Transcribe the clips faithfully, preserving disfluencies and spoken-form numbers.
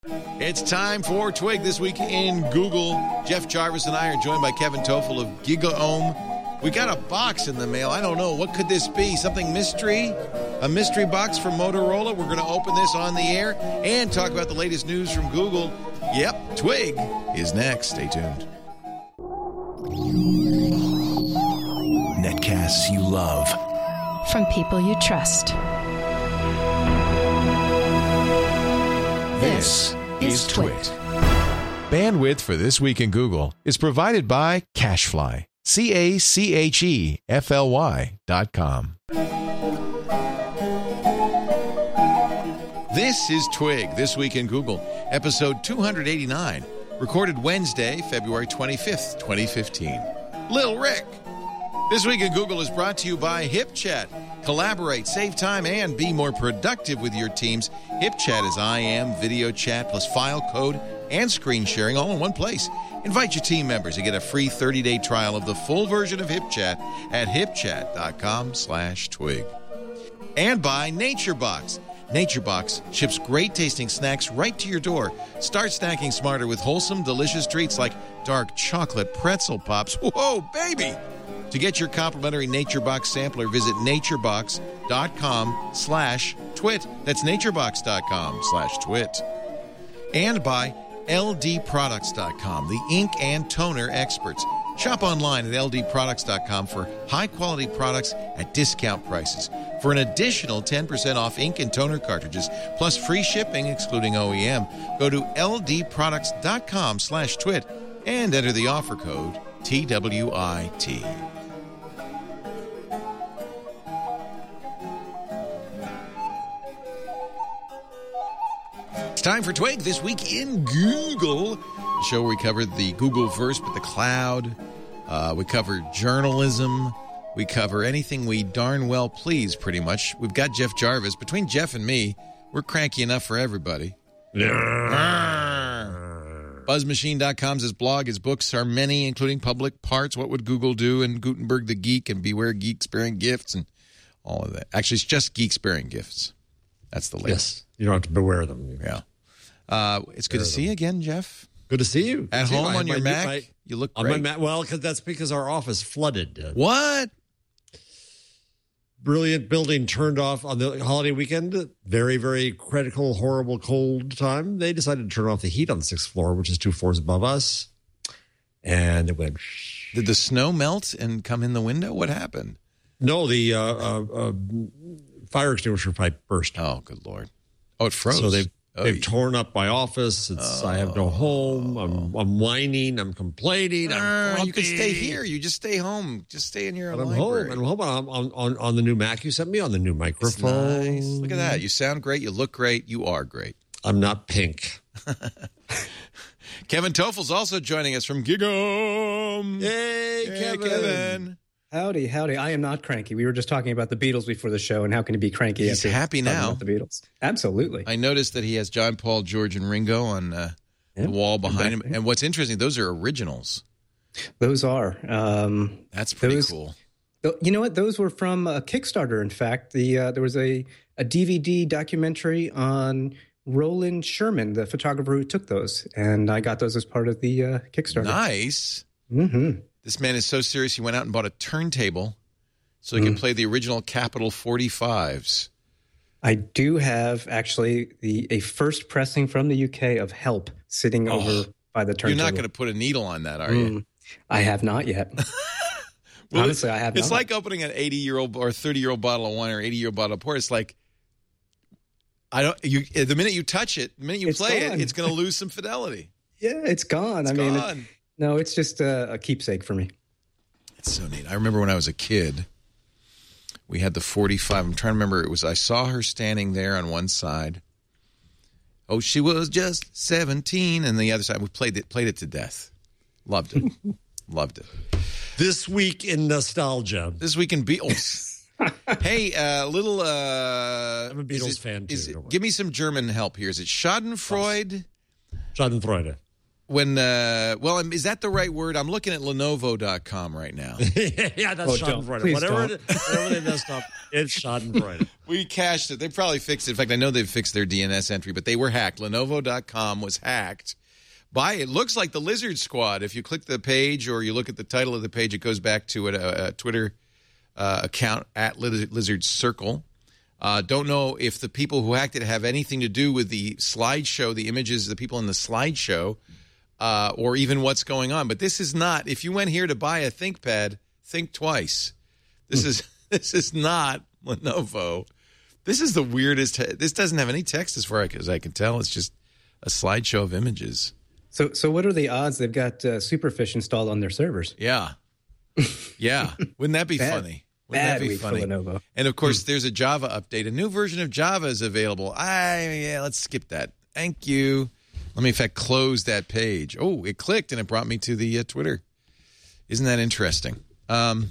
It's time for Twig This Week in Google. Jeff Jarvis and I are joined by Kevin Toffel of GigaOM. We got a box in the mail. I don't know. What could this be? Something mystery? A mystery box from Motorola? We're going to open this on the air and talk about the latest news from Google. Yep, Twig is next. Stay tuned. Netcasts you love. From people you trust. This is Twit. Bandwidth for This Week in Google is provided by CacheFly. C A C H E F L Y dot com. This is Twig, This Week in Google, episode two eighty-nine, recorded Wednesday, February twenty-fifth, twenty fifteen. Lil Rick. This Week in Google is brought to you by HipChat. Collaborate, save time, and be more productive with your teams. HipChat is I M, video chat, plus file code and screen sharing all in one place. Invite your team members to get a free thirty-day trial of the full version of HipChat at hipchat.com slash twig. And by NatureBox. NatureBox ships great-tasting snacks right to your door. Start snacking smarter with wholesome, delicious treats like dark chocolate pretzel pops. Whoa, baby! To get your complimentary NatureBox sampler, visit naturebox.com slash twit. That's naturebox.com slash twit. And by L D products dot com, the ink and toner experts. Shop online at L D products dot com for high-quality products at discount prices. For an additional ten percent off ink and toner cartridges, plus free shipping excluding O E M, go to L D products dot com slash twit and enter the offer code T W I T. It's time for Twig This Week in Google, the show where we covered the Google-verse, but the cloud. Uh, we cover journalism. We cover anything we darn well please, pretty much. We've got Jeff Jarvis. Between Jeff and me, we're cranky enough for everybody. Buzz Machine dot com's his blog. His books are many, including Public Parts, What Would Google Do, and Gutenberg the Geek, and Beware Geeks Bearing Gifts, and all of that. Actually, it's just Geeks Bearing Gifts. That's the latest. Yes, you don't have to beware them. Yeah. Uh, it's good to see you again, Jeff. Good to see you. At see home you. on your my, Mac, my, you look on great. My Mac, well, because that's because our office flooded. What? Brilliant building turned off on the holiday weekend. Very, very critical, horrible, cold time. They decided to turn off the heat on the sixth floor, which is two floors above us. And it went... Did the snow melt and come in the window? What happened? No, the uh, uh, uh, fire extinguisher pipe burst. Oh, good Lord. Oh, it froze. So they've, oh, they've you... torn up my office. It's, oh. I have no home. I'm, I'm whining. I'm complaining. I'm uh, you can stay here. You just stay home. Just stay in your but I'm library. home. I'm home on, on, on, on the new Mac you sent me, on the new microphone. Nice. Look at that. You sound great. You look great. You are great. I'm not pink. Kevin Toffel's also joining us from GigaOM. Hey, hey Kevin. Kevin. Howdy, howdy. I am not cranky. We were just talking about the Beatles before the show, and how can he be cranky? He's happy now. About the Beatles. Absolutely. I noticed that he has John, Paul, George, and Ringo on uh, yeah. the wall behind him. And what's interesting, those are originals. Those are. Um, That's pretty those, cool. You know what? Those were from a Kickstarter, in fact. The uh, There was a, a D V D documentary on Roland Sherman, the photographer who took those. And I got those as part of the uh, Kickstarter. Nice. Mm-hmm. This man is so serious, he went out and bought a turntable so he mm. could play the original Capitol forty-fives. I do have, actually, the a first pressing from the U K of Help sitting oh. over by the turntable. You're not going to put a needle on that, are mm. you? I have not yet. well, Honestly, I have it's not. It's like opening an eighty-year-old or thirty-year-old bottle of wine or eighty-year-old bottle of port. It's like, I don't. You the minute you touch it, the minute you it's play gone. it, it's going to lose some fidelity. Yeah, it's gone. It's I mean, gone. It, no, it's just a, a keepsake for me. It's so neat. I remember when I was a kid, we had the forty-five. I'm trying to remember. It was I saw her standing there on one side. Oh, she was just seventeen, and the other side. We played it, played it to death. Loved it. Loved it. This week in nostalgia. This week in Beatles. Hey, a uh, little. Uh, I'm a Beatles it, fan too. It, give me some German help here. Is it Schadenfreude? Schadenfreude. When, uh, well, is that the right word? I'm looking at Lenovo dot com right now. yeah, that's oh, Schadenfreude. Please whatever, don't. it, whatever they messed up, it's Schadenfreude. We cached it. They probably fixed it. In fact, I know they've fixed their D N S entry, but they were hacked. Lenovo dot com was hacked by, it looks like the Lizard Squad. If you click the page or you look at the title of the page, it goes back to a, a Twitter uh, account at Lizard Circle. Uh, don't know if the people who hacked it have anything to do with the slideshow, the images, the people in the slideshow, uh, or even what's going on. But this is not, if you went here to buy a ThinkPad, think twice. This is this is not Lenovo. This is the weirdest. This doesn't have any text as far as I can tell. It's just a slideshow of images. So, so what are the odds they've got uh, Superfish installed on their servers? Yeah, yeah. Wouldn't that be Bad, funny? Wouldn't bad that be week funny? for Lenovo. And of course, there's a Java update. A new version of Java is available. I yeah, let's skip that. Thank you. Let me, in fact, close that page. Oh, it clicked and it brought me to the uh, Twitter. Isn't that interesting? Um,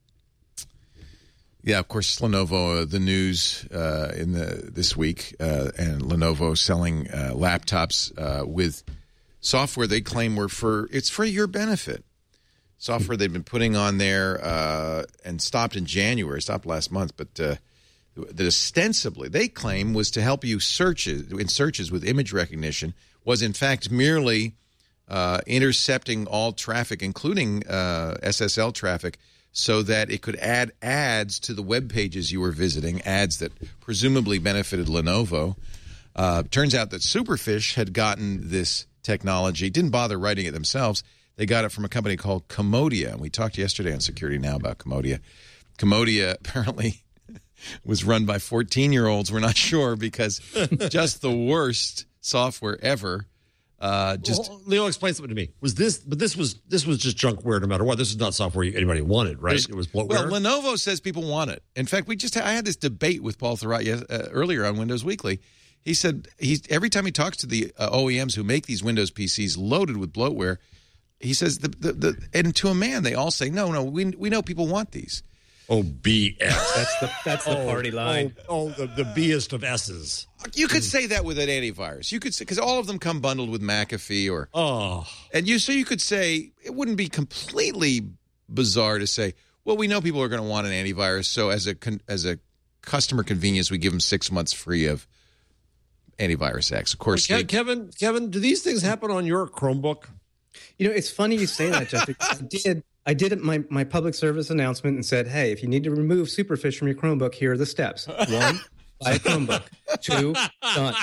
Yeah, of course, Lenovo, uh, the news uh, in the this week, uh, and Lenovo selling uh, laptops uh, with software they claim were for, it's for your benefit. Software they've been putting on there uh, and stopped in January, stopped last month, but uh, that ostensibly they claim was to help you search in searches with image recognition, was in fact merely uh, intercepting all traffic, including uh, S S L traffic, so that it could add ads to the web pages you were visiting, ads that presumably benefited Lenovo. Uh, turns out that Superfish had gotten this technology, didn't bother writing it themselves. They got it from a company called Comodia. And we talked yesterday on Security Now about Comodia. Comodia apparently was run by fourteen-year-olds. We're not sure, because just the worst software ever. Uh, just well, Leo, explain something to me. Was this? But this was this was just junkware, no matter what. This is not software anybody wanted, right? It was bloatware. Well, Lenovo says people want it. In fact, we just I had this debate with Paul Thurrott yes, uh, earlier on Windows Weekly. He said he's every time he talks to the uh, O E Ms who make these Windows P Cs loaded with bloatware, he says the, the the and to a man they all say no, no, we we know people want these. Oh, B S. That's the that's the oh, party line. Oh, oh the, the Best of S's. You could say that with an antivirus. You could say, because all of them come bundled with McAfee or oh, and you so you could say it wouldn't be completely bizarre to say, well, we know people are going to want an antivirus, so as a as a customer convenience, we give them six months free of antivirus X. Of course, Ke- they, Kevin, Kevin, do these things happen on your Chromebook? You know, it's funny you say that, Jeff. Because I did. I did my, my public service announcement and said, hey, if you need to remove Superfish from your Chromebook, here are the steps. One, buy a Chromebook. Two, done.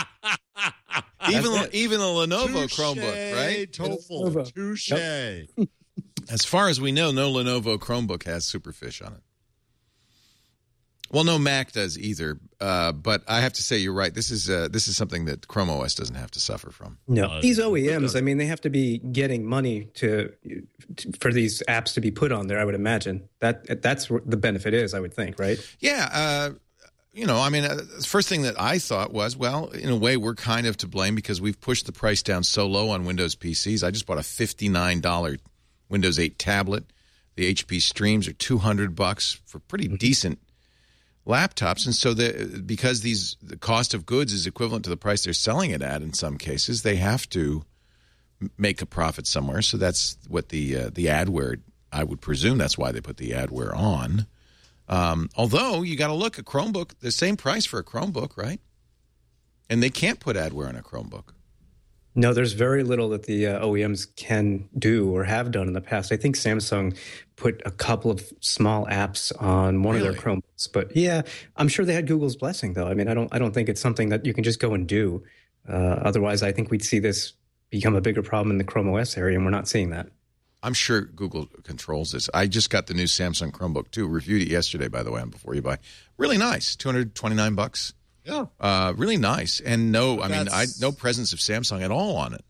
even even a Lenovo Touché, Chromebook, right? Toefl. Touche. Yep. As far as we know, no Lenovo Chromebook has Superfish on it. Well, no Mac does either. Uh, but I have to say, you're right. This is uh, this is something that Chrome O S doesn't have to suffer from. No, Uh, these O E Ms, I mean, they have to be getting money to, to for these apps to be put on there. I would imagine that that's what the benefit is. I would think, right? Yeah. Uh, you know, I mean, uh, the first thing that I thought was, well, in a way, we're kind of to blame because we've pushed the price down so low on Windows P Cs. I just bought a fifty-nine dollars Windows eight tablet. The H P Streams are two hundred bucks for pretty mm-hmm. decent laptops, and so the because these the cost of goods is equivalent to the price they're selling it at in some cases, they have to make a profit somewhere. So that's what the uh, the adware, I would presume that's why they put the adware on. Um, although you got to look at Chromebook, the same price for a Chromebook, right? And they can't put adware on a Chromebook. No, there's very little that the uh, O E Ms can do or have done in the past. I think Samsung put a couple of small apps on one Really? of their Chromebooks, but yeah, I'm sure they had Google's blessing, though. I mean, I don't, I don't think it's something that you can just go and do. Uh, otherwise, I think we'd see this become a bigger problem in the Chrome O S area, and we're not seeing that. I'm sure Google controls this. I just got the new Samsung Chromebook too. Reviewed it yesterday, by the way, on Before You Buy. Really nice, two hundred twenty-nine bucks. Yeah, uh, really nice, and no, I mean, I That's- no presence of Samsung at all on it.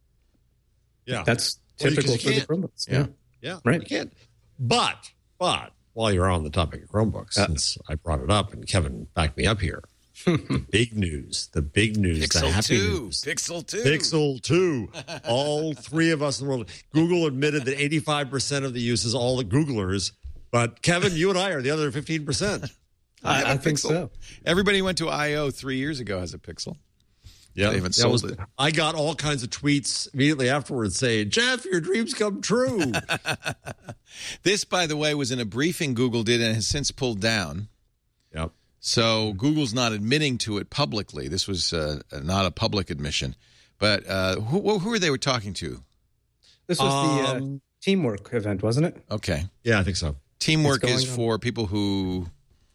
yeah. That's Well, you typical just for the can't- Chromebooks. Yeah. Yeah, Right. You can't. But, but while you're on the topic of Chromebooks, Uh. since I brought it up and Kevin backed me up here, the big news, the big news, the Pixel happy two, news. Pixel two, Pixel two. All three of us in the world. Google admitted that eighty-five percent of the use is all the Googlers. But Kevin, you and I are the other fifteen percent. I, have I, a I think Pixel. so. Everybody who went to I O three years ago has a Pixel. Yeah, They haven't that sold was- it. I got all kinds of tweets immediately afterwards saying, Jeff, your dreams come true. This, by the way, was in a briefing Google did and has since pulled down. Yep. So Google's not admitting to it publicly. This was uh, not a public admission. But uh, who, who were they were talking to? This was the uh, Um, teamwork event, wasn't it? Okay. Yeah, I think so. Teamwork It's is going on. for people who...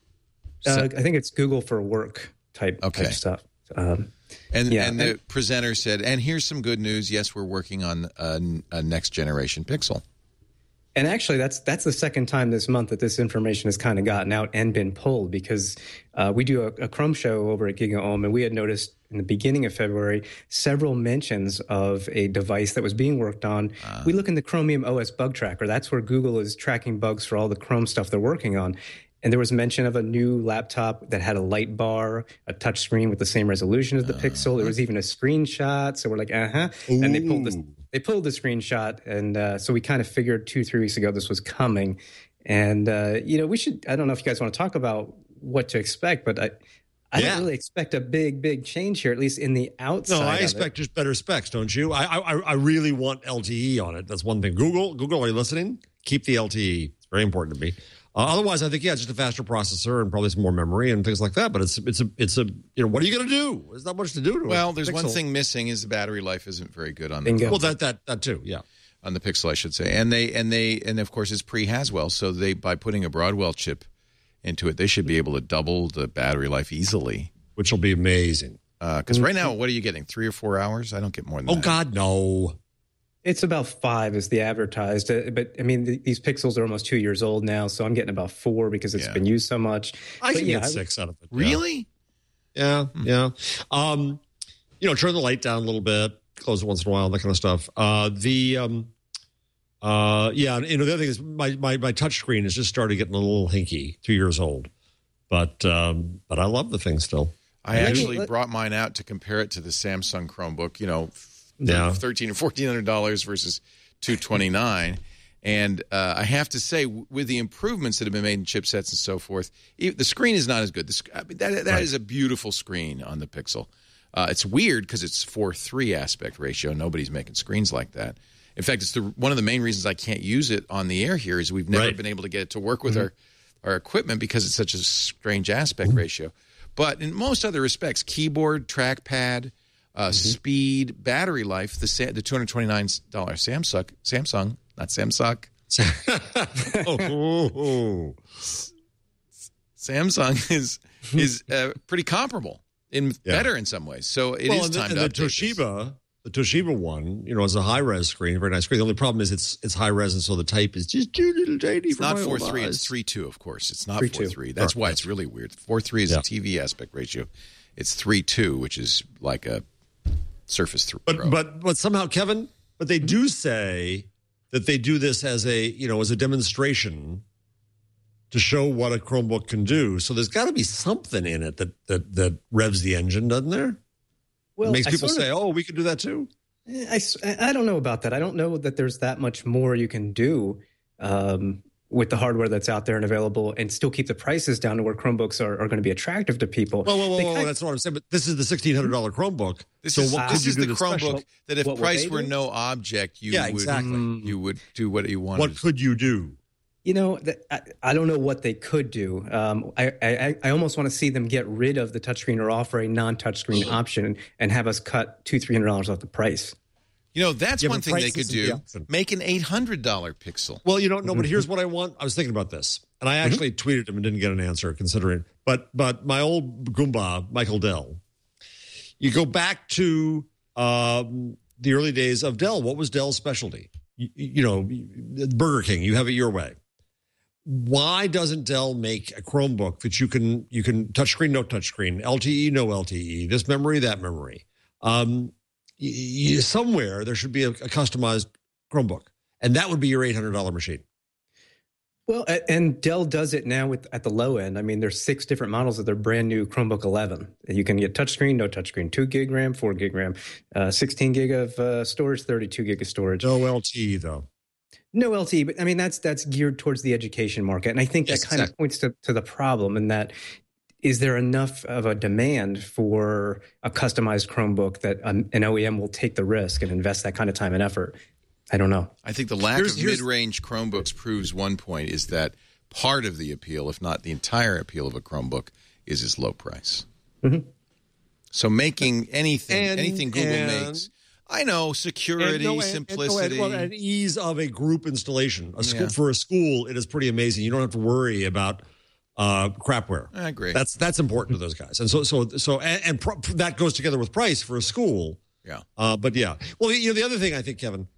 Uh, I think it's Google for Work type, Okay. type stuff. Um, And, Yeah, and the and- presenter said, and here's some good news. Yes, we're working on a, a next generation Pixel. And actually, that's that's the second time this month that this information has kind of gotten out and been pulled, because uh, we do a, a Chrome show over at GigaOM, and we had noticed in the beginning of February several mentions of a device that was being worked on. Uh, we look in the Chromium O S bug tracker. That's where Google is tracking bugs for all the Chrome stuff they're working on. And there was mention of a new laptop that had a light bar, a touch screen with the same resolution as the uh, Pixel. There was even a screenshot. So we're like, uh-huh. Ooh. And they pulled this, they pulled the screenshot. And uh, so we kind of figured two, three weeks ago this was coming. And, uh, you know, we should, I don't know if you guys want to talk about what to expect, but I, I Yeah. don't really expect a big, big change here, at least in the outside. No, I of expect it. just better specs, don't you? I, I I really want L T E on it. That's one thing. Google, Google, are you listening? Keep the L T E. It's very important to me. Uh, otherwise, I think yeah, just a faster processor and probably some more memory and things like that. But it's it's a it's a you know what are you going to do? There's not much to do to it. Well, there's Pixel. one thing missing is the battery life isn't very good on the Bingo. Well, that that that too. Yeah. on the Pixel, I should say. And they and they and of course it's pre-Haswell, so they by putting a Broadwell chip into it, they should be able to double the battery life easily. Which will be amazing. Because uh, right now, what are you getting? Three or four hours? I don't get more than Oh that. God, no. It's about five is the advertised. Uh, But I mean, th- these Pixels are almost two years old now, so I'm getting about four because it's Yeah. been used so much. I But can yeah, get I- six out of it. Really? Yeah, yeah. Um, you know, turn the light down a little bit, close it once in a while, that kind of stuff. Uh, the um, uh, yeah, and, you know, the other thing is my my my touch screen has just started getting a little hinky. Two years old, but um, but I love the thing still. I Let me- actually let- brought mine out to compare it to the Samsung Chromebook. You know, Yeah. thirteen or fourteen hundred dollars versus two twenty nine. And uh, I have to say, w- with the improvements that have been made in chipsets and so forth, e- the screen is not as good. The, sc- I mean, that that Right. is a beautiful screen on the Pixel. Uh, it's weird because it's four three aspect ratio. Nobody's making screens like that. In fact, it's the one of the main reasons I can't use it on the air here is we've never Right. been able to get it to work with our, our equipment because it's such a strange aspect ratio. But in most other respects, keyboard, trackpad, uh, speed, battery life, the Sa- the two hundred twenty-nine dollars Samsung, Samsung, not Samsung, oh, Samsung is is uh, pretty comparable, in Yeah. better in some ways. So it is well, and the, time and to the update this. Toshiba, the Toshiba one, you know, is a high res screen, a very nice screen. The only problem is it's it's high res, and so the type is just too little tiny. It's for not my four old three, eyes. it's three two, of course. It's not three four two. three. That's Right. why it's really weird. four three is Yeah. a T V aspect ratio. It's three two, which is like a Surface Pro. But but but somehow, Kevin, but they do say that they do this as a you know as a demonstration to show what a Chromebook can do. So there's got to be something in it that that that revs the engine, doesn't there? well, It makes I people sort of- say, "Oh, we can do that too." I, s- I don't know about that. I don't know that there's that much more you can do um, with the hardware that's out there and available and still keep the prices down to where Chromebooks are, are going to be attractive to people. Well, well, well, They well, kind- that's not what I'm saying. But this is the sixteen hundred dollars Chromebook. This so is, what this could you is do the that's Chromebook special? that if What would price they were do? no object, you Yeah, would exactly. you would do what you wanted. What could you do? You know, th- I, I don't know what they could do. Um, I, I, I almost want to see them get rid of the touchscreen or offer a non-touchscreen option and have us cut two, three hundred dollars off the price. You know, that's Yeah, one but thing they price could isn't the do. option. Make an eight hundred dollars Pixel. Well, you don't know, but here's what I want. I was thinking about this, and I actually tweeted him and didn't get an answer, considering. But but my old Goomba, Michael Dell. You go back to um, the early days of Dell. What was Dell's specialty? You, you know, Burger King. You have it your way. Why doesn't Dell make a Chromebook that you can you can touchscreen, no touchscreen, L T E, no L T E, this memory, that memory? Um, y- y- somewhere there should be a, a customized Chromebook, and that would be your eight hundred dollars machine. Well, a- and Dell does it now with at the low end. I mean, there's six different models of their brand new Chromebook eleven. You can get touchscreen, no touchscreen, two gig RAM, four gig RAM, uh, sixteen gig of uh, storage, thirty-two gig of storage. No L T E though. No L T E, but I mean that's that's geared towards the education market, and I think that Yes, kind exactly. of points to, to the problem in that is there enough of a demand for a customized Chromebook that an, an O E M will take the risk and invest that kind of time and effort? I don't know. I think the lack Here's- of here's- mid-range Chromebooks proves one point is that part of the appeal, if not the entire appeal of a Chromebook, is its low price. Mm-hmm. So making anything, And- anything Google and- makes, I know, security, And no, and- simplicity. And, and, and ease of a group installation. A school, Yeah. For a school, it is pretty amazing. You don't have to worry about uh, crapware. I agree. That's that's important to those guys. And so so so and, and pro- that goes together with price for a school. Yeah. Uh, but yeah. Well, you know, the other thing I think, Kevin,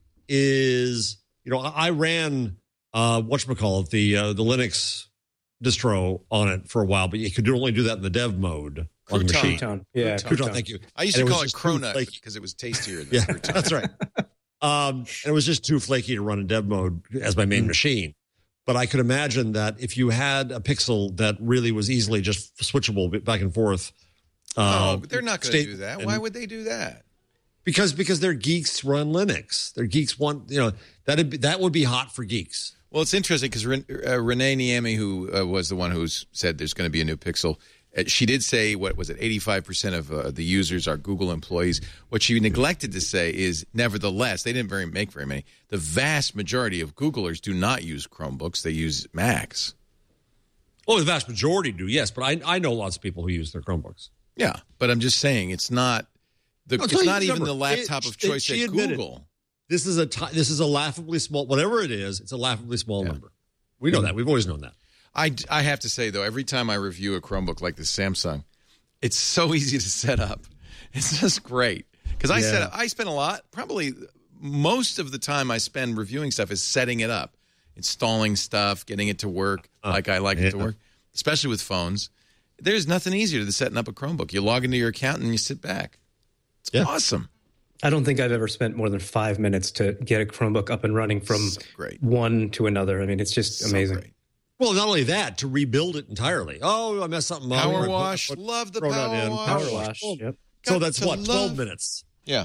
is you know I, I ran uh, whatchamacallit, the uh, the Linux distro on it for a while, but you could only do that in the dev mode on the Crouton. machine. Crouton. Yeah, Crouton. Crouton, thank you. I used And to it call was it just too Cronut flaky. because it was tastier than Yeah, Crouton. that's right. Um, and it was just too flaky to run in dev mode as my main Mm. machine. But I could imagine that if you had a Pixel that really was easily just switchable back and forth. Uh, Oh, but they're not going state- to do that. and- Why would they do that? Because because they're geeks run Linux. They're geeks want you know that that would be hot for geeks. Well, it's interesting because Ren- uh, Renee Niemi, who uh, was the one who said there's going to be a new Pixel, uh, she did say, what was it, eighty-five percent of uh, the users are Google employees. What she neglected to say is, nevertheless, they didn't very make very many. The vast majority of Googlers do not use Chromebooks. They use Macs. Oh, the vast majority do, yes. But I I know lots of people who use their Chromebooks. Yeah, but I'm just saying it's not the, No, it's tell you not the even number. the laptop It- of choice she at admitted. Google. This is a ti this is a laughably small whatever it is. It's a laughably small Yeah. number. We know that. We've always known that. I, I have to say, though, every time I review a Chromebook like the Samsung, it's so easy to set up. It's just great. Because I Yeah. set up, I spend a lot, probably most of the time I spend reviewing stuff is setting it up, installing stuff, getting it to work like I like it to yeah. work, especially with phones. There's nothing easier than setting up a Chromebook. You log into your account and you sit back. It's Yeah. awesome. I don't think I've ever spent more than five minutes to get a Chromebook up and running from So great. one to another. I mean, it's just So amazing. great. Well, not only that, to rebuild it entirely. Oh, I messed something up. Power Put- wash. put- Love the throw that power in. wash. Power wash. Oh, Yep. So Got that's to what, love- twelve minutes. Yeah.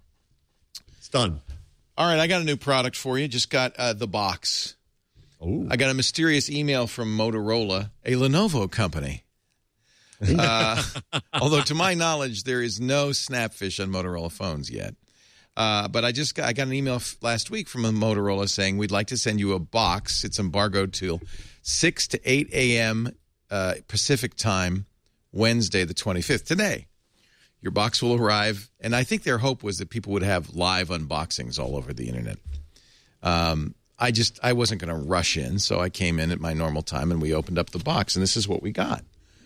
It's done. All right, I got a new product for you. Just got uh, the box. Oh, I got a mysterious email from Motorola, a Lenovo company. Uh, although, to my knowledge, there is no Snapfish on Motorola phones yet. Uh, but I just got, I got an email f- last week from a Motorola saying we'd like to send you a box. It's embargoed till six to eight a.m. Uh, Pacific time, Wednesday the twenty-fifth, today. Your box will arrive, and I think their hope was that people would have live unboxings all over the internet. Um, I just I wasn't going to rush in, so I came in at my normal time, and we opened up the box, and this is what we got.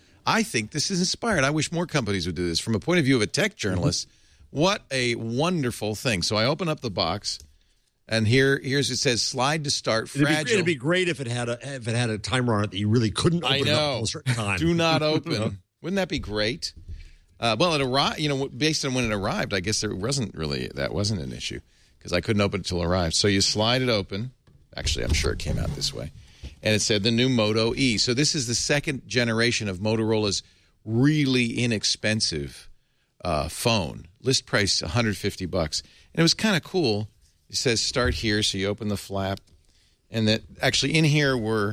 I think this is inspired. I wish more companies would do this. From a point of view of a tech journalist, what a wonderful thing. So I open up the box, and here here's it says slide to start, it'd fragile. be, it'd be great if it had a if it had a timer on it that you really couldn't open I it up know. until a certain time. Do not open. Wouldn't that be great? Uh, well, it arrived. You know, based on when it arrived, I guess there wasn't really that wasn't an issue because I couldn't open it until it arrived. So you slide it open. Actually, I'm sure it came out this way, and it said the new Moto E. So this is the second generation of Motorola's really inexpensive uh, phone. List price one hundred fifty bucks, and it was kind of cool. It says start here, so you open the flap, and that actually in here were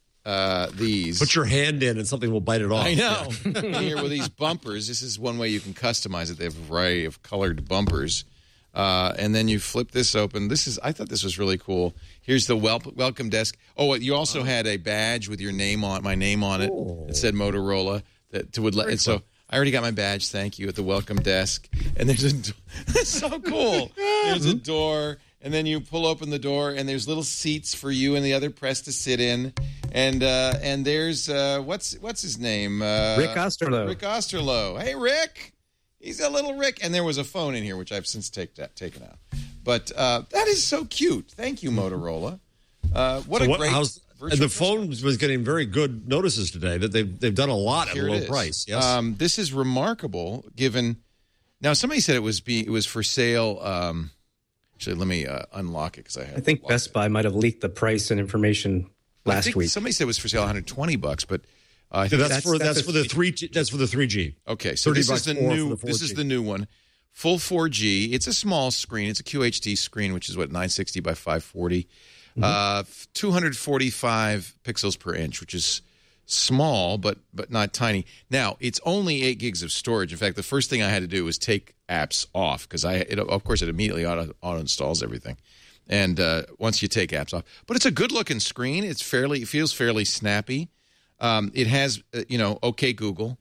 uh, these. Put your hand in and something will bite it off. I know. In here with these bumpers, this is one way you can customize it. They have a variety of colored bumpers. Uh, and then you flip this open. This is I thought this was really cool. Here's the wel- welcome desk. Oh, you also had a badge with your name on my name on it. Oh. It said Motorola. That to would let. And so I already got my badge. Thank you at the welcome desk. And there's a do- it's so cool. There's a door. And then you pull open the door, and there's little seats for you and the other press to sit in. And uh, and there's uh, what's what's his name? Uh, Rick Osterloh. Rick Osterloh. Hey, Rick. He's a little Rick. And there was a phone in here, which I've since take that, taken out. But uh, that is so cute. Thank you, Motorola. Uh, what So a what, great how's, virtual and the customer. phone was getting very good notices today that they've they've done a lot at Here a it low is. price. Yes. Um, this is remarkable given. Now, somebody said it was be, it was for sale. Um, actually, let me uh, unlock it because I have. I think locked Best it. Buy might have leaked the price and information I last think week. Somebody said it was for sale one hundred twenty bucks, but uh, I So think that's, that's- for that's, that's for the a- three G. That's for the three G. okay. So thirty this is bucks the more new. for the This is 4G. the new one. Full four G. It's a small screen. It's a Q H D screen, which is what nine sixty by five forty. Mm-hmm. Uh, two hundred forty-five pixels per inch, which is small but but not tiny. Now it's only eight gigs of storage. In fact, the first thing I had to do was take apps off because I, it, of course, it immediately auto, auto installs everything. And uh, once you take apps off, but it's a good looking screen. It's fairly, it feels fairly snappy. Um, it has, uh, you know, OK Google,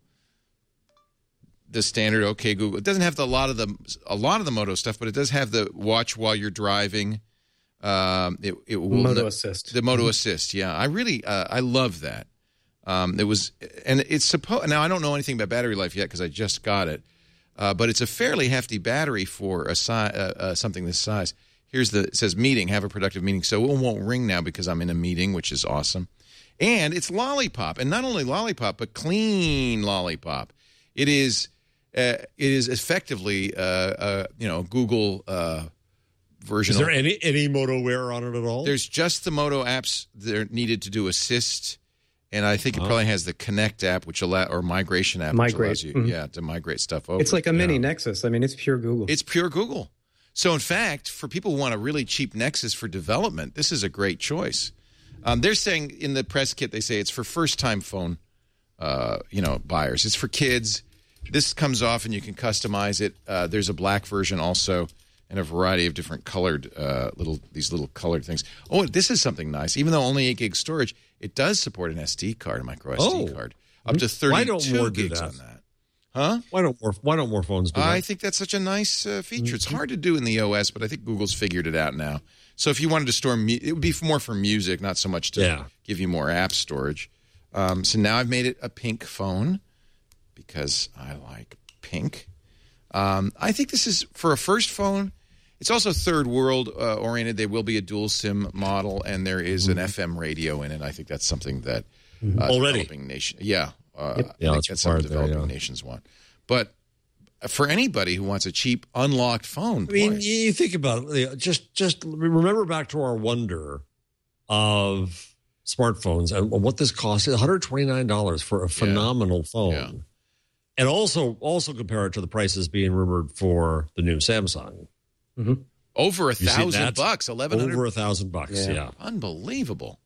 the standard OK Google. It doesn't have the, a lot of the a lot of the Moto stuff, but it does have the watch while you're driving. Um, it, it will Moto the, Assist. The Moto mm-hmm. Assist, yeah. I really, uh, I love that. Um, it was, and it's supposed. Now I don't know anything about battery life yet because I just got it, uh, but it's a fairly hefty battery for a si- uh, uh, something this size. Here's the it says meeting, have a productive meeting. So it won't ring now because I'm in a meeting, which is awesome. And it's Lollipop, and not only Lollipop, but clean Lollipop. It is, uh, it is effectively, uh, uh, you know, Google uh, version. Is there any any Moto Wear on it at all? There's just the Moto apps that are needed to do assist, and I think it oh. probably has the Connect app, which allow or migration app, migrate. which allows you, mm-hmm. yeah, to migrate stuff over. It's like a yeah. mini Nexus. I mean, it's pure Google. It's pure Google. So, in fact, for people who want a really cheap Nexus for development, this is a great choice. Um, they're saying in the press kit, they say it's for first-time phone, uh, you know, buyers. It's for kids. This comes off, and you can customize it. Uh, there's a black version also, and a variety of different colored uh, little these little colored things. Oh, this is something nice. Even though only eight gig storage, it does support an S D card, a micro S D oh. card, up to thirty-two Why don't more gigs do that? on that. Huh? Why don't more? Why don't more phones do that? I think that's such a nice uh, feature. It's hard to do in the O S, but I think Google's figured it out now. So if you wanted to store, mu- it would be more for music, not so much to yeah. give you more app storage. Um, so now I've made it a pink phone because I like pink. Um, I think this is for a first phone. It's also third world uh, oriented. There will be a dual SIM model, and there is an mm-hmm. F M radio in it. I think that's something that uh, already developing nation, yeah. Uh, yep. Yeah, I think that's something developing there, yeah. nations want. But for anybody who wants a cheap, unlocked phone, I mean, boy. you think about it. Just, just remember back to our wonder of smartphones and what this cost. one hundred twenty-nine dollars for a phenomenal yeah. phone. Yeah. And also, also compare it to the prices being rumored for the new Samsung. Mm-hmm. Over a thousand bucks, eleven hundred. Over a thousand bucks, yeah. yeah. Unbelievable.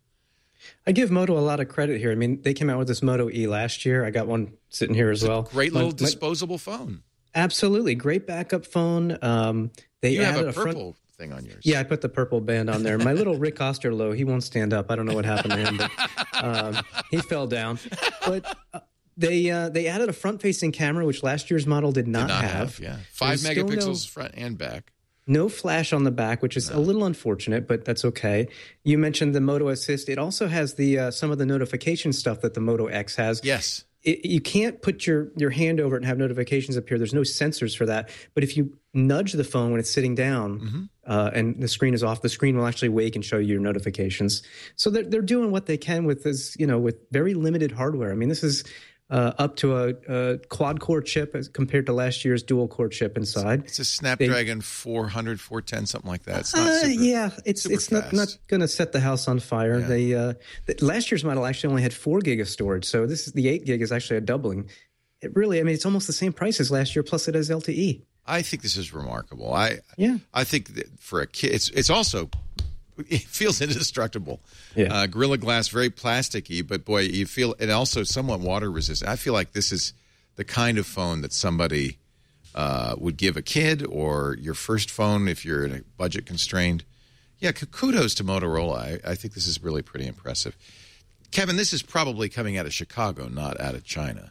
I give Moto a lot of credit here. I mean, they came out with this Moto E last year. I got one sitting here as it's well. A great little my, disposable my, phone. Absolutely. Great backup phone. Um, they you added have a purple front, thing on yours. Yeah, I put the purple band on there. My little Rick Osterloh, he won't stand up. I don't know what happened to him, but um, he fell down. But uh, they uh, they added a front-facing camera, which last year's model did not, did not have. have. Yeah, Five There's megapixels no, front and back. No flash on the back, which is no. a little unfortunate, but that's okay. You mentioned the Moto Assist. It also has the uh, some of the notification stuff that the Moto X has. Yes. It, you can't put your, your hand over it and have notifications appear. There's no sensors for that. But if you nudge the phone when it's sitting down mm-hmm. uh, and the screen is off, the screen will actually wake and show you your notifications. So they're, they're doing what they can with this, you know, with very limited hardware. I mean, this is uh, up to a, a quad-core chip as compared to last year's dual-core chip inside. It's a Snapdragon they, four hundred, four ten, something like that. It's not uh, super, yeah, it's super it's fast. not, not going to set the house on fire. Yeah. They uh, the, last year's model actually only had four gig of storage, so this is the eight gig is actually a doubling. It really, I mean, it's almost the same price as last year, plus it has L T E. I think this is remarkable. I yeah, I think that for a kid, it's it's also. It feels indestructible. Yeah. Uh, Gorilla Glass, very plasticky, but boy, you feel it also somewhat water resistant. I feel like this is the kind of phone that somebody uh, would give a kid or your first phone if you're in a budget constrained. Yeah, kudos to Motorola. I, I think this is really pretty impressive. Kevin, this is probably coming out of Chicago, not out of China.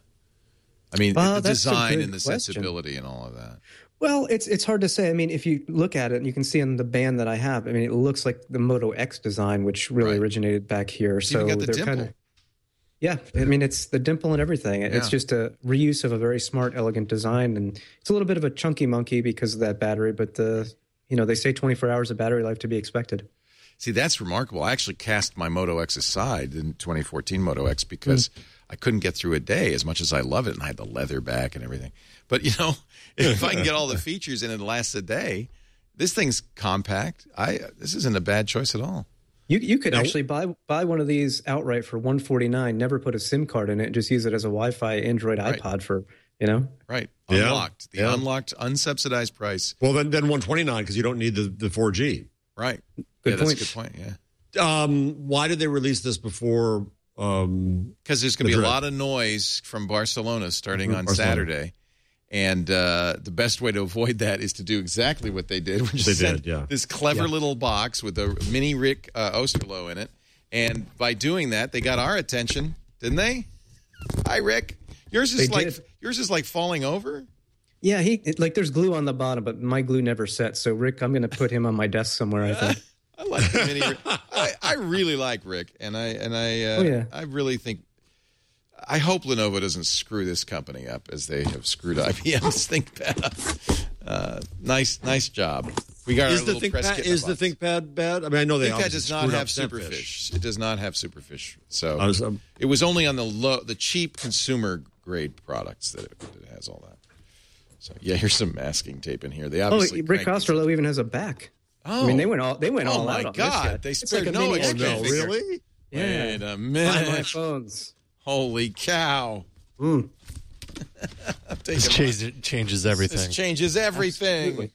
I mean, uh, the design and the question. sensibility and all of that. Well, it's it's hard to say. I mean, if you look at it, you can see on the band that I have, I mean, it looks like the Moto X design, which really right. originated back here. It's so even got the they're dimple. kind of, yeah, I mean, it's the dimple and everything. Yeah. It's just a reuse of a very smart, elegant design, and it's a little bit of a chunky monkey because of that battery. But the, you know, they say twenty-four hours of battery life to be expected. See, that's remarkable. I actually cast my Moto X aside in twenty fourteen Moto X because mm. I couldn't get through a day as much as I love it, and I had the leather back and everything. But, you know, if I can get all the features and it lasts a day, this thing's compact. I This isn't a bad choice at all. You you could now, actually buy buy one of these outright for one forty-nine, never put a SIM card in it, just use it as a Wi-Fi Android right. iPod for, you know? Right. Yeah. Unlocked. The yeah. unlocked, unsubsidized price. Well, then, then one twenty-nine because you don't need the, the four G. Right. Good yeah, point. That's a good point, yeah. Um, why did they release this before? Because um, there's going to be a lot of noise from Barcelona starting mm-hmm. on Barcelona. Saturday. And uh, the best way to avoid that is to do exactly what they did, which is send yeah. this clever yeah. little box with a mini Rick uh, Osterloh in it. And by doing that, they got our attention didn't they? Hi, Rick. Yours is They like did. yours is like falling over. Yeah, he it, like there's glue on the bottom, but my glue never set. So Rick, I'm going to put him on my desk somewhere. I think. I like the mini. I, I really like Rick, and I and I uh, Oh, yeah. I really think. I hope Lenovo doesn't screw this company up as they have screwed I B M's ThinkPad. Uh, nice, nice job. We got Is our the little press ThinkPad kit in is the box. ThinkPad bad? I mean, I know they ThinkPad obviously does not screwed have up Zenfish. Superfish. It does not have Superfish. So I was, um, it was only on the low, the cheap consumer grade products that it, that it has all that. So yeah, here's some masking tape in here. They Oh, obviously Rick cranked Osterloh even has a back. Oh, I mean, they went all they went oh all my out on this God. guy. They It's spared like a no mini extra action figure. figure. really? Yeah. Wait a Buy my minute! phones. Holy cow! Mm. I'm taking This changes, changes everything. This changes everything.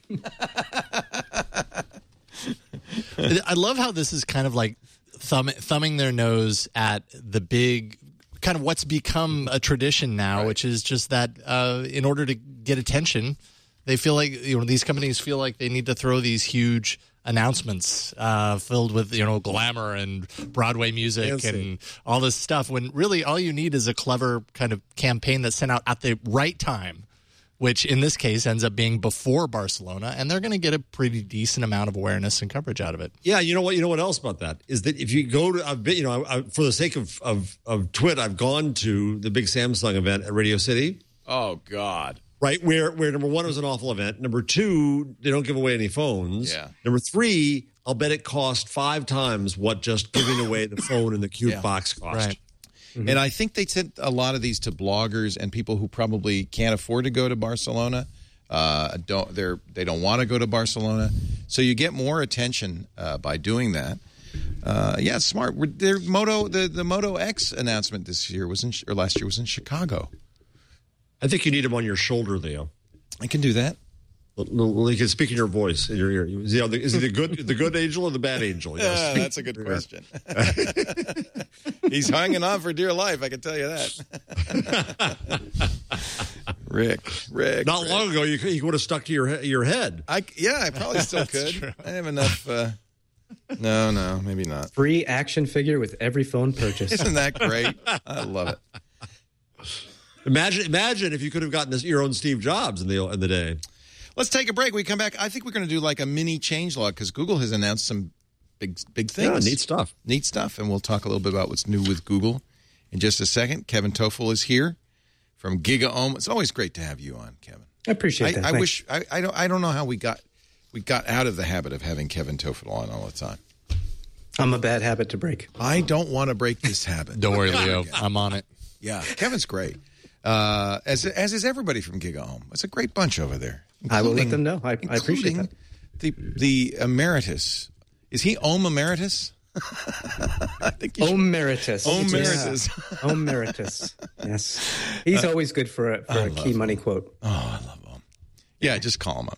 I love how this is kind of like thumb, thumbing their nose at the big, kind of what's become a tradition now, Right. which is just that uh, in order to get attention, they feel like, you know, these companies feel like they need to throw these huge announcements uh, filled with, you know, glamour and Broadway music Fancy. and all this stuff, when really all you need is a clever kind of campaign that's sent out at the right time, which in this case ends up being before Barcelona, and they're going to get a pretty decent amount of awareness and coverage out of it. Yeah, you know what? You know what else about that is that if you go to, I've been, you know, I, I, for the sake of, of of Twit, I've gone to the big Samsung event at Radio City, Oh God! right? Where where number one, it was an awful event. Number two, they don't give away any phones. Yeah. Number three, I'll bet it cost five times what just giving away the phone and the cute Yeah. box cost. Right. And I think they sent a lot of these to bloggers and people who probably can't afford to go to Barcelona. Uh, don't they're they don't want to go to Barcelona, so you get more attention uh, by doing that. Uh, yeah, it's smart. We're, their Moto the, the Moto X announcement this year was in or last year was in Chicago. I think you need them on your shoulder, Leo. I can do that. Well, you can speak in your voice. In your ear. Is he, is he the good the good angel or the bad angel? You know, Yeah, speak that's a good in your ear. question. He's hanging on for dear life. I can tell you that. Rick, Rick. Not Rick. long ago, you, you would have stuck to your he- your head. I yeah, I probably still could. I have enough. Uh, no, no, maybe not. Free action figure with every phone purchase. Isn't that great? I love it. Imagine, imagine if you could have gotten this, your own Steve Jobs in the in the day. Let's take a break. We come back. I think we're going to do like a mini changelog because Google has announced some big, big things. Yeah, neat stuff. Neat stuff. And we'll talk a little bit about what's new with Google in just a second. Kevin Toffel is here from GigaOM. It's always great to have you on, Kevin. I appreciate I, that. I Thanks. wish I, I don't I don't know how we got we got out of the habit of having Kevin Toffel on all the time. I'm a bad habit to break. I don't want to break this habit. Don't worry, Leo. I'm on it. Yeah, Kevin's great. Uh, as as is everybody from GigaOM. It's a great bunch over there. I will let including- them know. I, I appreciate including that. The the emeritus. Is he Om Emeritus? I think you should. Emeritus. Emeritus. Yeah. Emeritus. Yes. He's always good for a, for a key money quote. Oh, I love Om. Yeah, just call him up.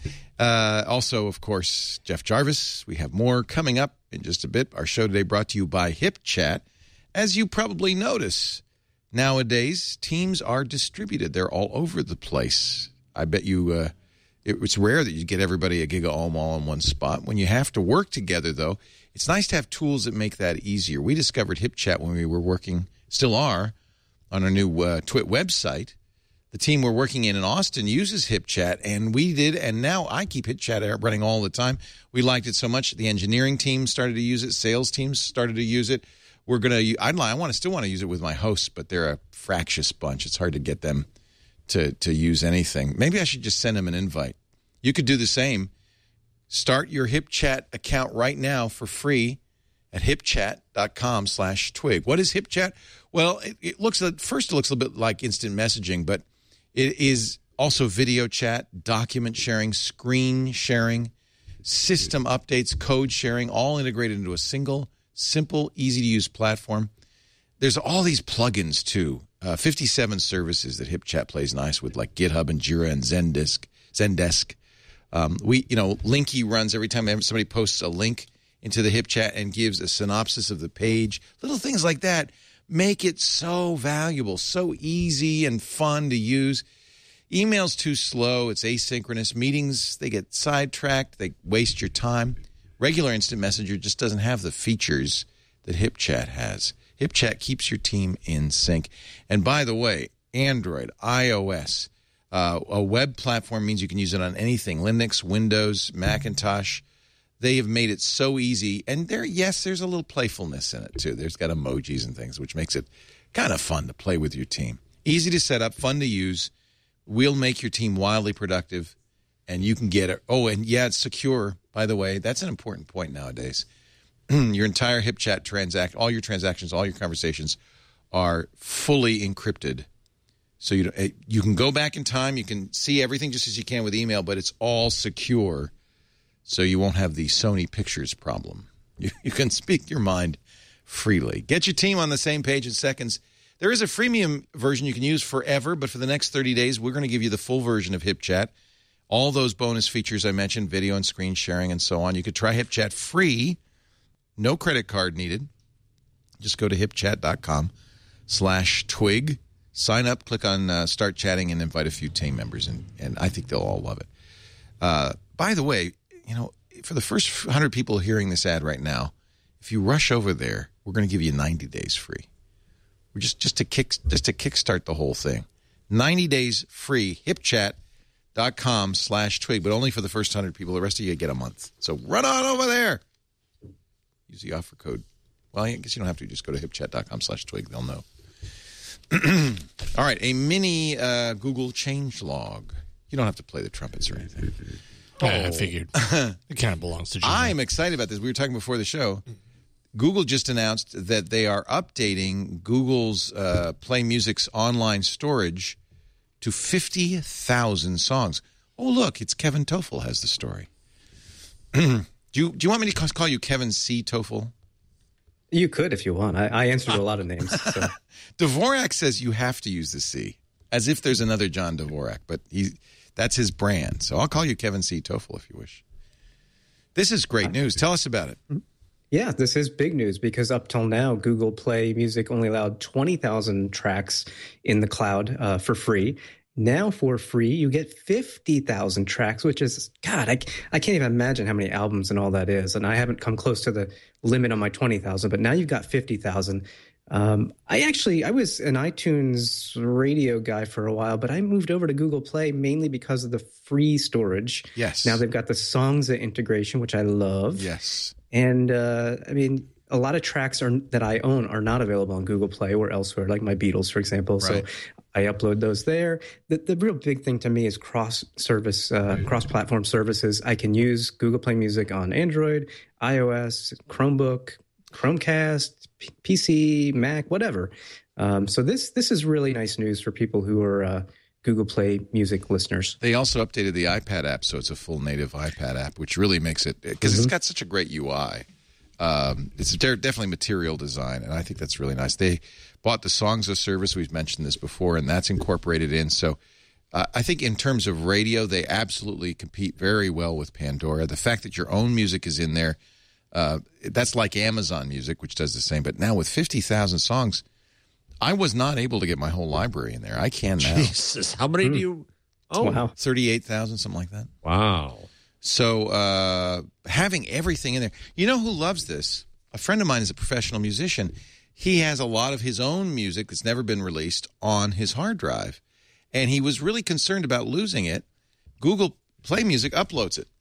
Uh, also, of course, Jeff Jarvis. We have more coming up in just a bit. Our show today brought to you by HipChat. As you probably notice, nowadays, teams are distributed. They're all over the place. I bet you uh, it, it's rare that you get everybody at GigaOM all in one spot. When you have to work together, though, it's nice to have tools that make that easier. We discovered HipChat when we were working, still are, on our new uh, Twit website. The team we're working in in Austin uses HipChat, and we did, and now I keep HipChat running all the time. We liked it so much, the engineering team started to use it, sales teams started to use it. We're gonna. I'd I want to still want to use it with my hosts, but they're a fractious bunch. It's hard to get them to to use anything. Maybe I should just send them an invite. You could do the same. Start your HipChat account right now for free at hipchat.com slash twig. What is HipChat? Well, it, it looks at first it looks a little bit like instant messaging, but it is also video chat, document sharing, screen sharing, system updates, code sharing, all integrated into a single, simple, easy-to-use platform. There's all these plugins, too. Uh, fifty-seven services that HipChat plays nice with, like GitHub and Jira and Zendesk. Zendesk. Um, we, you know, Linky runs every time somebody posts a link into the HipChat and gives a synopsis of the page. Little things like that make it so valuable, so easy and fun to use. Email's too slow. It's asynchronous. Meetings, they get sidetracked. They waste your time. Regular Instant Messenger just doesn't have the features that HipChat has. HipChat keeps your team in sync. And by the way, Android, iOS, uh, a web platform means you can use it on anything, Linux, Windows, Macintosh. They have made it so easy. And there, yes, there's a little playfulness in it, too. There's got emojis and things, which makes it kind of fun to play with your team. Easy to set up, fun to use. We'll make your team wildly productive, and you can get it. Oh, and yeah, it's secure, by the way. That's an important point nowadays. Your entire HipChat transact, all your transactions, all your conversations are fully encrypted. So you you can go back in time. You can see everything just as you can with email, but it's all secure. So you won't have the Sony Pictures problem. You, you can speak your mind freely. Get your team on the same page in seconds. There is a freemium version you can use forever, but for the next thirty days, we're going to give you the full version of HipChat. All those bonus features I mentioned, video and screen sharing and so on. You could try HipChat free. No credit card needed. Just go to hipchat.com slash twig. Sign up, click on uh, Start Chatting, and invite a few team members, and, and I think they'll all love it. Uh, by the way, you know, for the first one hundred people hearing this ad right now, if you rush over there, we're going to give you ninety days free. We're just just to kick just to kickstart the whole thing. ninety days free. Hipchat.com slash twig, but only for the first one hundred people. The rest of you get a month. So run on over there. Use the offer code. Well, I guess you don't have to. Just go to hipchat.com slash twig. They'll know. All right, a mini uh, Google changelog. You don't have to play the trumpets or anything. Oh. I figured. It kind of belongs to Gmail. I'm excited about this. We were talking before the show. Google just announced that they are updating Google's uh, Play Music's online storage to fifty thousand songs. Oh, look, it's Kevin Toffel has the story. do you do you want me to call you Kevin C. Toffel? You could if you want. I, I answered a lot of names. So. Dvorak says you have to use the C, as if there's another John Dvorak, but he that's his brand. So I'll call you Kevin C. Toffel if you wish. This is great news. Tell us about it. Yeah, this is big news because up till now, Google Play Music only allowed twenty thousand tracks in the cloud uh, for free. Now for free, you get fifty thousand tracks, which is, God, I, I can't even imagine how many albums and all that is. And I haven't come close to the limit on my twenty thousand, but now you've got fifty thousand. Um, I actually, I was an iTunes radio guy for a while, but I moved over to Google Play mainly because of the free storage. Yes. Now they've got the Songza integration, which I love. Yes. And, uh, I mean, a lot of tracks are that I own are not available on Google Play or elsewhere, like my Beatles, for example. Right. So I upload those there. The, the real big thing to me is cross-service, uh, cross-platform services. I can use Google Play Music on Android, iOS, Chromebook, Chromecast, P C, Mac, whatever. Um, so this this is really nice news for people who are uh, Google Play Music listeners. They also updated the iPad app, so it's a full native iPad app, which really makes it, because mm-hmm. it's got such a great U I. Um, it's definitely material design, and I think that's really nice. They bought the Songza service. We've mentioned this before, and that's incorporated in. So uh, I think in terms of radio, they absolutely compete very well with Pandora. The fact that your own music is in there, uh, that's like Amazon Music, which does the same. But now with fifty thousand songs, I was not able to get my whole library in there. I can now. Jesus, how many mm. do you Oh, wow. thirty-eight thousand, something like that. Wow. So uh, having everything in there. You know who loves this? A friend of mine is a professional musician. He has a lot of his own music that's never been released on his hard drive. And he was really concerned about losing it. Google Play Music uploads it.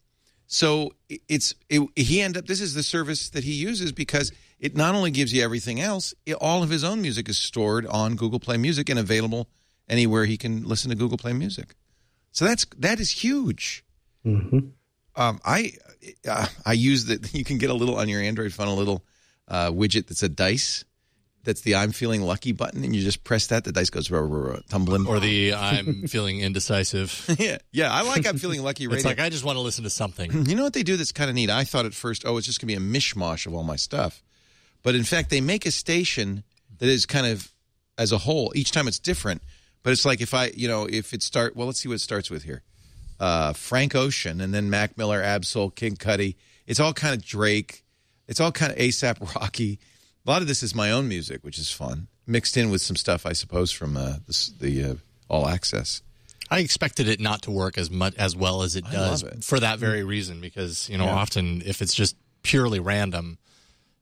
So it's it, he end up, this is the service that he uses because it not only gives you everything else, it, all of his own music is stored on Google Play Music and available anywhere he can listen to Google Play Music. So that's that is huge. Mm-hmm. Um, I uh, I use that. You can get a little on your Android phone, a little uh, widget that's a dice. That's the I'm feeling lucky button, and you just press that. The dice goes rah, rah, rah, tumbling. Or the I'm feeling indecisive. yeah, yeah. I like I'm feeling lucky radio. It's like I just want to listen to something. You know what they do that's kind of neat? I thought at first, oh, it's just going to be a mishmash of all my stuff. But in fact, they make a station that is kind of, as a whole, each time it's different. But it's like if I, you know, if it start, well, let's see what it starts with here. Uh, Frank Ocean, and then Mac Miller, Absol, Kid Cudi. It's all kind of Drake. It's all kind of ASAP Rocky. A lot of this is my own music, which is fun, mixed in with some stuff, I suppose, from uh, the, the uh, All Access. I expected it not to work as much as well as it does it. for that very reason, because you know yeah. often if it's just purely random,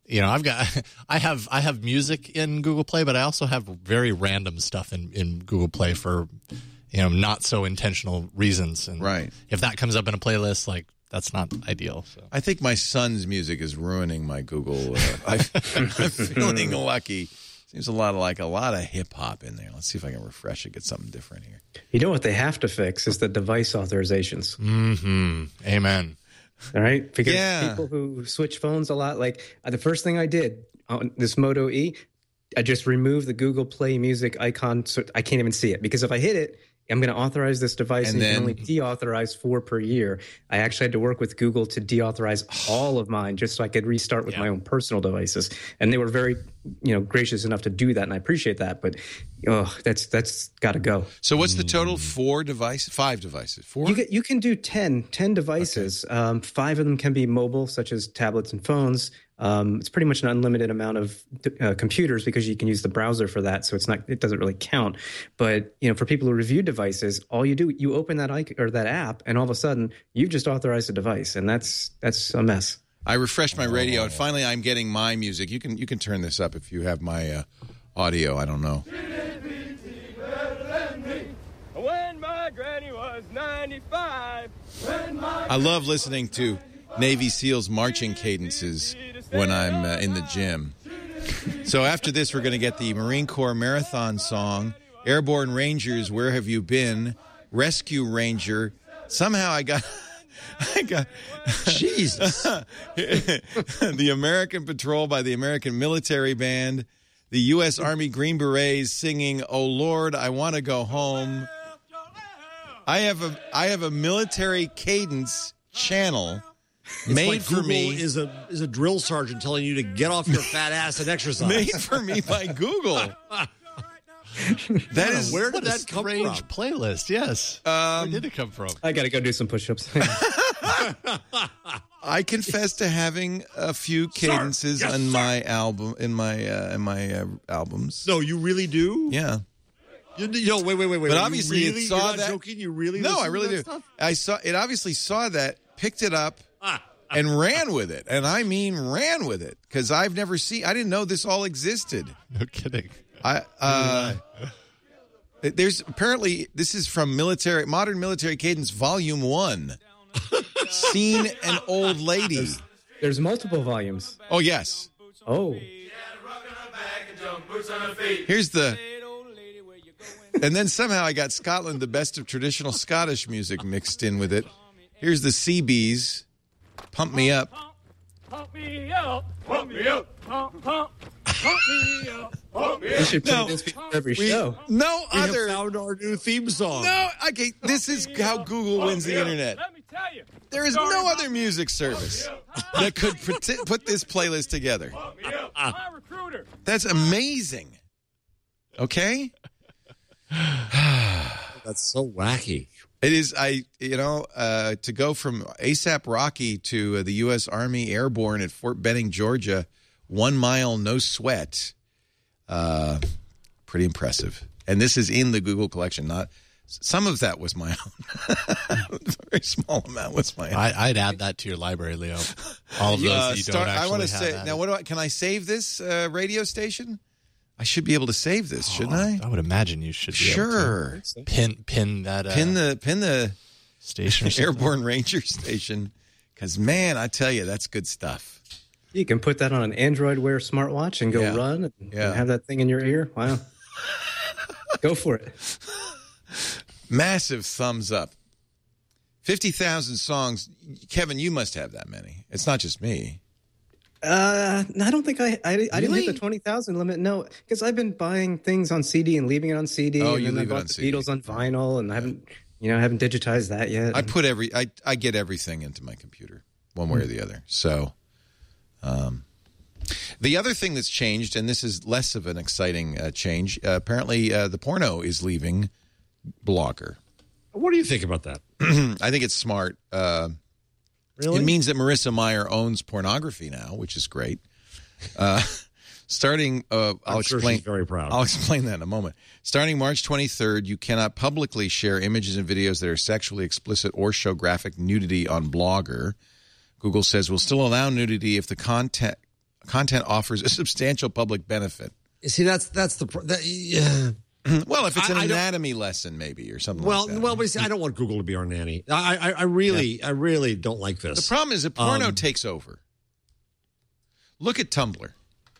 you know, I've got, I have, I have music in Google Play, but I also have very random stuff in, in Google Play for, you know, not so intentional reasons. And right. if that comes up in a playlist, like that's not ideal. So I think my son's music is ruining my Google. Uh, I, I'm feeling lucky. Seems a lot of like a lot of hip hop in there. Let's see if I can refresh it, get something different here. You know what they have to fix is the device authorizations. Mm-hmm. Amen. All right, because Yeah. people who switch phones a lot, like uh, the first thing I did on this Moto E, I just removed the Google Play Music icon, so I can't even see it. Because if I hit it, I'm going to authorize this device, and, And you can then- only deauthorize four per year. I actually had to work with Google to deauthorize all of mine, just so I could restart with Yeah. my own personal devices. And they were very, you know, gracious enough to do that, and I appreciate that. But oh, that's that's got to go. So what's the total? Four devices? Five devices? Four? You get you can do ten, ten devices. Um, five of them can be mobile, such as tablets and phones. Um, it's pretty much an unlimited amount of uh, computers because you can use the browser for that. So it's not it doesn't really count. But you know, for people who review devices, all you do you open that icon or that app, and all of a sudden you've just authorized a device, and that's that's a mess. I refreshed my radio, and finally I'm getting my music. You can you can turn this up if you have my uh, audio. I don't know. When my granny was ninety-five. I love listening to Navy SEALs marching cadences when I'm uh, in the gym. So after this, we're going to get the Marine Corps Marathon song, Airborne Rangers, Where Have You Been? Rescue Ranger. Somehow I got... I got Jesus. the American Patrol by the American Military Band, the U S Army Green Berets singing "Oh Lord, I Want to Go Home." I have a I have a military cadence channel It's made like for Google me is a is a drill sergeant telling you to get off your fat ass and exercise. made for me by Google. That is Where did what a that come strange from? playlist. Yes. Um, Where did it come from? I got to go do some push-ups. I confess to having a few cadences Yes, in sir. my album in my uh, in my uh, albums. No, you really do. Yeah. You, you know, wait, wait, wait, wait. But You obviously really, it saw you're not that. joking. You really? No, listen I really to do. that stuff? I saw it. Obviously saw that, picked it up, Ah. and ran with it. And I mean, ran with it because I've never seen. I didn't know this all existed. No kidding. I uh, there's apparently this is from military modern military cadence volume one. Seen an old lady. There's multiple volumes. Oh yes. Oh, Here's the. And then somehow I got Scotland, the best of traditional Scottish music mixed in with it. Here's the Seabees, Pump Me Up. Pump me up, pump me up, pump, pump, pump me up, pump me we up. should play No, this before every We, show. no We have other. found our new theme song. No, okay. This is how Google wins the internet. Let me tell you. There is no other music service that could put, put this playlist together. Pump me up. My recruiter. That's amazing. Okay? That's so wacky. It is, I, you know, uh, to go from ASAP Rocky to uh, the U S Army Airborne at Fort Benning, Georgia, one mile, no sweat. Uh, pretty impressive. And this is in the Google collection. Not some of that was my own. A very small amount was my own. I, I'd add that to your library, Leo. All of those Uh, that you start- don't actually I want to have say added. now. What do I? Can I save this uh, radio station? I should be able to save this, shouldn't I? I would imagine you should be Sure. able to pin pin that uh, Pin the pin the station or something. Airborne Ranger station, because man, I tell you, that's good stuff. You can put that on an Android Wear smartwatch and go Yeah. run and, Yeah. and have that thing in your ear. Wow. Go for it. Massive thumbs up. Fifty thousand songs, Kevin. You must have that many. It's not just me. Uh, I don't think I I, I didn't Really? hit the twenty thousand limit. No, because I've been buying things on C D and leaving it on C D. Oh, and you then I leave it bought on the C D. Beatles on vinyl, and I haven't, you know, I haven't digitized that yet. I put every. I I get everything into my computer, one way or the other. So, um, the other thing that's changed, and this is less of an exciting uh, change. Uh, apparently, uh, the porno is leaving Blogger. What do you think about that? I think it's smart. Uh, Really? It means that Marissa Meyer owns pornography now, which is great. Uh, starting, uh, I'll I'm sure explain. she's very proud. I'll explain that in a moment. Starting March twenty-third, you cannot publicly share images and videos that are sexually explicit or show graphic nudity on Blogger. Google says we'll still allow nudity if the content content offers a substantial public benefit. See, that's that's the pro- that, yeah. Well, if it's an I, I anatomy lesson, maybe, or something well, like that. well, but see, I don't want Google to be our nanny. I, I, I really, yeah. I really don't like this. The problem is that porno um, takes over. Look at Tumblr.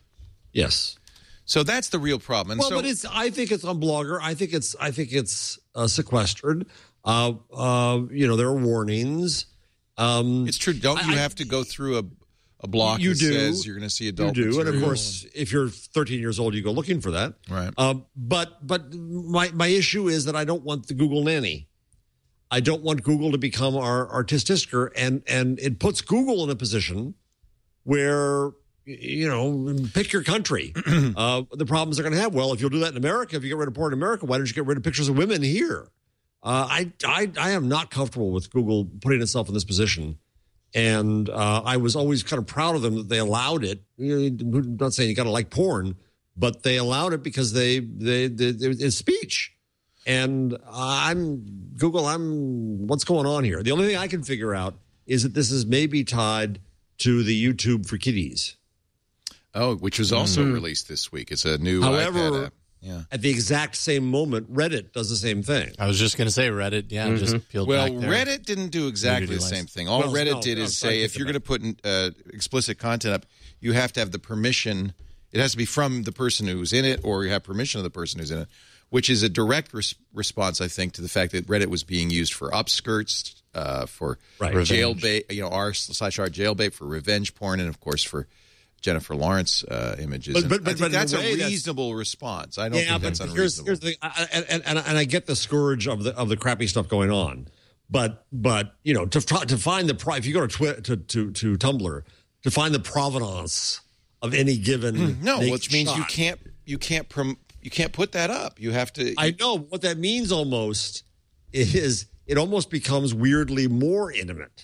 Yes. So that's the real problem. And well, so, but it's. I think it's on Blogger. I think it's. I think it's uh, sequestered. Uh, uh, you know, there are warnings. Um, it's true. Don't you I, have to go through a a block you that do. says you're going to see adult You do, material? and of course, if you're thirteen years old, you go looking for that. Right. Um, but but my my issue is that I don't want the Google nanny. I don't want Google to become our our tisk tisker, and and it puts Google in a position where, you know, pick your country. uh, the problems they're going to have. Well, if you'll do that in America, if you get rid of porn in America, why don't you get rid of pictures of women here? Uh, I, I I am not comfortable with Google putting itself in this position. And uh, I was always kind of proud of them that they allowed it. You know, I'm not saying you got to like porn, but they allowed it because they, they, they, they it's speech. And I'm Google, I'm, what's going on here? The only thing I can figure out is that this is maybe tied to the YouTube for Kiddies. Oh, which was also mm-hmm. released this week. It's a new However, iPad app. Yeah. At the exact same moment, Reddit does the same thing. I was just going to say Reddit. Yeah, mm-hmm. just peeled well, back there. Reddit didn't do exactly the same thing. All well, Reddit no, did no, is say if you're going to put in, uh, explicit content up, you have to have the permission. It has to be from the person who's in it, or you have permission of the person who's in it, which is a direct res- response, I think, to the fact that Reddit was being used for upskirts, uh, for right. jailbait, you know, r slash r jailbait, for revenge porn, and of course for Jennifer Lawrence uh, images. But, but, but, I think but that's a way, reasonable that's, response. I don't yeah, think that's but unreasonable. Here's, here's the thing, I, and, and, and I get the scourge of the of the crappy stuff going on, but but you know, to to find the if you go to Twi- to, to to Tumblr to find the provenance of any given no, which means shot. you can't you can't prom- you can't put that up. You have to. I know what that means. Almost is it almost becomes weirdly more intimate,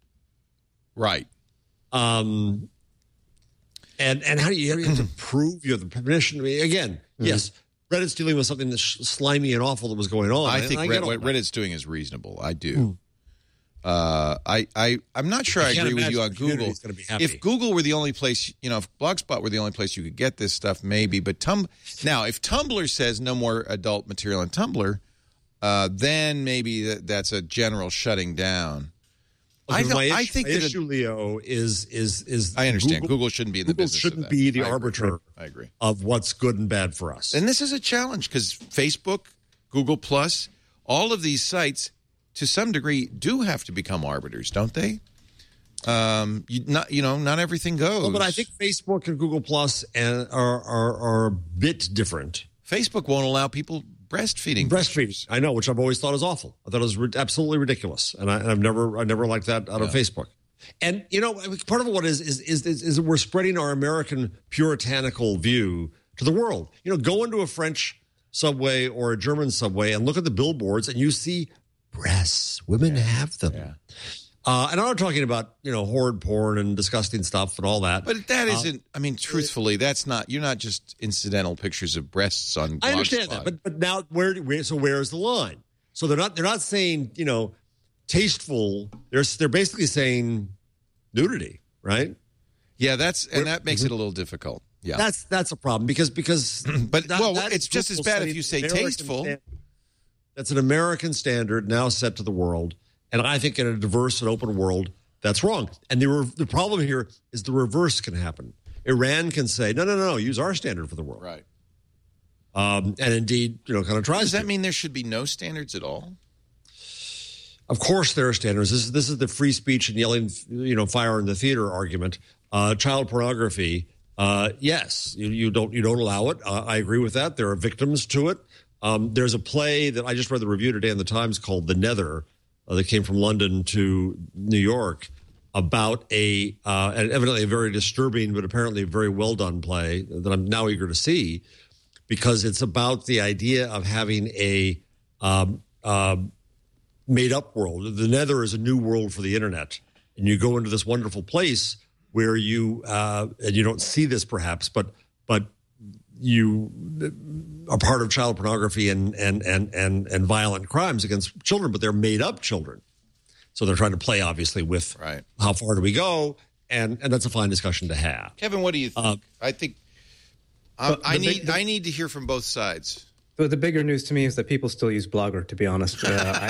right? Um. And and how do you, how do you have to prove you have the permission? I mean, again, mm-hmm. yes, Reddit's dealing with something that's slimy and awful that was going on. I think I Red, what Reddit's doing is reasonable. I do. Mm. Uh, I I I'm not sure I, I agree with you on Google. If Google were the only place, you know, if Blogspot were the only place you could get this stuff, maybe. But Tum now, if Tumblr says no more adult material on Tumblr, uh, then maybe that, that's a general shutting down. I, my issue, I think my that issue, it, Leo, is is is. I understand. Google, Google shouldn't be in the Google business. shouldn't of that. be the I arbiter. Agree. I agree. Of what's good and bad for us. And this is a challenge because Facebook, Google Plus, all of these sites, to some degree, do have to become arbiters, don't they? Um, you not you know, not everything goes. Well, but I think Facebook and Google Plus and are are are a bit different. Facebook won't allow people breastfeeding. Breastfeeding, I know, which I've always thought is awful. I thought it was re- absolutely ridiculous, and, I, and I've never, I never liked that out yeah. of Facebook. And you know, part of what is is is is, is we're spreading our American puritanical view to the world. You know, go into a French subway or a German subway and look at the billboards, and you see breasts. Women yeah. have them. Yeah. Uh, and I'm not talking about, you know, horrid porn and disgusting stuff and all that. But that isn't, uh, I mean, truthfully, that's not, you're not just incidental pictures of breasts on Blogspot. I understand that, but but now, where, where so where's the line? So they're not they're not saying, you know, tasteful. They're, they're basically saying nudity, right? Yeah, that's, and that makes it a little difficult. Yeah. That's that's a problem because, because but, that, well, that it's just as bad if you say American tasteful. Standard. That's an American standard now set to the world. And I think in a diverse and open world, that's wrong. And the, re- the problem here is the reverse can happen. Iran can say, no, no, no, use our standard for the world. Right. Um, and indeed, you know, kind of tries Does that to. mean there should be no standards at all? Of course there are standards. This is, this is the free speech and yelling, you know, fire in the theater argument. Uh, child pornography, uh, yes, you, you don't you don't allow it. Uh, I agree with that. There are victims to it. Um, there's a play that I just read the review today in the Times called The Nether, Uh, that came from London to New York about a, uh, and evidently a very disturbing but apparently very well done play that I'm now eager to see because it's about the idea of having a um, uh, made up world. The Nether is a new world for the internet. And you go into this wonderful place where you, uh, and you don't see this perhaps, but, but you are part of child pornography and, and, and, and, and violent crimes against children, but they're made up children. So they're trying to play, obviously, with right. how far do we go? and and that's a fine discussion to have. Kevin, what do you think? Uh, I think um, But I the need big- the- I need to hear from both sides. So the bigger news to me is that people still use Blogger. To be honest, uh,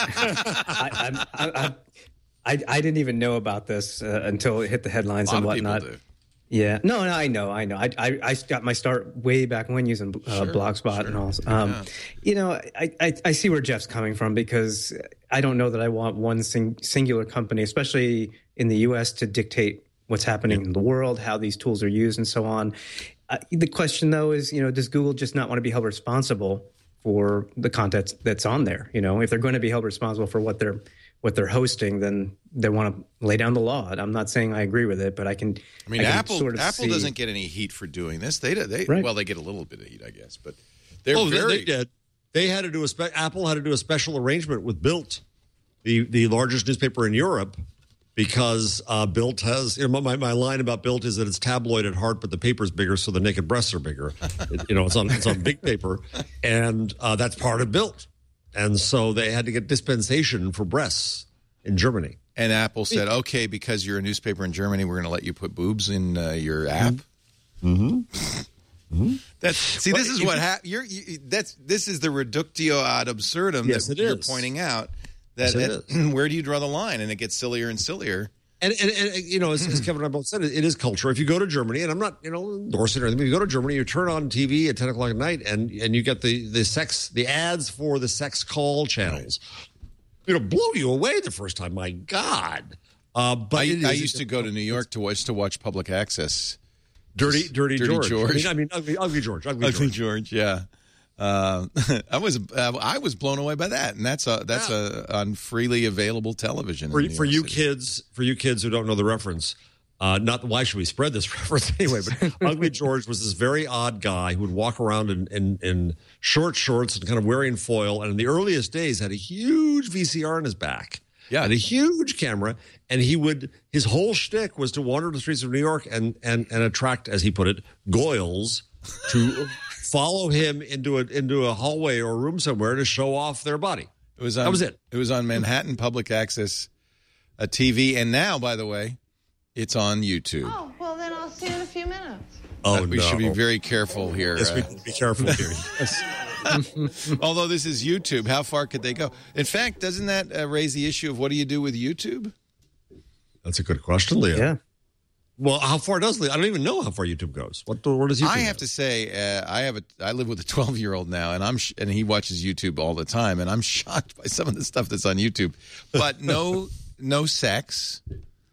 I, I, I, I, I, I didn't even know about this uh, until it hit the headlines A lot and of people whatnot. do. Yeah, no, no, I know, I know. I, I, I got my start way back when using uh, Sure, Blogspot sure. and all. Um, Yeah. You know, I, I, I see where Jeff's coming from because I don't know that I want one sing, singular company, especially in the U S, to dictate what's happening in the world, how these tools are used, and so on. Uh, the question, though, is, you know, does Google just not want to be held responsible for the content that's on there? You know, if they're going to be held responsible for what they're what they're hosting, then they want to lay down the law. And I'm not saying I agree with it, but I can. I mean, can Apple sort of Apple see- doesn't get any heat for doing this. They they Right. well, they get a little bit of heat, I guess, but they're oh, they- very they did. They had to do a spe- Apple had to do a special arrangement with Bild, the the largest newspaper in Europe, because uh, Bild has. You know, my my line about Bild is that it's tabloid at heart, but the paper's bigger, so the naked breasts are bigger. It- you know, it's on it's on big paper, and uh, that's part of Bild, and so they had to get dispensation for breasts in Germany. And Apple said, okay, because you're a newspaper in Germany, we're going to let you put boobs in uh, your app. Mm-hmm. mm-hmm. That's see, this is what hap- you're. You, that's this is the reductio ad absurdum Yes, that it you're is. pointing out. That, Yes, it that- where do you draw the line? And it gets sillier and sillier. And, and, and you know, as, as Kevin and I both said, it, it is culture. If you go to Germany, and I'm not, you know, endorsing or anything, but if you go to Germany, you turn on T V at ten o'clock at night, and and you get the the sex, the ads for the sex call channels. It'll blow you away the first time. My God! Uh, but I, it I is- used to go to New York to watch to watch public access. Dirty, dirty, Dirty George. George. I mean, I mean ugly, ugly George. Ugly, Ugly George. George, yeah. Uh, I was uh, I was blown away by that, and that's a that's a on freely available television For, in New for York you City. kids, for you kids who don't know the reference, uh, not why should we spread this reference anyway? But Ugly George was this very odd guy who would walk around in, in, in short shorts and kind of wearing foil, and in the earliest days had a huge V C R in his back. Yeah. And a huge camera, and he would his whole shtick was to wander the streets of New York and and and attract, as he put it, goyles to follow him into a into a hallway or a room somewhere to show off their body. It was on, That was it. It was on Manhattan Public Access, a T V, and now, by the way, it's on YouTube. Oh, well, then I'll see you in a few minutes. Oh, Uh, we no. should be very careful here. Yes, we uh, need to be careful here. Yes. although this is YouTube, how far could they go? In fact, doesn't that uh, raise the issue of what do you do with YouTube? That's a good question, Leo. Yeah. Well, how far does Leo? I don't even know how far YouTube goes. What what does YouTube? I have to say, uh, I have a. I live with a twelve-year-old now, and I'm sh- and he watches YouTube all the time, and I'm shocked by some of the stuff that's on YouTube. But no, no sex,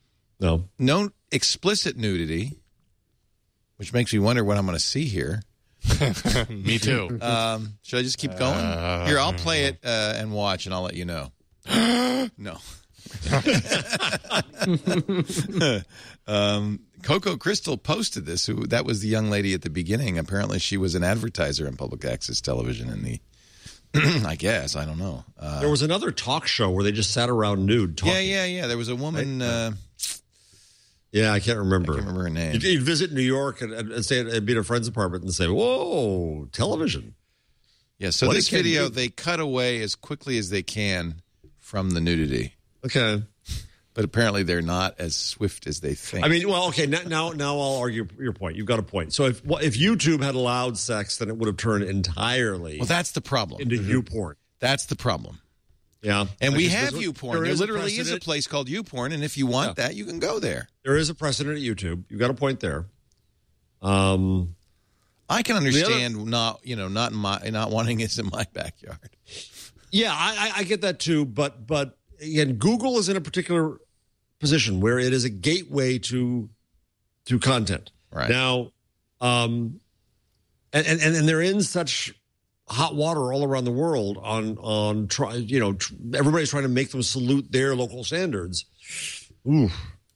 No. no explicit nudity, which makes me wonder what I'm going to see here. Me too. Um, should I just keep going? Here, I'll play it uh, and watch, and I'll let you know. No. um, Coco Crystal posted this. Who that was the young lady at the beginning. Apparently, she was an advertiser in public access television. In the, I guess I don't know. Uh, There was another talk show where they just sat around nude talking. yeah, yeah, yeah. There was a woman. Uh, Yeah, I can't remember. I can't remember her name. You'd, you'd visit New York and, and stay at, and be at a friend's apartment and say, "Whoa, television." Yeah. So What this it can video, do. they cut away as quickly as they can from the nudity, Okay. but apparently they're not as swift as they think. I mean, well, okay. Now, now, now I'll argue your point. You've got a point. So if well, if YouTube had allowed sex, then it would have turned entirely well, that's the problem. into you porn. That's the problem. Yeah, And we Because have there's- YouPorn. there There is a literally is a precedent- place called YouPorn, and if you want that, you can go there. There is a precedent at YouTube. You've got a point there. Um. I can understand not, you know, not in my not wanting it in my backyard. Yeah, I, I I get that too, but but again, Google is in a particular position where it is a gateway to to content. Right. Now, um, and and and they're in such hot water all around the world on on try you know tr- everybody's trying to make them salute their local standards. Ooh.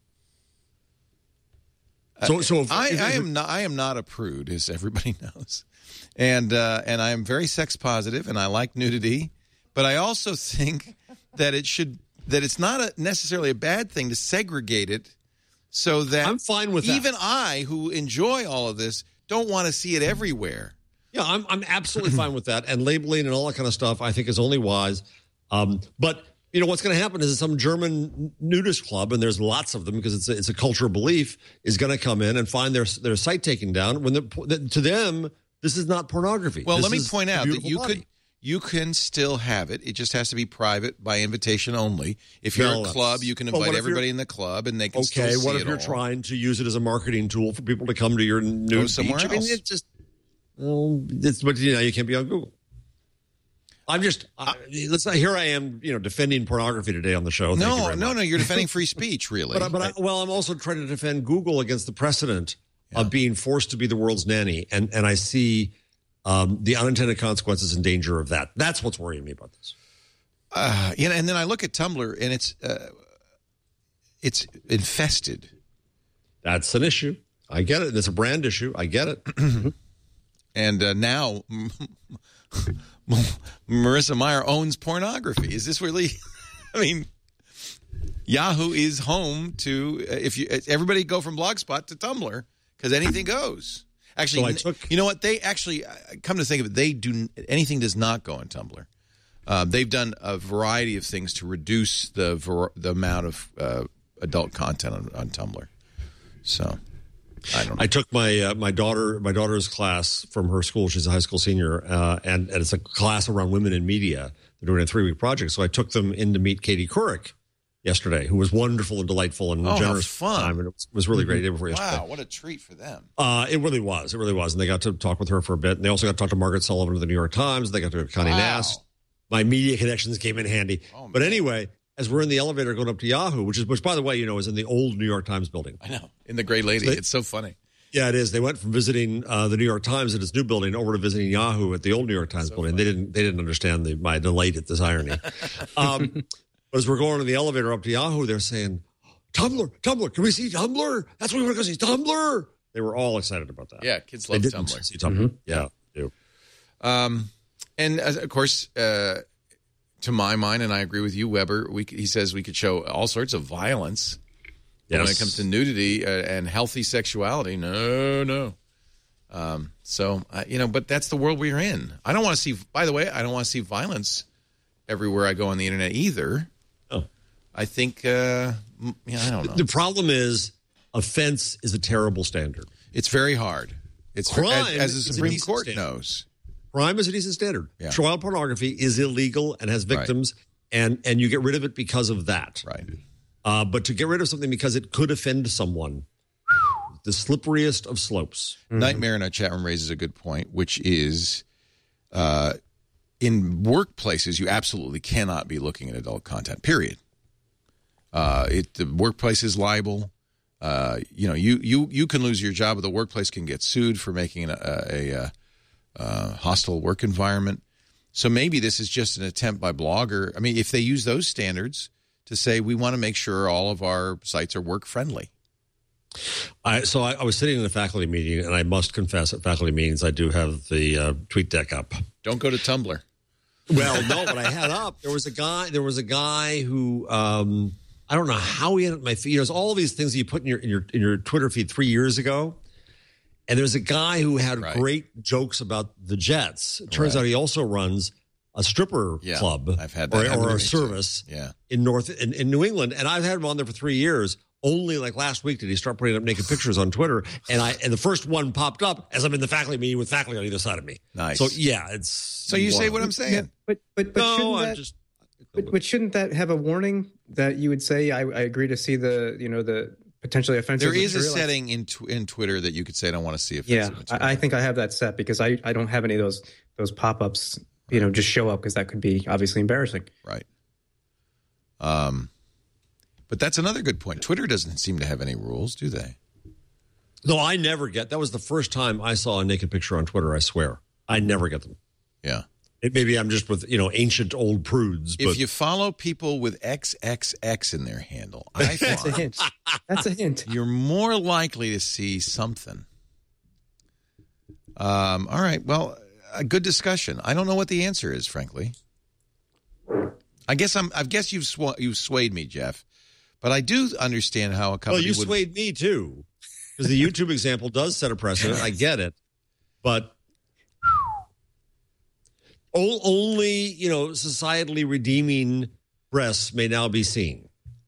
So so if, I, if- I if- am not I am not a prude, as everybody knows, and uh, and I am very sex positive, and I like nudity, but I also think that it should that it's not a, necessarily a bad thing to segregate it, so that I'm fine with that. even I, who enjoy all of this, don't want to see it everywhere. Yeah, I'm I'm absolutely fine with that. And labeling and all that kind of stuff, I think, is only wise. Um, but you know, what's going to happen is some German nudist club, and there's lots of them because it's a, it's a cultural belief, is going to come in and find their their site taken down. When to them, this is not pornography. Well, this let me is point a out that beautiful you body. could you can still have it. It just has to be private by invitation only. If you're No, a club, you can but what invite if everybody you're- in the club, and they can Okay, still see what if it you're all. trying to use it as a marketing tool for people to come to your nude somewhere beach? I mean, else. it just, well, it's, but you know, you can't be on Google. I'm just, I, let's not, here I am, you know, defending pornography today on the show. Thank you No, very no, much. no. You're defending free speech, really. But, I- but I, well, I'm also trying to defend Google against the precedent of being forced to be the world's nanny, and and I see um, the unintended consequences and danger of that. That's what's worrying me about this. Uh, you know, and then I look at Tumblr, and it's uh, it's infested. That's an issue. I get it. It's a brand issue. I get it. And uh, now Marissa Mayer owns pornography. Is this really? I mean, Yahoo is home to uh, if you everybody go from Blogspot to Tumblr because anything goes. Actually, So I took- you know what? They actually uh, come to think of it, they do anything does not go on Tumblr. Uh, they've done a variety of things to reduce the ver- the amount of uh, adult content on, on Tumblr. So. I don't know. I took my uh, my daughter my daughter's class from her school. She's a high school senior, uh, and, and it's a class around women in media. They're doing a three week project. So I took them in to meet Katie Couric yesterday, who was wonderful and delightful and Oh, how generous. fun. Time, and it was, was really great day before yesterday. Wow, what a treat for them. Uh, it really was. It really was. And they got to talk with her for a bit. And they also got to talk to Margaret Sullivan of the New York Times. They got to go to Connie Wow. Nast. My media connections came in handy. Oh, but man. anyway, as we're in the elevator going up to Yahoo, which is which by the way, you know, is in the old New York Times building. I know. In the Gray Lady. They- It's so funny. Yeah, it is. They went from visiting uh, the New York Times at its new building over to visiting Yahoo at the old New York Times So building. funny. They didn't. They didn't understand the, my delight at this irony. um, but as we're going in the elevator up to Yahoo, they're saying, "Tumblr, Tumblr, can we see Tumblr? That's what we want to go see. Tumblr." They were all excited about that. Yeah, kids They love didn't Tumblr. see Tumblr. Yeah, they do. Um, and uh, of course, uh, to my mind, and I agree with you, Weber, we, he says we could show all sorts of violence. But when Yes. it comes to nudity uh, and healthy sexuality, no, no. Um, so, uh, you know, but that's the world we're in. I don't want to see, by the way, I don't want to see violence everywhere I go on the internet either. Oh. I think, uh, m- yeah, I don't know. The problem is, offense is a terrible standard. It's very hard. It's Crime as, as is the a Supreme decent Court standard. knows. Crime is a decent standard. Yeah. Child pornography is illegal and has victims, and and you get rid of it because of that. Right. Uh, but to get rid of something because it could offend someone, the slipperiest of slopes. Nightmare in our chat room raises a good point, which is uh, in workplaces, you absolutely cannot be looking at adult content, period. Uh, it, the workplace is liable. Uh, you know, you, you, you can lose your job, but the workplace can get sued for making a, a, a, a hostile work environment. So maybe this is just an attempt by Blogger. I mean, if they use those standards to say we want to make sure all of our sites are work friendly. I, so I, I was sitting in a faculty meeting, and I must confess, at faculty meetings, I do have the uh, tweet deck up. Don't go to Tumblr. Well, no, but I had up. There was a guy. There was a guy who um, I don't know how he ended up my feed. You know, it's all these things that you put in your in your in your Twitter feed three years ago. And there's a guy who had Right. great jokes about the Jets. It turns Right. out he also runs a stripper Yeah, club I've had that or, happen or to a me, too. service Yeah. in North in, in New England. And I've had him on there for three years. Only like last week did he start putting up naked pictures on Twitter. And I and the first one popped up as I'm in the faculty meeting with faculty on either side of me. Nice. So yeah, it's So you say what I'm saying. But but but No, shouldn't I'm that, just but, but shouldn't that have a warning that you would say I, I agree to see the you know the potentially offensive There is a material? setting in tw- in Twitter that you could say I don't want to see offensive Yeah, material. I, I think I have that set because I, I don't have any of those those pop ups. You know, just show up because that could be obviously embarrassing. Right. Um, but that's another good point. Twitter doesn't seem to have any rules, do they? no, I never get. That was the first time I saw a naked picture on Twitter. I swear, I never get them. Yeah. It, maybe I'm just with you know ancient old prudes. But If you follow people with triple X in their handle, I That's a think hint. That's a hint. you're more likely to see something. Um, all right. Well, a good discussion. I don't know what the answer is, frankly. I guess I'm. I guess you've sw- you've swayed me, Jeff. But I do understand how a well, company you would. swayed me too, because the YouTube example does set a precedent. I get it, but o- only you know societally redeeming breasts may now be seen.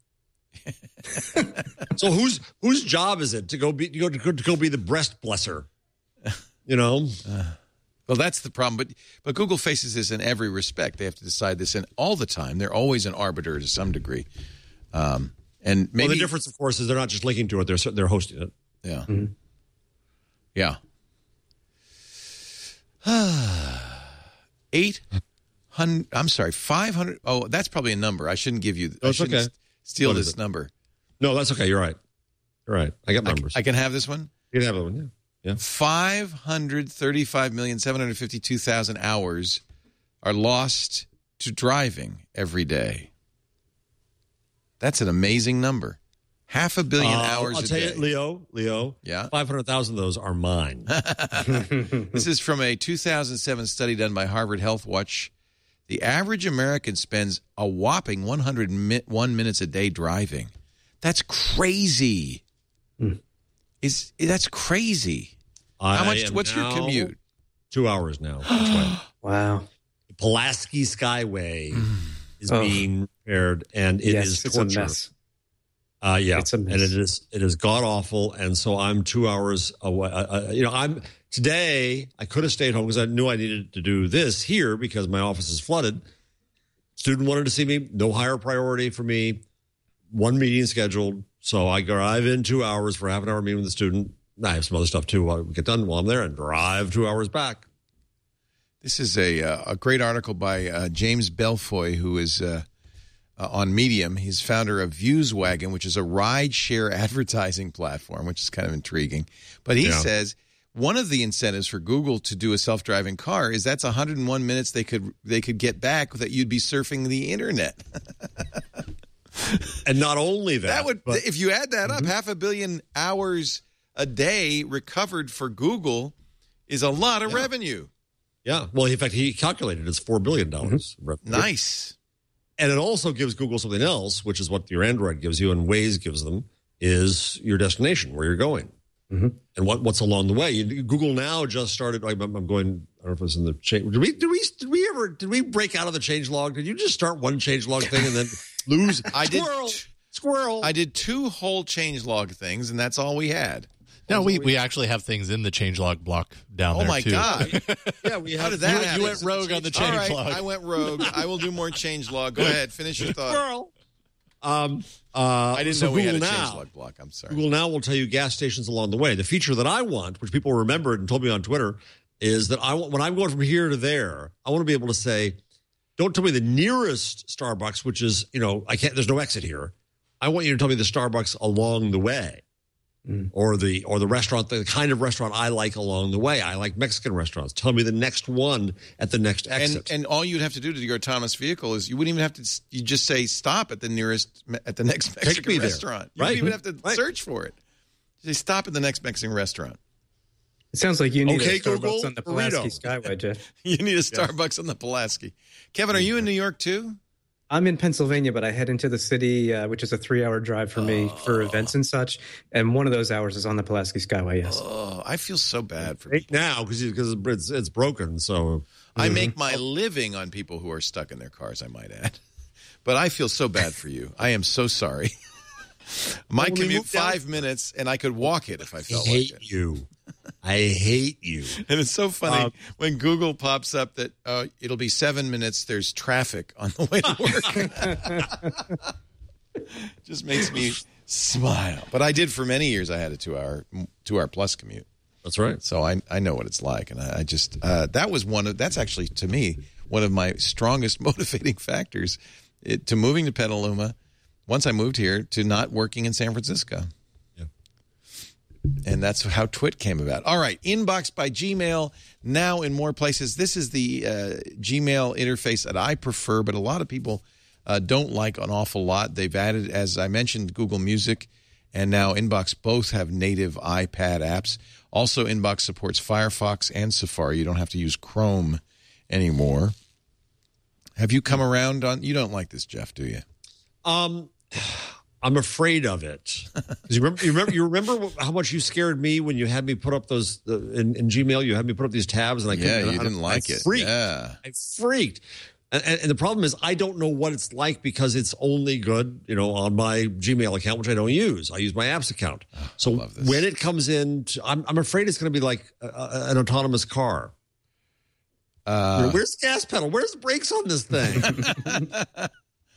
So whose whose job is it to go be to go, to go be the breast blesser? You know. Uh, well, that's the problem. But but Google faces this in every respect. They have to decide this, and all the time they're always an arbiter to some degree. Um, and maybe well, the difference, of course, is they're not just linking to it; they're they're hosting it. Yeah. Mm-hmm. Yeah. Eight hundred. I'm sorry, five hundred. Oh, that's probably a number. I shouldn't give you. No, I it's shouldn't okay. s- steal What is this it? number. No, that's okay. You're right. You're right. I got I, numbers. I can have this one. You can have that one. Yeah. Yeah. Five hundred thirty-five million seven hundred fifty-two thousand hours are lost to driving every day. That's an amazing number. Half a billion Uh, hours I'll a tell day. you, Leo. Leo. Yeah. Five hundred thousand of those are mine. This is from a two thousand seven study done by Harvard Health Watch. The average American spends a whopping one hundred one minutes a day driving. That's crazy. Mm. Is that's crazy. I How much? am What's your now commute? Two hours now. Each way. Wow. The Pulaski Skyway is Oh. being repaired, and it is yes, it's a torture. mess. Uh, yeah, It's a mess. and it is it is god awful, and so I'm two hours away. Uh, uh, you know, I'm today. I could have stayed home because I knew I needed to do this here because my office is flooded. Student wanted to see me. No higher priority for me. One meeting scheduled, so I drive in two hours for a half an hour meeting with the student. I have some other stuff too. I'll get done while I'm there and drive two hours back. This is a uh, a great article by uh, James Belfoy, who is uh, uh, on Medium. He's founder of Viewswagon, which is a ride-share advertising platform, which is kind of intriguing. But he Yeah. says one of the incentives for Google to do a self-driving car is that's one hundred one minutes they could they could get back that you'd be surfing the internet. And not only that, That would, but- if you add that up, half a billion hours a day recovered for Google is a lot of revenue. yeah. Well, in fact, he calculated it's four billion dollars. Nice. And it also gives Google something else, which is what your Android gives you and Waze gives them, is your destination, where you're going. Mm-hmm. And what, what's along the way. You, Google now just started, I'm, I'm going, I don't know if it was in the change. Did we, did we, did we ever, did we break out of the change log? Did you just start one change log thing and then lose? I did. Squirrel, squirrel. I did two whole changelog things, and that's all we had. No, we, we actually have things in the changelog block down Oh there, my too. God! yeah, we How have did that You- happen? you went rogue on the All change right, log. I went rogue. I will do more changelog. Go ahead, finish your thought. squirrel. Um, uh, I didn't so know we had a Google now, changelog block. I'm sorry. Google now will tell you gas stations along the way. The feature that I want, which people remembered and told me on Twitter, is that I want when I'm going from here to there, I want to be able to say, don't tell me the nearest Starbucks, which is, you know, I can't, there's no exit here. I want you to tell me the Starbucks along the way. Mm. Or the or the restaurant, the kind of restaurant I like along the way. I like Mexican restaurants. Tell me the next one at the next And exit. and all you'd have to do to your autonomous vehicle is you wouldn't even have to. You just say stop at the nearest at the next me Mexican there. restaurant. You Right. don't even have to Right. search for it. You say stop at the next Mexican restaurant. It sounds like you need Okay, a Starbucks Google, on the burrito. Pulaski Skyway, Jeff. You need a Starbucks on the Pulaski. Kevin, are you in New York too? I'm in Pennsylvania, but I head into the city, uh, which is a three-hour drive for me for events and such. And one of those hours is on the Pulaski Skyway. Yes. Oh, I feel so bad for Right people. now, because it's, it's broken. So I make my living on people who are stuck in their cars, I might add. But I feel so bad for you. I am so sorry. My Well, when we commute moved down- five minutes, and I could walk it if I I felt hate like it. you. I hate you. And it's so funny Um, when Google pops up that uh, it'll be seven minutes. There's traffic on the way to work. Just makes me smile. But I did for many years. I had a two-hour, two-hour plus commute, That's right. so I I know what it's like. And I, I just uh, that was one of that's actually to me one of my strongest motivating factors it, to moving to Petaluma. Once I moved here to not working in San Francisco. And that's how Twit came about. All right, Inbox by Gmail, now in more places. This is the uh, Gmail interface that I prefer, but a lot of people uh, don't like an awful lot. They've added, as I mentioned, Google Music, and now Inbox both have native iPad apps. Also, Inbox supports Firefox and Safari. You don't have to use Chrome anymore. Have you come around on... You don't like this, Jeff, do you? Um, I'm afraid of it. 'Cause You remember, you remember, you remember how much you scared me when you had me put up those uh, in, in Gmail. You had me put up these tabs, and I couldn't. Yeah, you I- didn't I like it. freaked. Yeah. I freaked. And, and, and the problem is I don't know what it's like because it's only good, you know, on my Gmail account, which I don't use. I use my apps account. Oh, so this. when it comes in, to, I'm, I'm afraid it's going to be like a, a, an autonomous car. Uh, Where's the gas pedal? Where's the brakes on this thing? uh,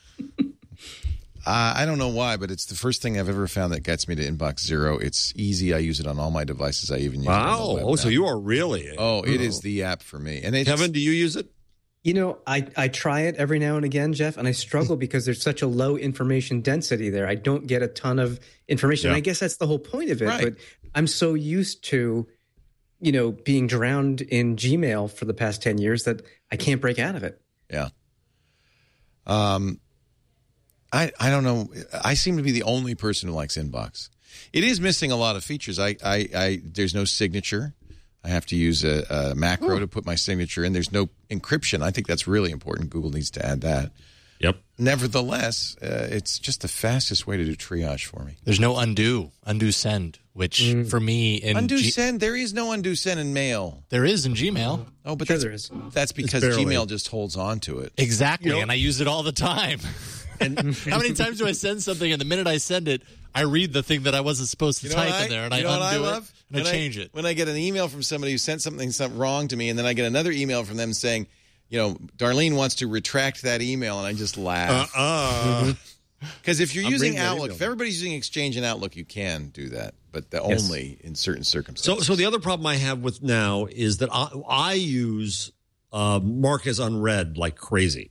I don't know why, but it's the first thing I've ever found that gets me to Inbox Zero. It's easy. I use it on all my devices. I even use wow. it on the web Oh, so now. you are really. Oh, it is the app for me. And it's, Kevin, do you use it? You know, I, I try it every now and again, Jeff, and I struggle because there's such a low information density there. I don't get a ton of information. Yeah. And I guess that's the whole point of it. Right. But I'm so used to, you know, being drowned in Gmail for the past ten years that I can't break out of it. Yeah. Um, I I don't know. I seem to be the only person who likes Inbox. It is missing a lot of features. I I, I there's no signature. I have to use a, a macro Ooh. to put my signature in. There's no encryption. I think that's really important. Google needs to add that. Yep. Nevertheless, uh, it's just the fastest way to do triage for me. There's no undo, undo send, which for me in Undo G- send. There is no undo send in Mail. there is in Gmail. Oh, but Sure that's, there is. that's because barely. Gmail just holds on to it. Exactly, You know- and I use it all the time. And How many times do I send something, and the minute I send it, I read the thing that I wasn't supposed to You know type what I- in there, and you know I what undo I it, love? and I When change it. When I get an email from somebody who sent something, something wrong to me, and then I get another email from them saying, you know, Darlene wants to retract that email, and I just laugh. uh, Because if you're I'm using reading that Outlook, email. if everybody's using Exchange and Outlook, you can do that, but the Yes. only in certain So, circumstances. so the other problem I have with now is that I, I use uh, mark as unread like crazy.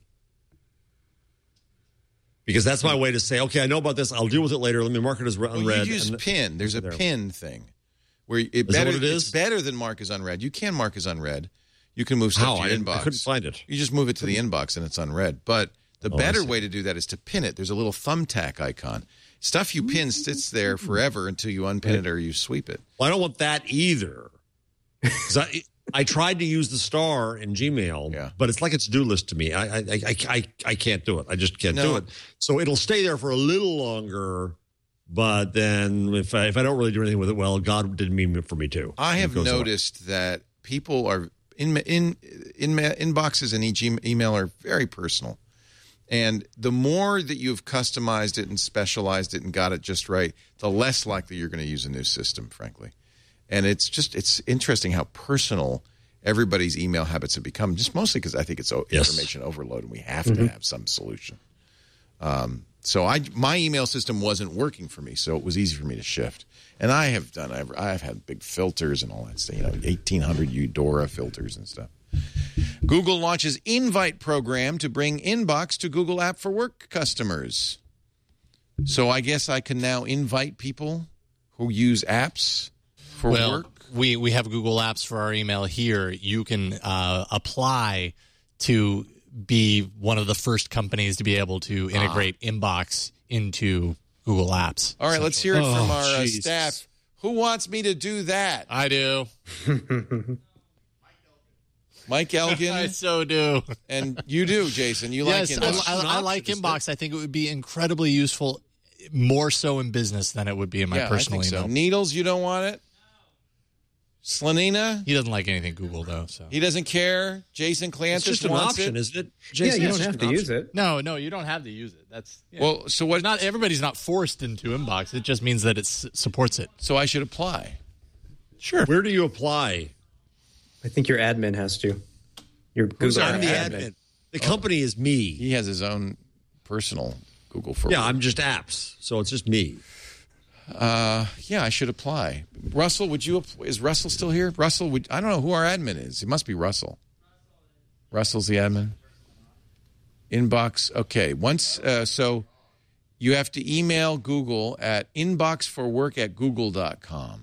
Because that's my way to say, okay, I know about this. I'll deal with it later. Let me mark it as re- Well, unread. you use and- pin. There's a there. pin thing where it that better. what it is? It's better than mark as unread. You can mark as unread. You can move stuff How? to I, your didn't- inbox. I couldn't find it. You just move it to the inbox and it's unread. But the Oh, I better see. way to do that is to pin it. There's a little thumbtack icon. Stuff you pin sits there forever until you unpin it or you sweep it. Well, I don't want that either. 'Cause I, I tried to use the star in Gmail, Yeah. but it's like a to-do list to me. I, I, I, I, I can't do it. I just can't No. do it. So it'll stay there for a little longer, but then if I, if I don't really do anything with it, well, God didn't mean it for me to. I It have goes away. noticed that people are in in in inboxes and e- email are very personal. And the more that you've customized it and specialized it and got it just right, the less likely you're going to use a new system, frankly. And it's just, it's interesting how personal everybody's email habits have become, just mostly because I think it's o- Yes. information overload and we have to have some solution. Um, so I, my email system wasn't working for me, so it was easy for me to shift. And I have done, I've, I've had big filters and all that stuff, you know, eighteen hundred Eudora filters and stuff. Google launches Invite program to bring Inbox to Google App for Work customers. So I guess I can now invite people who use apps for well, work. we we have Google Apps for our email here. You can uh, apply to be one of the first companies to be able to integrate Inbox into Google Apps. All right, let's hear it from Oh, our uh, Jesus. staff. Who wants me to do that? I do. Mike Elgin, I so do. and you do, Jason. You yes, like I, Inbox. I, I like Inbox. I think it would be incredibly useful, more so in business than it would be in my yeah, personal I think email. so. Needles, you don't want it? Slanina, He doesn't like anything Google though. So he doesn't care. Jason Clantis It's just an wants option, it. isn't it? Yeah, Jason? you It's don't just have an to use option. it. no, no, you don't have to use it. That's yeah. Well, so what? not everybody's not forced into Inbox. It just means that it s- supports it. So I should apply. Sure. Where do you apply? I think your admin has to. Your Google our I'm the admin? admin. The company is me. He has his own personal Google for Yeah, Work. I'm just apps, so it's just me. Uh, yeah, I should apply. Russell, would you? app- Is Russell still here? Russell, would I don't know who our admin is. It must be Russell. Russell's the admin. Inbox. Okay. Once, uh, so you have to email Google at inboxforwork at google dot com.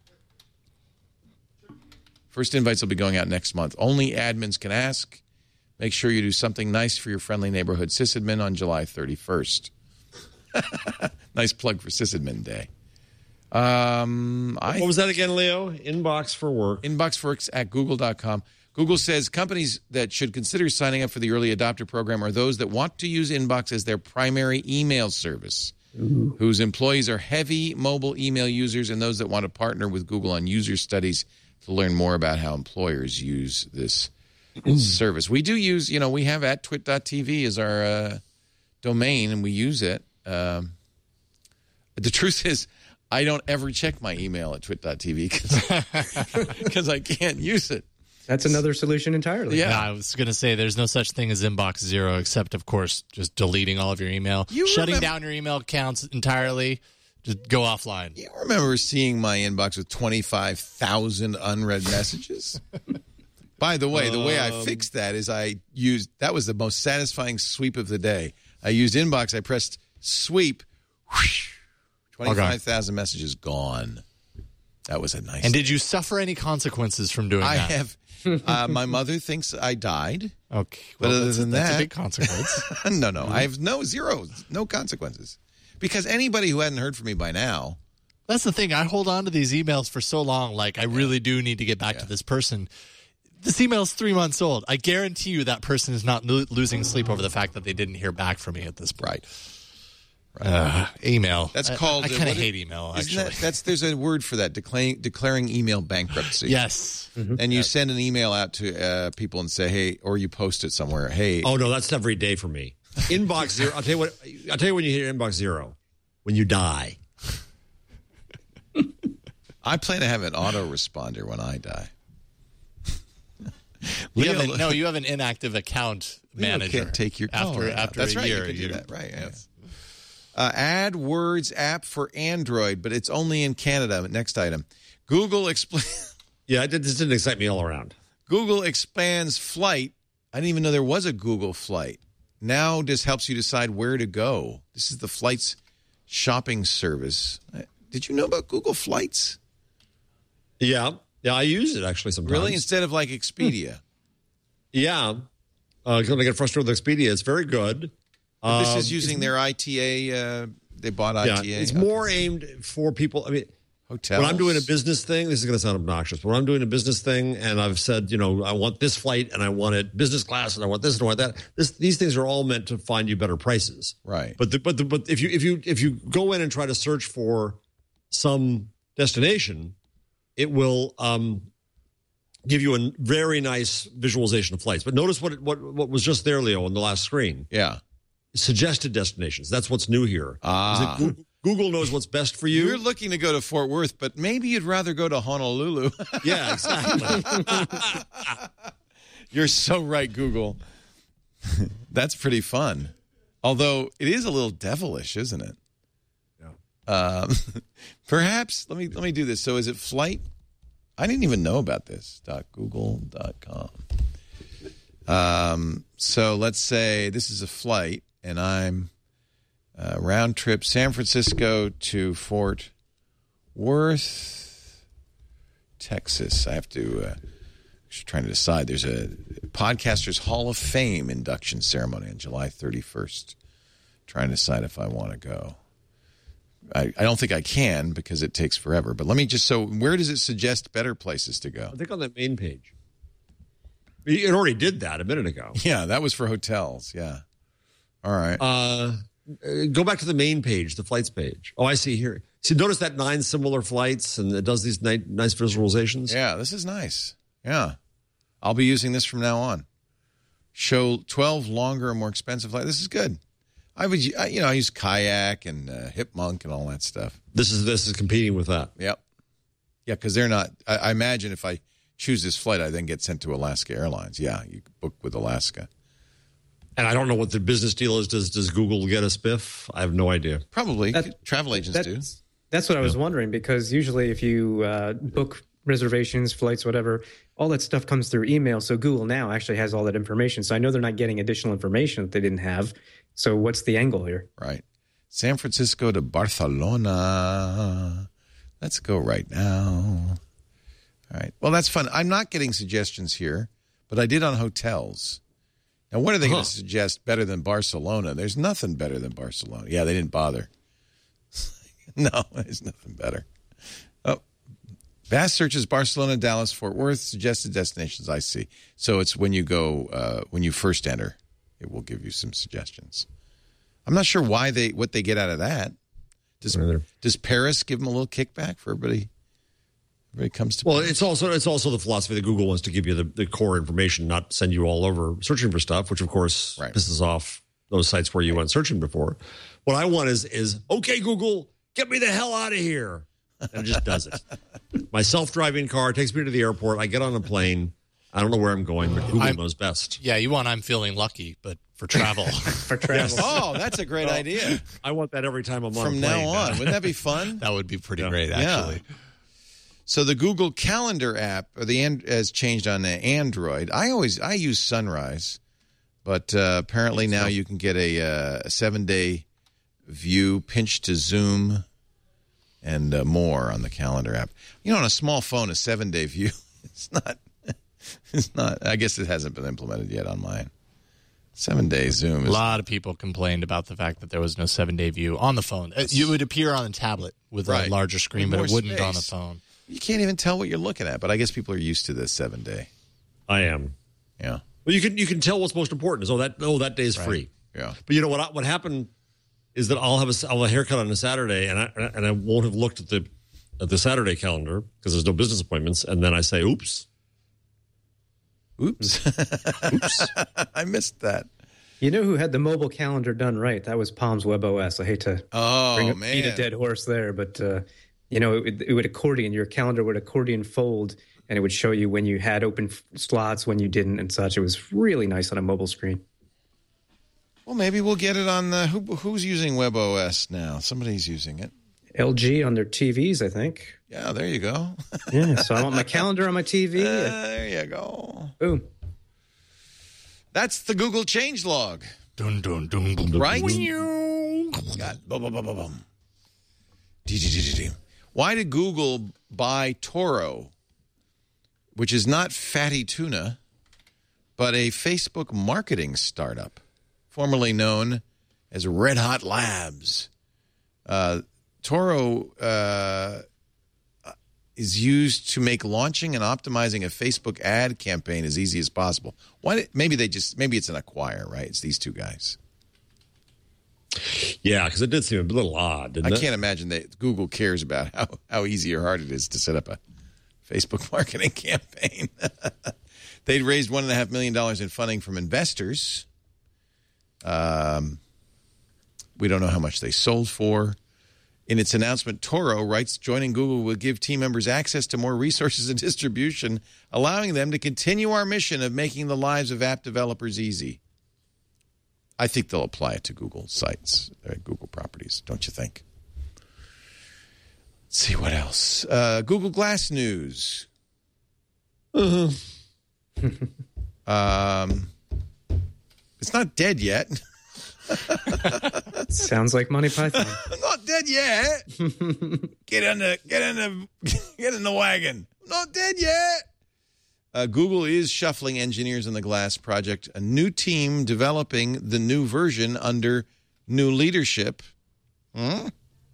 First invites will be going out next month. Only admins can ask. Make sure you do something nice for your friendly neighborhood sysadmin on July thirty-first. Nice plug for Sysadmin Day. Um, I, What was that again, Leo? Inbox for work. Inboxworks at google dot com. Google says companies that should consider signing up for the early adopter program are those that want to use Inbox as their primary email service, Ooh. whose employees are heavy mobile email users, and those that want to partner with Google on user studies to learn more about how employers use this service. We do use, you know, we have at twit dot t v as our uh, domain, and we use it. Um, but the truth is, I don't ever check my email at twit dot t v because I can't use it. That's another solution entirely. Yeah. Yeah, I was going to say there's no such thing as inbox zero, except, of course, just deleting all of your email, You shutting remember- down your email accounts entirely. Just go offline. You remember seeing my inbox with twenty-five thousand unread messages? By the way, the way I fixed that is I used, that was the most satisfying sweep of the day. I used inbox, I pressed sweep, whoosh, twenty-five thousand messages gone. That was a nice And did you suffer any consequences from doing I that? have, uh, my mother thinks I died. Okay. But Well, other that's, than that's that- a big consequence. no, no, I have no zeros, no consequences. Because anybody who hadn't heard from me by now, That's the thing. I hold on to these emails for so long. Like, I really do need to get back Yeah. to this person. This email's three months old. I guarantee you that person is not lo- losing sleep over the fact that they didn't hear back from me at this point. right? Uh, email. That's I- called. I, uh, kind what of it- hate email, isn't actually. that- that's there's a word for that, declaring declaring email bankruptcy. Yes. And you send an email out to uh, people and say, hey, or you post it somewhere. Hey, Oh no, that's every day for me. Inbox zero. I'll tell you what. I'll tell you when you hit inbox zero. When you die. I plan to have an autoresponder when I die. You Leo- have a, no, you have an inactive account Leo manager. can't take your after oh, yeah. after That's a right, year. You can do you- that, right? Yes. Uh, AdWords app for Android, but it's only in Canada. Next item. Google explain. Yeah, it, this didn't excite me all around. Google expands Flight. I didn't even know there was a Google Flight. Now this helps you decide where to go. This is the Flights shopping service. Uh, Did you know about Google Flights? Yeah, yeah, I use it actually sometimes. Really? Instead of like Expedia. Yeah, uh, when I get frustrated with Expedia, it's very good. But this Um, is using their I T A. Uh, they bought Yeah, I T A. it's Okay. more aimed for people. I mean, Hotels. when I'm doing a business thing, this is going to sound obnoxious, but when I'm doing a business thing and I've said, you know, I want this flight and I want it business class and I want this and I want that, this, these things are all meant to find you better prices. Right. But the, but the, but if you if you if you go in and try to search for some destination, it will um, give you a very nice visualization of flights. But notice what what what was just there, Leo, on the last screen. Yeah. Suggested destinations. That's what's new here. Ah. Is that Google, Google knows what's best for you. You're looking to go to Fort Worth, but maybe you'd rather go to Honolulu. Yeah, exactly. You're so right, Google. That's pretty fun. Although it is a little devilish, isn't it? Yeah. Um, perhaps let me let me do this. So is it Flight? I didn't even know about this. .google dot com. Um, so let's say this is a flight, and I'm uh, round trip San Francisco to Fort Worth, Texas. I have to. Uh, Just trying to decide. There's a Podcasters Hall of Fame induction ceremony on July thirty-first. Trying to decide if I want to go. I, I don't think I can because it takes forever. But let me just, so where does it suggest better places to go? I think on that main page. It already did that a minute ago. Yeah, that was for hotels. Yeah. All right. Uh, go back to the main page, the flights page. Oh, I see here. See, notice that nine similar flights, and it does these ni- nice visualizations. Yeah, this is nice. Yeah. I'll be using this from now on. Show twelve longer and more expensive flights. This is good. I would, I, you know, I use Kayak and uh, Hipmunk and all that stuff. This is this is competing with that. Yep. Yeah, because they're not. I, I imagine if I choose this flight, I then get sent to Alaska Airlines. Yeah, you book with Alaska. And I don't know what the business deal is. Does does Google get a spiff? I have no idea. Probably. That- Travel agents do. That's, that's what I was wondering, because usually if you uh, book reservations, flights, whatever, all that stuff comes through email. So Google now actually has all that information. So I know they're not getting additional information that they didn't have. So what's the angle here? Right. San Francisco to Barcelona. Let's go right now. All right. Well, that's fun. I'm not getting suggestions here, but I did on hotels. Now, what are they Huh. going to suggest better than Barcelona? There's nothing better than Barcelona. Yeah, they didn't bother. No, there's nothing better. Oh, Vast searches Barcelona, Dallas, Fort Worth, suggested destinations. I see. So it's when you go, uh, when you first enter, it will give you some suggestions. I'm not sure why they, what they get out of that. Does, Either. does Paris give them a little kickback for everybody It comes to well, it's also it's also the philosophy that Google wants to give you the, the core information, not send you all over searching for stuff, which of course right. pisses off those sites where you went searching before. What I want is is okay, Google, get me the hell out of here, and it just does it. My self-driving car takes me to the airport. I get on a plane. I don't know where I'm going, but Google I'm, knows best. Yeah, you want I'm feeling lucky, but for travel. For travel. Yes. Oh, that's a great well, idea. I want that every time I'm on From a plane. now on. Wouldn't that be fun? That would be pretty Yeah. great, actually. Yeah. So the Google Calendar app, or the and, has changed on the Android. I always I use Sunrise, but uh, apparently now you can get a, uh, a seven-day view, pinch to zoom, and uh, more on the Calendar app. You know, on a small phone, a seven-day view, it's not. It's not. I guess it hasn't been implemented yet on mine. Seven-day zoom. Is, A lot of people complained about the fact that there was no seven-day view on the phone. It would appear on a tablet with Right. a larger screen, With but it more wouldn't on a space. phone. You can't even tell what you're looking at, but I guess people are used to this seven-day. I am. Yeah, Well, you can you can tell what's most important. Is oh that oh that day is Right. free. yeah. But you know what? What happened is that I'll have a I'll have a haircut on a Saturday, and I and I won't have looked at the at the Saturday calendar because there's no business appointments, and then I say, "Oops, Oops. oops." I missed that. You know who had the mobile calendar done right? That was Palms WebOS. I hate to Oh, bring a, man. beat a dead horse there, but uh, you know, it, would- it would accordion. Your calendar would accordion fold, and it would show you when you had open f- slots, when you didn't, and such. It was really nice on a mobile screen. Well, maybe we'll get it on the. Who, who's using WebOS now? Somebody's using it. L G on their T Vs, I think. Yeah, there you go. Yeah, so I want my calendar on my T V. Uh, there you go. Boom. That's the Google changelog, Dun, dun, dun, dun, dun, right? dun. Got boom, boom, boom, boom, boom. Dee-dee-dee-dee-dee. Why did Google buy Toro, which is not fatty tuna, but a Facebook marketing startup, formerly known as Red Hot Labs? Uh, Toro uh, is used to make launching and optimizing a Facebook ad campaign as easy as possible. Why? Did, maybe they just maybe it's an acquire, right? It's these two guys. Yeah, because it did seem a little odd, didn't I it? can't imagine that Google cares about how, how easy or hard it is to set up a Facebook marketing campaign. They'd raised one and a half million dollars in funding from investors. Um, we don't know how much they sold for. In its announcement, Toro writes, joining Google will give team members access to more resources and distribution, allowing them to continue our mission of making the lives of app developers easy. I think they'll apply it to Google sites, uh, Google properties, don't you think? Let's see what else. Uh, Google Glass News. Uh-huh. Um, it's not dead yet. Sounds like Monty Python. Not dead yet. Get in the get in the get in the wagon. Not dead yet. Uh, Google is shuffling engineers on the Glass project. A new team developing the new version under new leadership. Hmm?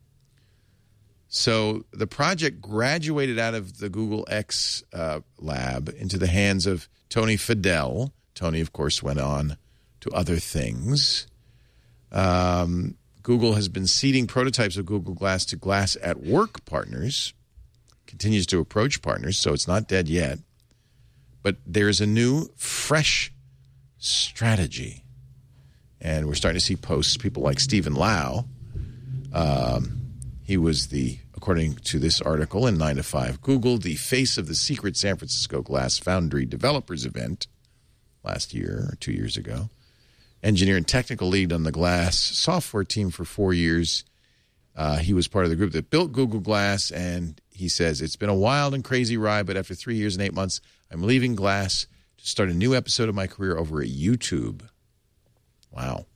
So the project graduated out of the Google X uh, lab into the hands of Tony Fadell. Tony, of course, went on to other things. Um, Google has been seeding prototypes of Google Glass to Glass at Work partners, continues to approach partners, so it's not dead yet. But there's a new, fresh strategy. And we're starting to see posts, people like Stephen Lau. Um, he was the, according to this article in nine to five Google, the face of the secret San Francisco Glass Foundry Developers event last year or two years ago. Engineer and technical lead on the Glass software team for four years. Uh, he was part of the group that built Google Glass, and he says, it's been a wild and crazy ride, but after three years and eight months, I'm leaving Glass to start a new episode of my career over at YouTube. Wow.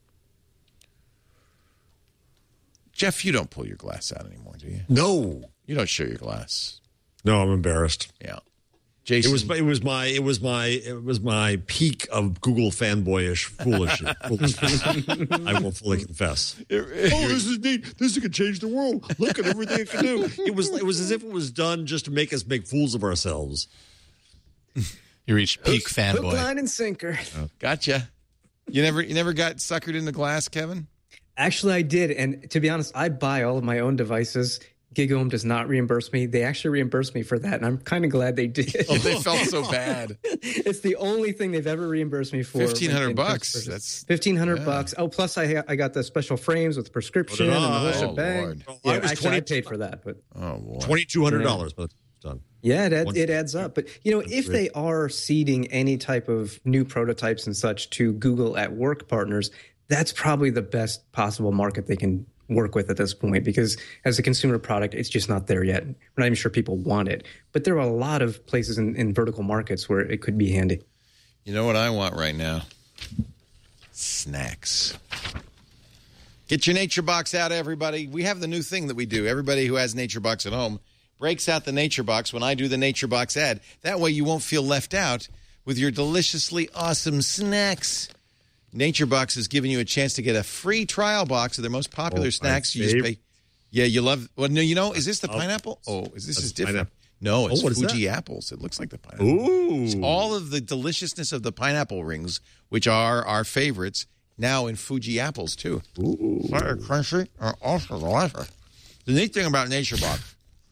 Jeff, you don't pull your glass out anymore, do you? No, You don't show your glass. no, I'm embarrassed. Yeah. Jason. It was it was my it was my it was my peak of Google fanboyish foolish foolishness. I will fully confess. oh, this is neat. This could change the world. Look at everything it can do. It was it was as if it was done just to make us make fools of ourselves. You reached peak Hook, fanboy. line, and sinker. Gotcha. You never you never got suckered into glass, Kevin? Actually, I did. And to be honest, I buy all of my own devices GigaOM does not reimburse me. They actually reimbursed me for that, and I'm kind of glad they did. Oh, they felt so bad. It's the only thing they've ever reimbursed me for. Fifteen hundred bucks. That's fifteen hundred yeah. bucks. Oh, plus I I got the special frames with prescription and the whole Oh, shebang. Lord. Yeah, I was actually, I twenty paid for that, but oh boy. twenty-two hundred dollars, but it's done. yeah, it adds, it adds up. But you know, if they are seeding any type of new prototypes and such to Google at Work partners, that's probably the best possible market they can work with at this point, because as a consumer product, it's just not there yet. We're not even sure people want it. But there are a lot of places in, in vertical markets where it could be handy. You know what I want right now? Snacks. Get your Nature Box out, everybody. We have the new thing that we do. Everybody who has Nature Box at home breaks out the Nature Box when I do the Nature Box ad. That way you won't feel left out with your deliciously awesome snacks. Nature Box is giving you a chance to get a free trial box of their most popular Oh, snacks. my You just favorite. pay. Yeah, you love. Well, no, you know, is this the pineapple? Oh, is this That's is different? pineapple. No, it's Oh, what is Fuji that? apples. It looks like the pineapple. Ooh. It's all of the deliciousness of the pineapple rings, which are our favorites, now in Fuji apples too. Ooh. They're crunchy and also delicious. The neat thing about Nature Box.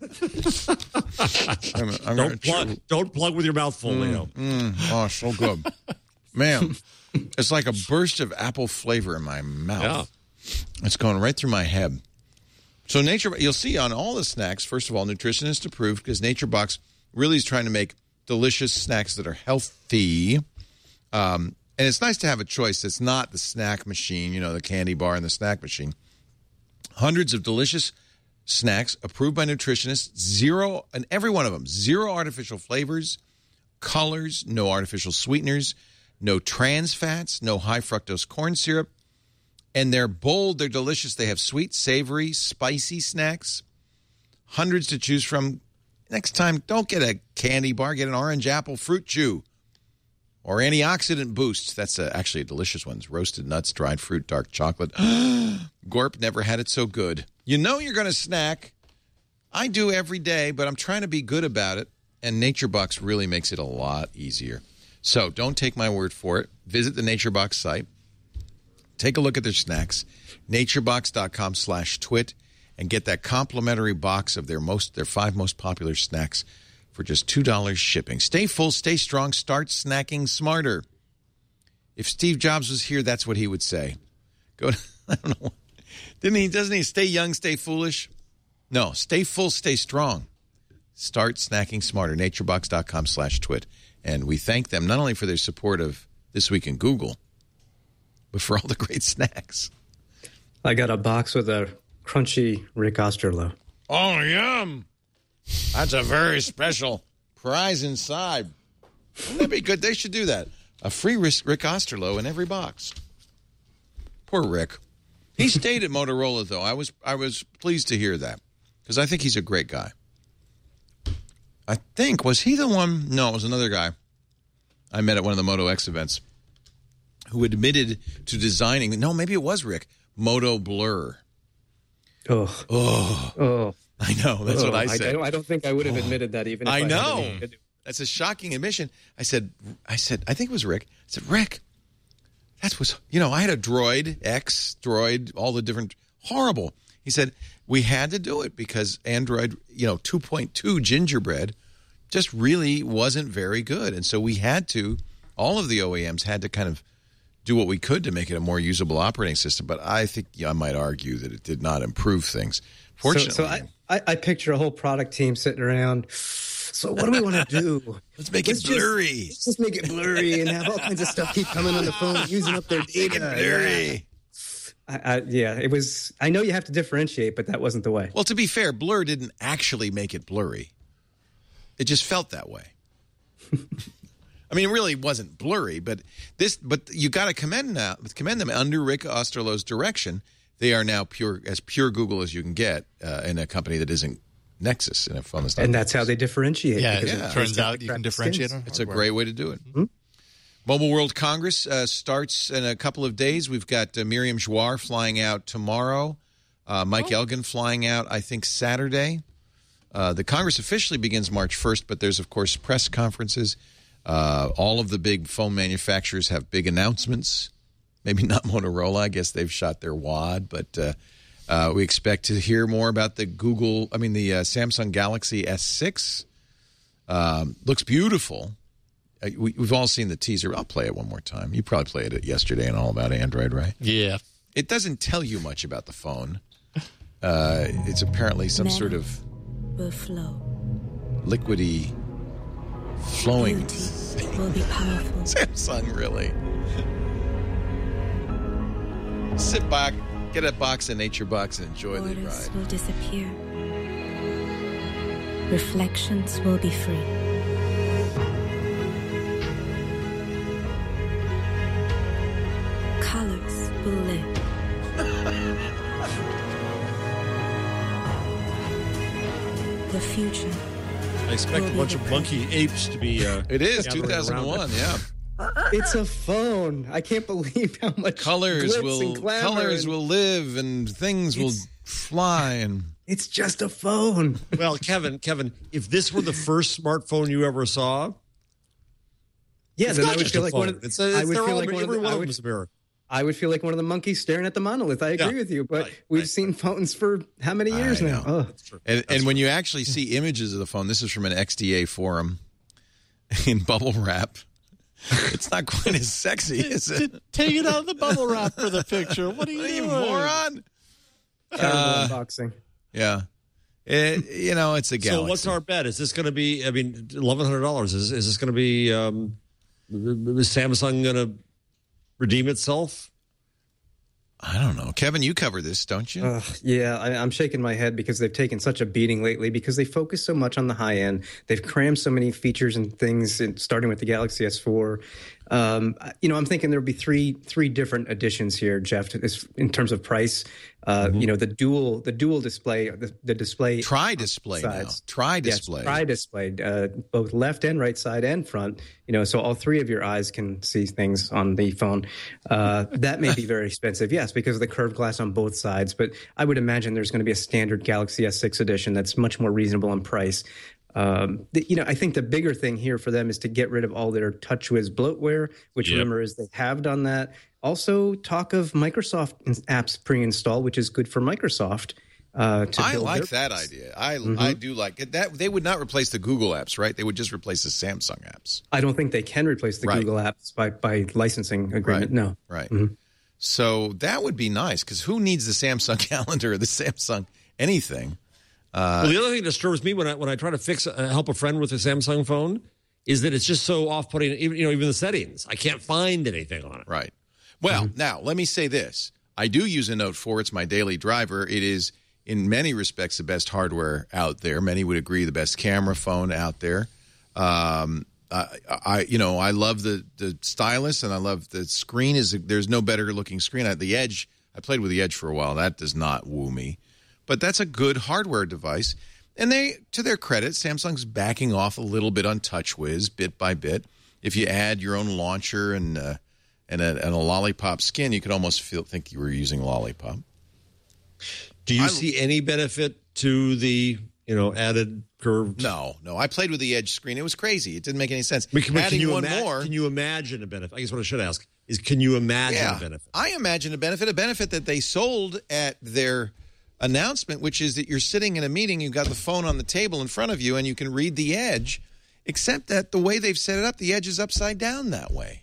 I'm, I'm Don't gonna plug, chew. don't plug with your mouth full, Leo. Mm, oh, so good. Man, it's like a burst of apple flavor in my mouth. Yeah. It's going right through my head. So Nature, you'll see on all the snacks, first of all, nutritionist approved, because Nature Box really is trying to make delicious snacks that are healthy. Um, and it's nice to have a choice that's not the snack machine, you know, the candy bar and the snack machine. Hundreds of delicious snacks approved by nutritionists, zero, and every one of them, zero artificial flavors, colors, no artificial sweeteners, no trans fats, no high fructose corn syrup. And they're bold, they're delicious. They have sweet, savory, spicy snacks. Hundreds to choose from. Next time, don't get a candy bar. Get an orange apple fruit chew or antioxidant boost. That's a, actually a delicious one. Roasted nuts, dried fruit, dark chocolate. Gorp never had it so good. You know you're going to snack. I do every day, but I'm trying to be good about it. And Nature Box really makes it a lot easier. So don't take my word for it. Visit the Nature Box site. Take a look at their snacks, naturebox.com slash twit, and get that complimentary box of their most their five most popular snacks for just two dollars shipping. Stay full, stay strong, start snacking smarter. If Steve Jobs was here, that's what he would say. Go to, I don't know. Didn't he, doesn't he stay young, stay foolish? No, stay full, stay strong. Start snacking smarter, naturebox.com slash twit. And we thank them not only for their support of This Week in Google, but for all the great snacks. I got a box with a crunchy Rick Osterloh. Oh, yum. That's a very special prize inside. Wouldn't that be good? They should do that. A free Rick Osterloh in every box. Poor Rick. He stayed at Motorola, though. I was I was pleased to hear that, because I think he's a great guy. I think, was he the one? No, it was another guy I met at one of the Moto X events who admitted to designing, no, maybe it was Rick, Moto Blur. Oh. Oh. Oh. I know. That's oh, what I I said. don't, I don't think I would have admitted that even if I, I had know. any- That's a shocking admission. I said, I said, I think it was Rick. I said, Rick, that was, you know, I had a Droid, X, Droid, all the different, horrible. He said, we had to do it because Android, you know, two point two gingerbread just really wasn't very good. And so we had to, all of the O E Ms had to kind of do what we could to make it a more usable operating system. But I think yeah, I might argue that it did not improve things. Fortunately. So, so I, I, I picture a whole product team sitting around. So what do we want to do? Let's make Let's it just- blurry. Let's just make it blurry and have all kinds of stuff keep coming on the phone, using up their data. blurry. I, I, yeah, it was. I know you have to differentiate, but that wasn't the way. Well, to be fair, Blur didn't actually make it blurry. It just felt that way. I mean, it really wasn't blurry, but this. But you got to commend now, commend them under Rick Osterloh's direction. They are now pure as pure Google as you can get uh, in a company that isn't Nexus in a phone. And that's how they differentiate. Yeah, because it it turns turns out out the you can cracked differentiate skins. on It's a hardware. great way to do it. Mm-hmm. Mobile World Congress uh, starts in a couple of days. We've got uh, Miriam Jouar flying out tomorrow. Uh, Mike Oh. Elgin flying out, I think, Saturday. Uh, the Congress officially begins March first, but there's, of course, press conferences. Uh, all of the big phone manufacturers have big announcements. Maybe not Motorola. I guess they've shot their wad. But uh, Uh, we expect to hear more about the Google, I mean, the uh, Samsung Galaxy S six. Um, looks beautiful. Uh, we, we've all seen the teaser. I'll play it one more time. You probably played it yesterday and All About Android, right? Yeah. It doesn't tell you much about the phone. Uh, it's apparently some Never sort of will flow. liquidy, flowing Beauty will be powerful. Samsung, really. Sit back, get a box of Nature Box, and enjoy the Borders ride. will disappear. Reflections will be free. Colors will live. The future. I expect a bunch of monkey apes to be. Uh, It is gathering two thousand one, around it. yeah. It's a phone. I can't believe how much Colors glitz will and glamour colors and- will live, and things will It's- fly, and It's just a phone. Well, Kevin, Kevin, if this were the first smartphone you ever saw, Yeah, it's then not I would just feel a like phone. one of It's a, I it's would they're feel all, like one of every the, one I of would, them is a mirror. I would feel like one of the monkeys staring at the monolith. I agree Yeah. with you, but Right, we've right, seen phones for how many years I now? know. Oh. and, and when you actually see images of the phone, this is from an X D A forum in bubble wrap. It's not quite as sexy, is it? Take it out of the bubble wrap for the picture. What are you What are you, doing? moron? Terrible Uh, unboxing. Yeah. It, you know, it's a Galaxy. So what's our bet? Is this going to be? I mean, eleven hundred dollars. Is is this going to be? Um, is Samsung going to redeem itself? I don't know. Kevin, you cover this, don't you? Ugh, yeah, I, I'm shaking my head because they've taken such a beating lately because they focus so much on the high end. They've crammed so many features and things, in, starting with the Galaxy S four. Um, you know, I'm thinking there'll be three three different editions here, Jeff, to this, in terms of price. Uh, Mm-hmm. You know, the dual the dual display, the, the display. Tri display now. sides. Tri Yes, display. tri display, uh, both left and right side and front. You know, so all three of your eyes can see things on the phone. Uh, that may be very expensive, yes, because of the curved glass on both sides. But I would imagine there's going to be a standard Galaxy S six edition that's much more reasonable in price. Um, the, you know, I think the bigger thing here for them is to get rid of all their TouchWiz bloatware, which Yep. remember is they have done that. Also, talk of Microsoft apps pre-installed, which is good for Microsoft. Uh, to I build like their- that idea. I I do like it. That they would not replace the Google apps, right? They would just replace the Samsung apps. I don't think they can replace the Right. Google apps by, by licensing agreement. Right. No. Right. So that would be nice because who needs the Samsung calendar or the Samsung anything? well, the other thing that disturbs me when I when I try to fix uh, help a friend with a Samsung phone is that it's just so off-putting. Even you know, even the settings, I can't find anything on it. Right. Well, now let me say this: I do use a Note four. It's my daily driver. It is, in many respects, the best hardware out there. Many would agree the best camera phone out there. Um, I, I, you know, I love the the stylus, and I love the screen. Is there's no better looking screen. The Edge. I played with the Edge for a while. That does not woo me, but that's a good hardware device. And they, to their credit, Samsung's backing off a little bit on TouchWiz, bit by bit. If you add your own launcher and uh, and a, and a lollipop skin, you could almost feel think you were using lollipop. Do you I- see any benefit to the you know added curved? No, no. I played with the Edge screen. It was crazy. It didn't make any sense. I mean, can, can Adding you one ima- more. Can you imagine a benefit? I guess what I should ask is, can you imagine yeah, a benefit? I imagine a benefit, a benefit that they sold at their announcement, which is that you're sitting in a meeting, you've got the phone on the table in front of you, and you can read the Edge, except that the way they've set it up, the Edge is upside down that way.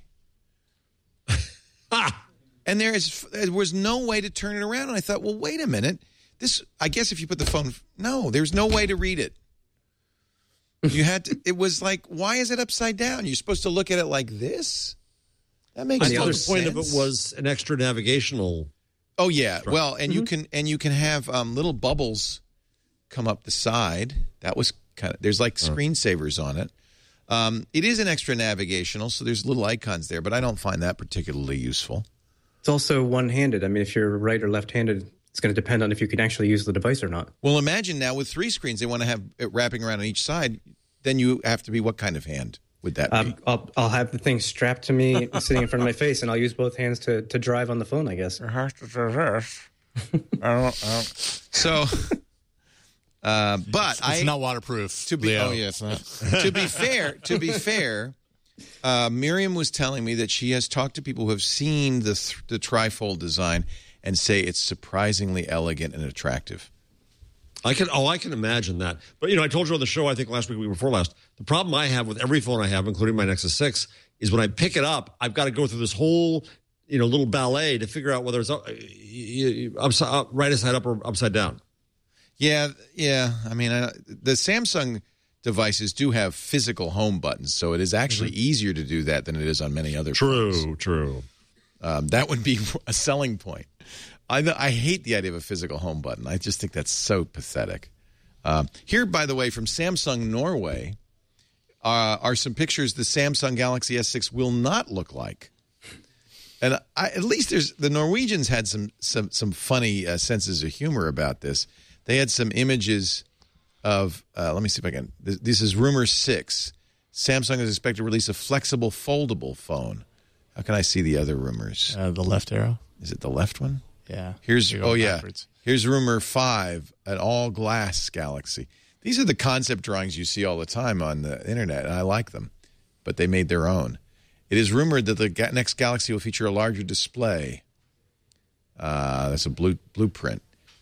And there is there was no way to turn it around. And I thought, well, wait a minute. This, I guess if you put the phone, no, there's no way to read it. You had to, it was like, why is it upside down? You're supposed to look at it like this? That makes I no thought the sense. point of it was an extra navigational. Oh yeah, well, and you can and you can have um, little bubbles come up the side. That was kind of there's like screensavers on it. Um, it is an extra navigational, so there's little icons there, but I don't find that particularly useful. It's also one-handed. I mean, if you're right or left-handed, it's going to depend on if you can actually use the device or not. Well, imagine now with three screens, they want to have it wrapping around on each side. Then you have to be what kind of hand would that be? Um, I'll, I'll have the thing strapped to me, sitting in front of my face, and I'll use both hands to, to drive on the phone, I guess. So, uh, but It's I not waterproof. to be Leo. oh yeah, it's not. to be fair, to be fair, uh, Miriam was telling me that she has talked to people who have seen the th- the trifold design, and say it's surprisingly elegant and attractive. I can oh I can imagine that. But you know, I told you on the show, I think last week, week before last, the problem I have with every phone I have, including my Nexus six, is when I pick it up, I've got to go through this whole you know little ballet to figure out whether it's up, upside, up, right side up or upside down. Yeah, yeah. I mean, I, the Samsung devices do have physical home buttons, so it is actually mm-hmm. easier to do that than it is on many other true, phones. True, true. Um, that would be a selling point. I, I hate the idea of a physical home button. I just think that's so pathetic. Um, here, by the way, from Samsung Norway, uh, are some pictures the Samsung Galaxy S six will not look like. And I, at least there's the Norwegians had some some some funny uh, senses of humor about this. They had some images of. Uh, let me see if I can. This, this is rumor six. Samsung is expected to release a flexible, foldable phone. How can I see the other rumors? Uh, the left arrow. Is it the left one? Yeah. Here's oh yeah. Backwards. Here's rumor five, an all glass Galaxy. These are the concept drawings you see all the time on the internet, and I like them, but they made their own. It is rumored that the ga- next Galaxy will feature a larger display. Uh, that's a blue blueprint.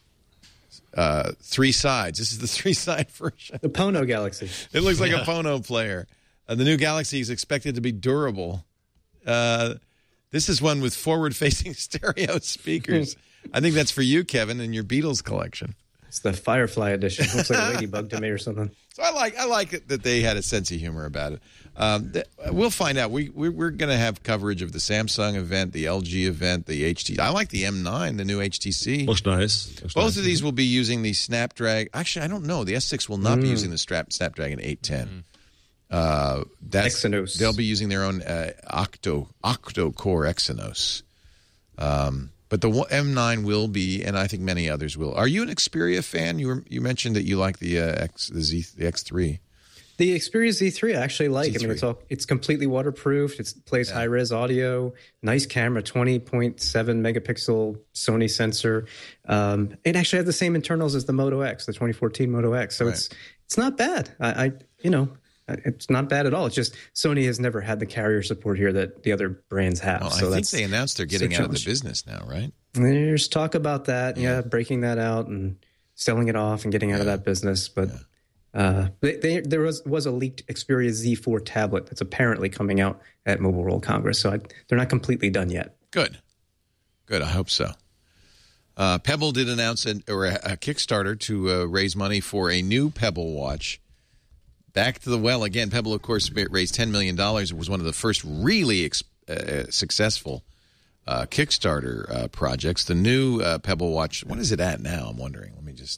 Uh, three sides. This is the three-side version. The Pono Galaxy. It looks like yeah. a Pono player. Uh, the new Galaxy is expected to be durable. Uh, this is one with forward-facing stereo speakers. I think that's for you, Kevin, in your Beatles collection. It's the Firefly edition. Looks like a ladybug to me or something. So I like I like it that they had a sense of humor about it. Um, th- we'll find out. We, we we're going to have coverage of the Samsung event, the L G event, the H T C. I like the M nine, the new H T C. Looks nice. Looks Both nice. of these will be using the Snapdragon. Actually, I don't know. The S six will not mm. be using the strap, Snapdragon eight ten. Mm. Uh, that's, Exynos. They'll be using their own uh, octo octo core Exynos. Um, but the M nine will be, and I think many others will. Are you an Xperia fan? You were, you mentioned that you like the uh, X the Z the X three. The Xperia Z three I actually like. Z three. I mean, it's all it's completely waterproof. It plays yeah. high res audio, nice camera, twenty point seven megapixel Sony sensor. Um, it actually has the same internals as the Moto X, the twenty fourteen Moto X. So right. it's it's not bad. I, I you know. It's not bad at all. It's just Sony has never had the carrier support here that the other brands have. Well, so I think that's, they announced they're getting out of the business now, right? There's talk about that, yeah, yeah breaking that out and selling it off and getting yeah. out of that business. But yeah. uh, they, they, there was, was a leaked Xperia Z four tablet that's apparently coming out at Mobile World Congress. So I, they're not completely done yet. Good. Good. I hope so. Uh, Pebble did announce an, or a, a Kickstarter to uh, raise money for a new Pebble watch. Back to the well again. Pebble, of course, raised ten million dollars. It was one of the first really ex- uh, successful uh, Kickstarter uh, projects. The new uh, Pebble watch, what is it at now? I'm wondering. Let me just...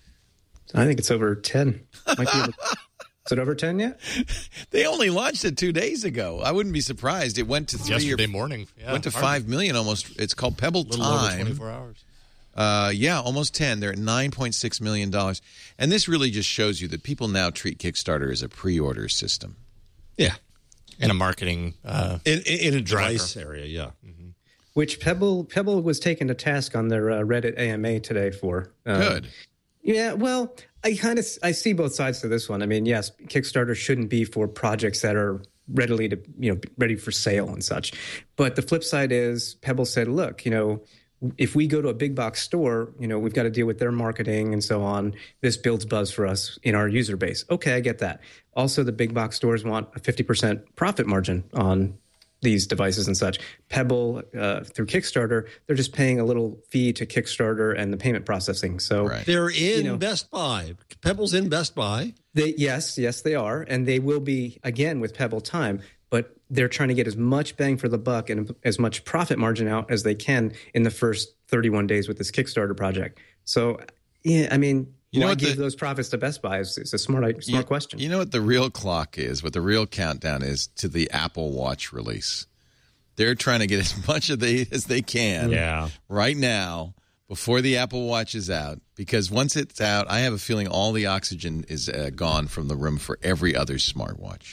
I think it's over ten. Might be over... Is it over ten yet? They only launched it two days ago. I wouldn't be surprised. It went to three Yesterday or, morning. Yeah, went to five million almost. It's called Pebble a little Time. Over twenty-four hours. Uh, yeah, almost ten. They're at nine point six million dollars. And this really just shows you that people now treat Kickstarter as a pre-order system. Yeah. In a marketing uh, in, in, in a device area, yeah. Mm-hmm. Which Pebble Pebble was taken to task on their uh, Reddit A M A today for. Uh, Good. Yeah, well, I kind of I see both sides to this one. I mean, yes, Kickstarter shouldn't be for projects that are readily to, you know, ready for sale and such. But the flip side is Pebble said, look, you know, if we go to a big box store, you know, we've got to deal with their marketing and so on. This builds buzz for us in our user base. Okay, I get that. Also, the big box stores want a fifty percent profit margin on these devices and such. Pebble, uh, through Kickstarter, they're just paying a little fee to Kickstarter and the payment processing. So right. They're in you know, Best Buy. Pebble's in Best Buy. They, yes, yes, they are. And they will be, again, with Pebble Time. But they're trying to get as much bang for the buck and as much profit margin out as they can in the first thirty-one days with this Kickstarter project. So, yeah, I mean, you know why what give the, those profits to Best Buy? It's, it's a smart, smart you, question. You know what the real clock is, what the real countdown is to the Apple Watch release. They're trying to get as much of they as they can yeah. right now before the Apple Watch is out. Because once it's out, I have a feeling all the oxygen is uh, gone from the room for every other smartwatch.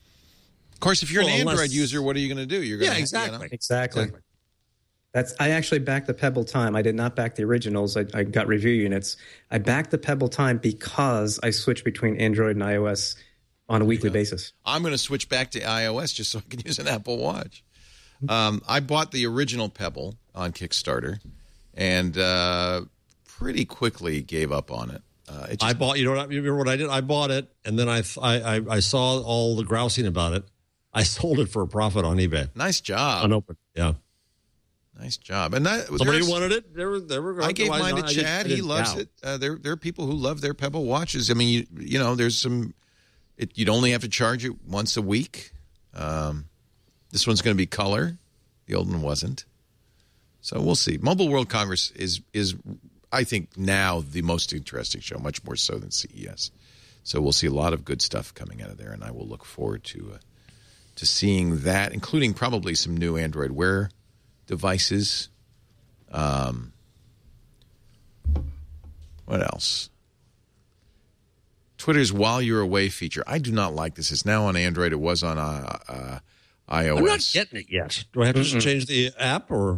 Of course, if you're well, an Android unless, user, what are you going to do? You're going yeah, to, exactly. You know? Exactly. exactly. That's I actually backed the Pebble Time. I did not back the originals. I, I got review units. I backed the Pebble Time because I switched between Android and iOS on a weekly basis. I'm going to switch back to iOS just so I can use an Apple Watch. Um, I bought the original Pebble on Kickstarter, and uh, pretty quickly gave up on it. Uh, it just, I bought. You know what? You remember what I did? I bought it, and then I, I I saw all the grousing about it. I sold it for a profit on eBay. Nice job. Unopened. Yeah. Nice job. And that, somebody wanted it. There were, there were. I gave mine to Chad. He loves it. Uh, there, there are people who love their Pebble watches. I mean, you, you know, there's some. It, you'd only have to charge it once a week. Um, this one's going to be color. The old one wasn't. So we'll see. Mobile World Congress is is, I think, now the most interesting show, much more so than C E S. So we'll see a lot of good stuff coming out of there, and I will look forward to uh, to seeing that, including probably some new Android Wear devices. Um, what else? Twitter's While You're Away feature. I do not like this. It's now on Android. It was on uh, uh, iOS. I'm not getting it yet. Do I have to Mm-mm. change the app or?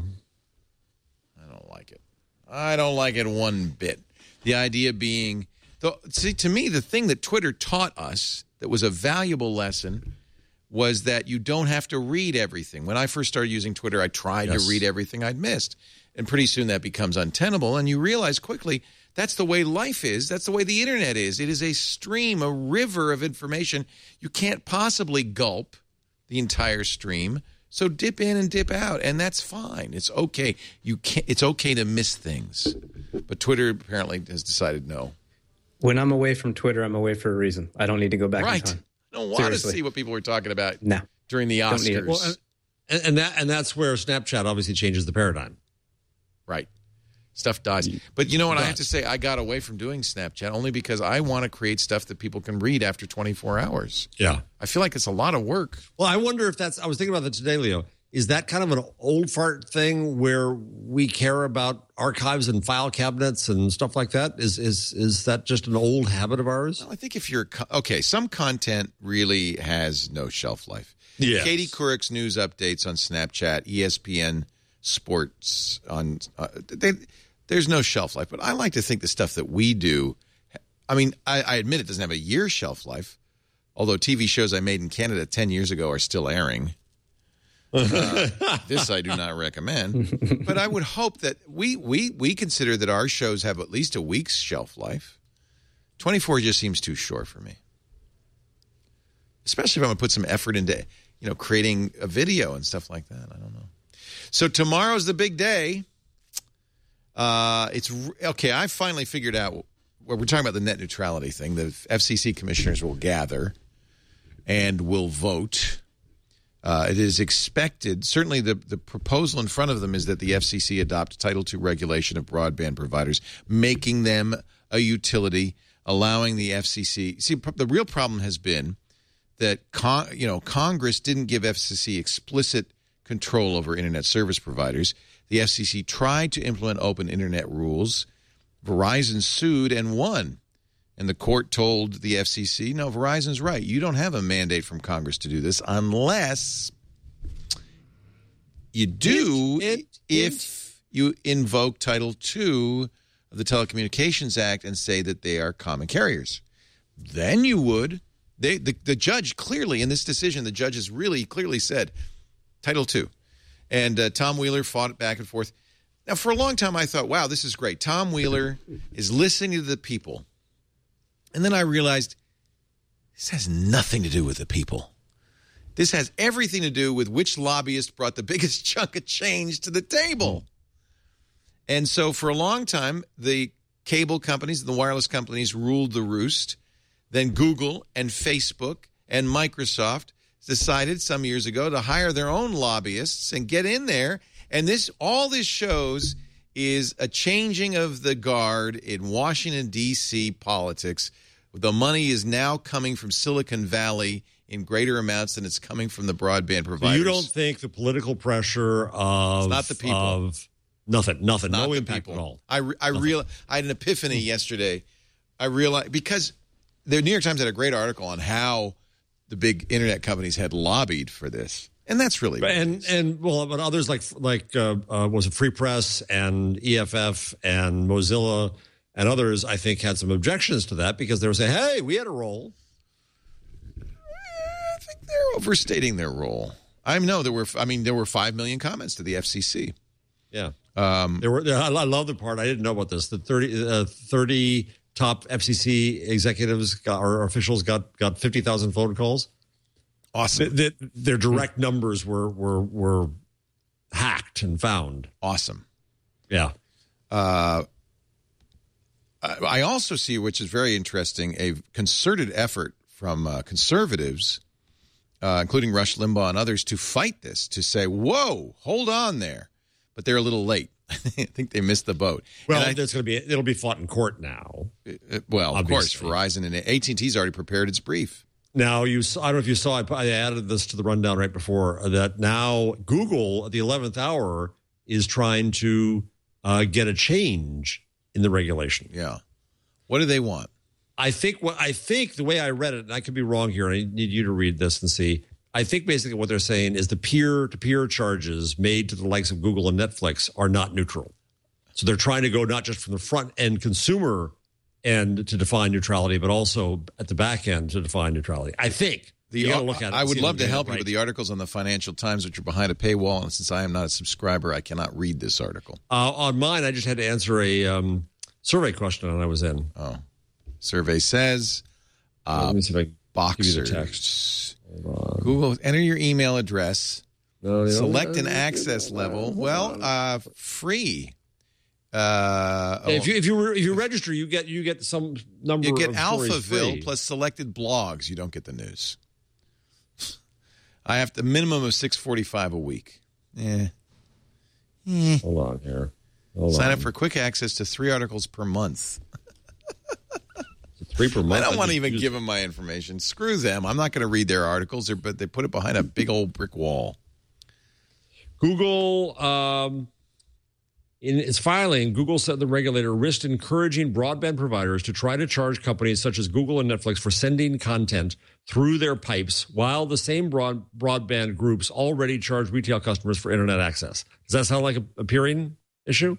I don't like it. I don't like it one bit. The idea being, though, see, to me, the thing that Twitter taught us that was a valuable lesson was that you don't have to read everything. When I first started using Twitter, I tried yes. to read everything I'd missed. And pretty soon that becomes untenable. And you realize quickly that's the way life is. That's the way the Internet is. It is a stream, a river of information. You can't possibly gulp the entire stream. So dip in and dip out, and that's fine. It's okay. You can't, it's okay to miss things. But Twitter apparently has decided no. When I'm away from Twitter, I'm away for a reason. I don't need to go back right. in time. I don't want Seriously. to see what people were talking about no. during the Oscars. Well, and, and that and that's where Snapchat obviously changes the paradigm. Right. Stuff dies. But you know what? I have to say, I got away from doing Snapchat only because I want to create stuff that people can read after twenty-four hours. Yeah. I feel like it's a lot of work. Well, I wonder if that's, I was thinking about that today, Leo. Is that kind of an old fart thing where we care about archives and file cabinets and stuff like that? Is is is that just an old habit of ours? Well, I think if you're, okay, some content really has no shelf life. Yes. Katie Couric's news updates on Snapchat, E S P N Sports, on uh, they, there's no shelf life. But I like to think the stuff that we do, I mean, I, I admit it doesn't have a year shelf life, although T V shows I made in Canada ten years ago are still airing. Uh, this I do not recommend. But I would hope that we, we, we consider that our shows have at least a week's shelf life. twenty-four just seems too short for me. Especially if I'm going to put some effort into, you know, creating a video and stuff like that. I don't know. So tomorrow's the big day. Uh, it's okay. I finally figured out what we're talking about, the net neutrality thing. The F C C commissioners will gather and will vote. Uh, it is expected, certainly the, the proposal in front of them is that the F C C adopt Title two regulation of broadband providers, making them a utility, allowing the F C C. See, the real problem has been that con, you know Congress didn't give F C C explicit control over internet service providers. The F C C tried to implement open internet rules. Verizon sued and won. And the court told the F C C, no, Verizon's right. You don't have a mandate from Congress to do this unless you do it, it, if it. you invoke Title two of the Telecommunications Act and say that they are common carriers. Then you would. They, the, the judge clearly, in this decision, the judge has really clearly said Title two. And uh, Tom Wheeler fought it back and forth. Now, for a long time, I thought, wow, this is great. Tom Wheeler is listening to the people. And then I realized this has nothing to do with the people. This has everything to do with which lobbyist brought the biggest chunk of change to the table. And so for a long time, the cable companies and the wireless companies ruled the roost. Then Google and Facebook and Microsoft decided some years ago to hire their own lobbyists and get in there. And this, all this shows is a changing of the guard in Washington, D C politics. The money is now coming from Silicon Valley in greater amounts than it's coming from the broadband providers. You don't think the political pressure of... It's not the people. Of nothing, nothing, not no the impact people. at all. I, I, real, I had an epiphany yesterday. I realized, because the New York Times had a great article on how the big internet companies had lobbied for this. And that's really what and and well, but others like like uh, uh, was it Free Press and E F F and Mozilla and others, I think, had some objections to that because they were saying, "Hey, we had a role." I think they're overstating their role. I know there were. I mean, there were five million comments to the F C C. Yeah, Um, there were. There, I love the part. I didn't know about this. The thirty, uh, thirty top F C C executives got, or officials got got fifty thousand phone calls. Awesome. That their direct numbers were were were hacked and found. Awesome. Yeah. Uh, I also see, which is very interesting, a concerted effort from uh, conservatives, uh, including Rush Limbaugh and others, to fight this, to say, whoa, hold on there. But they're a little late. I think they missed the boat. Well, I, it's going to be it'll be fought in court now. Uh, well, obviously. Of course, Verizon and A T and T's already prepared its brief. Now, you I don't know if you saw, I added this to the rundown right before, that now Google at the eleventh hour is trying to uh, get a change in the regulation. Yeah. What do they want? I think what I think the way I read it, and I could be wrong here, and I need you to read this and see. I think basically what they're saying is the peer-to-peer charges made to the likes of Google and Netflix are not neutral. So they're trying to go not just from the front-end consumer end to define neutrality, but also at the back end to define neutrality. I think. The, you look at it I would love to help right. you with the articles on the Financial Times, which are behind a paywall, and since I am not a subscriber, I cannot read this article. Uh, on mine, I just had to answer a um, survey question and I was in. Oh. Survey says, uh, Let me see if I can boxers. give you the text. Google, enter your email address. No, Select an access level. Well, uh, free. Uh, Hey, if you if you if you register, you get you get some number. you get of stories Alphaville free. plus selected blogs. You don't get the news. I have the minimum of six forty-five a week. Eh. Eh. Hold on here. Hold Sign on. up for quick access to three articles per month. Three per month. I don't want to just even use- give them my information. Screw them. I'm not going to read their articles, but they put it behind a big old brick wall. Google, um, in its filing, Google said the regulator risked encouraging broadband providers to try to charge companies such as Google and Netflix for sending content through their pipes, while the same broad, broadband groups already charge retail customers for internet access. Does that sound like a, a peering issue?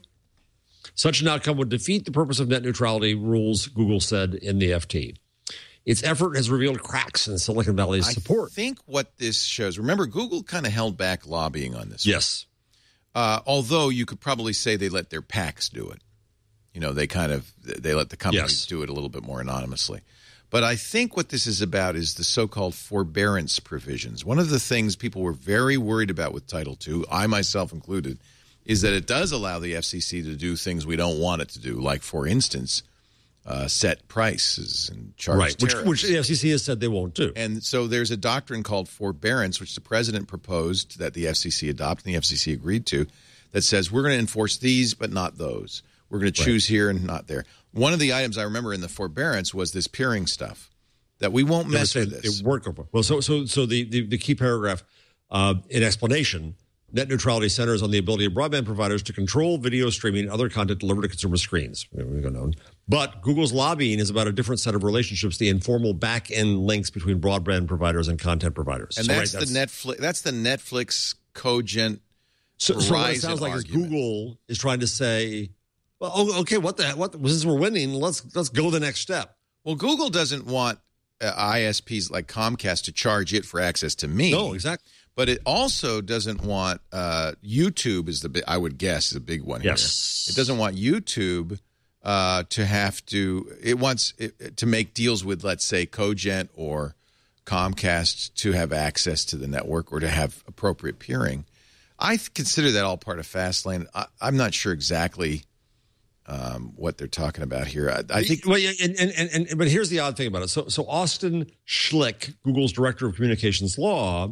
Such an outcome would defeat the purpose of net neutrality rules, Google said in the F T. Its effort has revealed cracks in Silicon Valley's support. I think what this shows, remember, Google kind of held back lobbying on this. Yes. Uh, although you could probably say they let their PACs do it. You know, they kind of, they let the companies Yes. do it a little bit more anonymously. But I think what this is about is the so-called forbearance provisions. One of the things people were very worried about with Title two, I myself included, is that it does allow the F C C to do things we don't want it to do, like, for instance, uh, set prices and charge Right, which, tariffs. which the F C C has said they won't do. And so there's a doctrine called forbearance, which the president proposed that the F C C adopt, and the F C C agreed to, that says we're going to enforce these but not those. We're going to choose here and not there. One of the items I remember in the forbearance was this peering stuff, that we won't mess They were with saying this. It worked over. Well, so so so the the, the key paragraph uh, in explanation. Net neutrality centers on the ability of broadband providers to control video streaming and other content delivered to consumer screens. We go known. But Google's lobbying is about a different set of relationships, the informal back-end links between broadband providers and content providers. And So, that's, right, the Netflix. That's the Netflix cogent. So, so what it Verizon sounds like is argument. Google is trying to say, well, oh, okay, what the what? Since we're winning, let's let's go the next step. Well, Google doesn't want uh, I S Ps like Comcast to charge it for access to me. No, exactly. But it also doesn't want uh, YouTube is the big, I would guess is a big one Yes. here. It doesn't want YouTube uh, to have to. It wants it, to make deals with, let's say, Cogent or Comcast to have access to the network or to have appropriate peering. I th- consider that all part of Fastlane. I, I'm not sure exactly um, what they're talking about here. I, I think. Well, yeah, and, and, and, and but here's the odd thing about it. So so Austin Schlick, Google's director of communications law,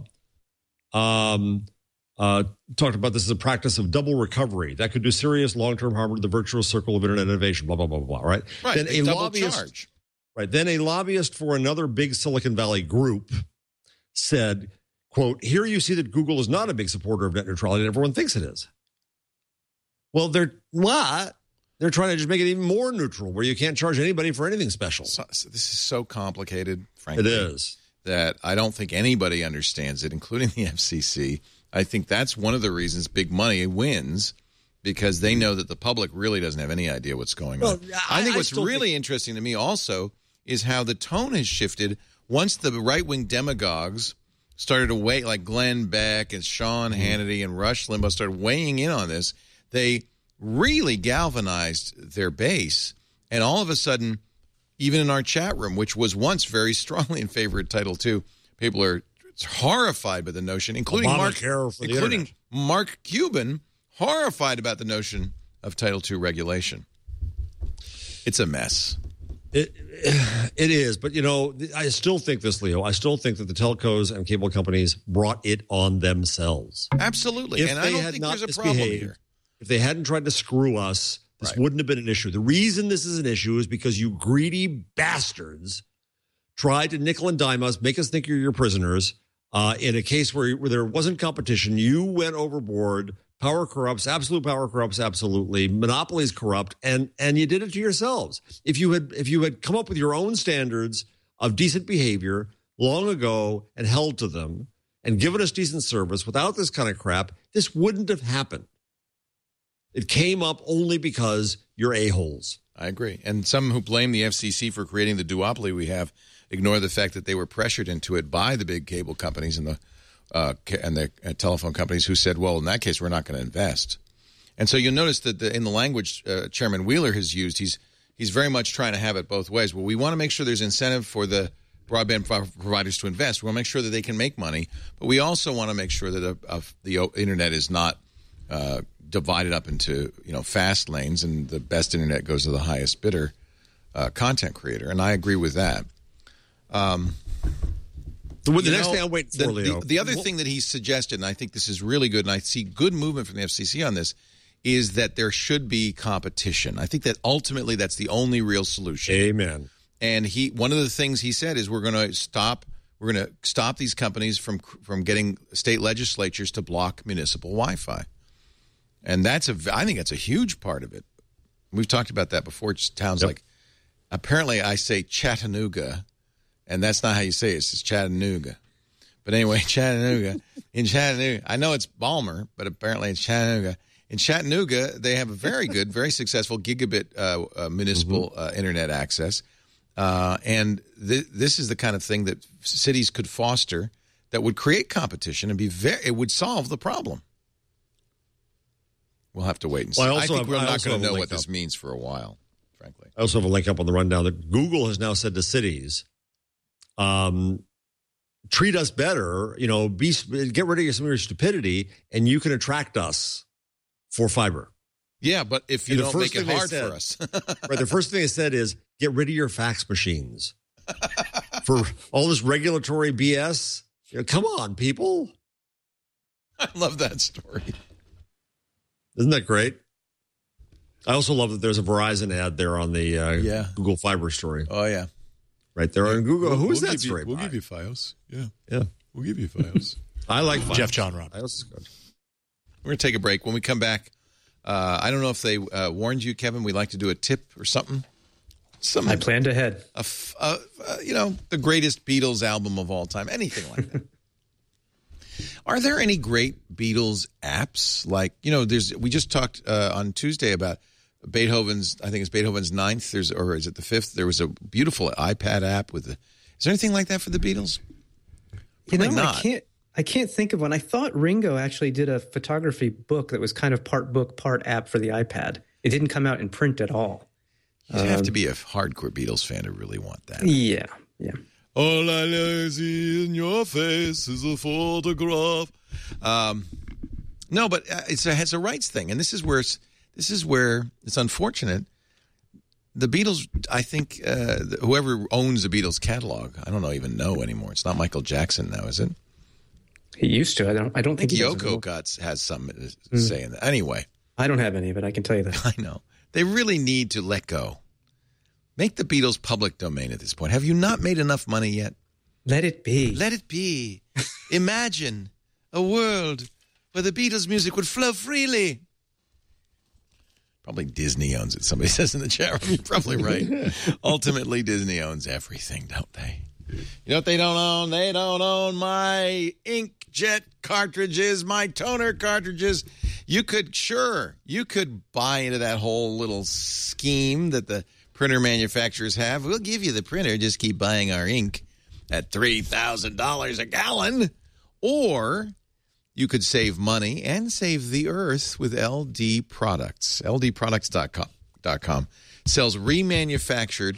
um, uh, talked about this as a practice of double recovery that could do serious long-term harm to the virtuous circle of internet innovation. Blah blah blah blah. blah right. Right. Then they a double lobbyist, charge. right. Then a lobbyist for another big Silicon Valley group said, "quote Here you see that Google is not a big supporter of net neutrality, and everyone thinks it is." Well, they're what? They're trying to just make it even more neutral, where you can't charge anybody for anything special. So, so this is so complicated, frankly. It is. That I don't think anybody understands it, including the F C C. I think that's one of the reasons big money wins, because they know that the public really doesn't have any idea what's going Well, on. I- I think I what's still really think- interesting to me also is how the tone has shifted once the right-wing demagogues started to weigh, like Glenn Beck and Sean Mm-hmm. Hannity and Rush Limbaugh started weighing in on this. They really galvanized their base. And all of a sudden, even in our chat room, which was once very strongly in favor of Title two, people are horrified by the notion, including Mark, including Mark Cuban, horrified about the notion of Title two regulation. It's a mess. It it is, but you know, I still think this, Leo. I still think that the telcos and cable companies brought it on themselves. Absolutely, if and they I don't had think not there's a problem here. If they hadn't tried to screw us, this right. wouldn't have been an issue. The reason this is an issue is because you greedy bastards tried to nickel and dime us, make us think you're your prisoners. Uh, in a case where, where there wasn't competition, you went overboard. Power corrupts, absolute power corrupts, absolutely. Monopolies corrupt, and and you did it to yourselves. If you had if you had come up with your own standards of decent behavior long ago and held to them and given us decent service without this kind of crap, this wouldn't have happened. It came up only because you're a-holes. I agree. And some who blame the F C C for creating the duopoly we have ignore the fact that they were pressured into it by the big cable companies and the Uh, and the uh, telephone companies who said, well, in that case, we're not going to invest. And so you'll notice that the, in the language uh, Chairman Wheeler has used, he's he's very much trying to have it both ways. Well, we want to make sure there's incentive for the broadband providers to invest. We want to make sure that they can make money. But we also want to make sure that a, a, the Internet is not uh, divided up into, you know, fast lanes and the best Internet goes to the highest bidder uh, content creator. And I agree with that. Um The, the you next know, thing I'm waiting for, the, Leo. The, the other thing that he's suggested, and I think this is really good, and I see good movement from the F C C on this, is that there should be competition. I think that ultimately that's the only real solution. Amen. And he, one of the things he said is we're going to stop, we're going to stop these companies from from getting state legislatures to block municipal Wi-Fi, and that's a, I think that's a huge part of it. We've talked about that before. It's towns yep. like, apparently I say Chattanooga. And that's not how you say it. It's Chattanooga. But anyway, Chattanooga. In Chattanooga, I know it's Balmer, but apparently it's Chattanooga. In Chattanooga, they have a very good, very successful gigabit uh, uh, municipal mm-hmm. uh, Internet access. Uh, and th- this is the kind of thing that cities could foster that would create competition and be very, it would solve the problem. We'll have to wait and see. Well, I, I think have, we're I not going to know what up. this means for a while, frankly. I also have a link up on the rundown that Google has now said to cities, Um, treat us better, you know, be, get rid of some of your stupidity, and you can attract us for fiber. Yeah, but if you don't make it hard said, for us. Right, the first thing they said is, get rid of your fax machines. For all this regulatory B S, you know, come on, people. I love that story. Isn't that great? I also love that there's a Verizon ad there on the uh, yeah. Google Fiber story. Oh, yeah. Right there on Google. We'll, Who's we'll that story you, We'll by? give you Fios. Yeah. Yeah. We'll give you Fios. I like Fios. Jeff John Robb. Fios is good. We're going to take a break. When we come back, uh, I don't know if they uh, warned you, Kevin. We'd like to do a tip or something. Something. I planned ahead. A f- uh, uh, you know, the greatest Beatles album of all time. Anything like that. Are there any great Beatles apps? Like, you know, there's. We just talked uh, on Tuesday about Beethoven's, I think it's Beethoven's ninth, there's, or is it the fifth? There was a beautiful iPad app with the, is there anything like that for the Beatles? Probably you know, not. I can't, I can't think of one. I thought Ringo actually did a photography book that was kind of part book, part app for the iPad. It didn't come out in print at all. You um, have to be a hardcore Beatles fan to really want that. Yeah, yeah. All I see in your face is a photograph. Um, no, but it's a, it's a rights thing, and this is where it's, This is where it's unfortunate. The Beatles, I think, uh, whoever owns the Beatles catalog, I don't know, even know anymore. It's not Michael Jackson now, is it? He used to. I don't. I don't I think, think Yoko got has some mm. say in that. Anyway, I don't have any of it. I can tell you that. I know they really need to let go. Make the Beatles public domain at this point. Have you not made enough money yet? Let it be. Let it be. Imagine a world where the Beatles' music would flow freely. Probably Disney owns it. Somebody says in the chat room. You're probably right. Ultimately, Disney owns everything, don't they? You know what they don't own? They don't own my inkjet cartridges, my toner cartridges. You could, sure, you could buy into that whole little scheme that the printer manufacturers have. We'll give you the printer. Just keep buying our ink at three thousand dollars a gallon. Or You could save money and save the earth with L D Products. L D products dot com sells remanufactured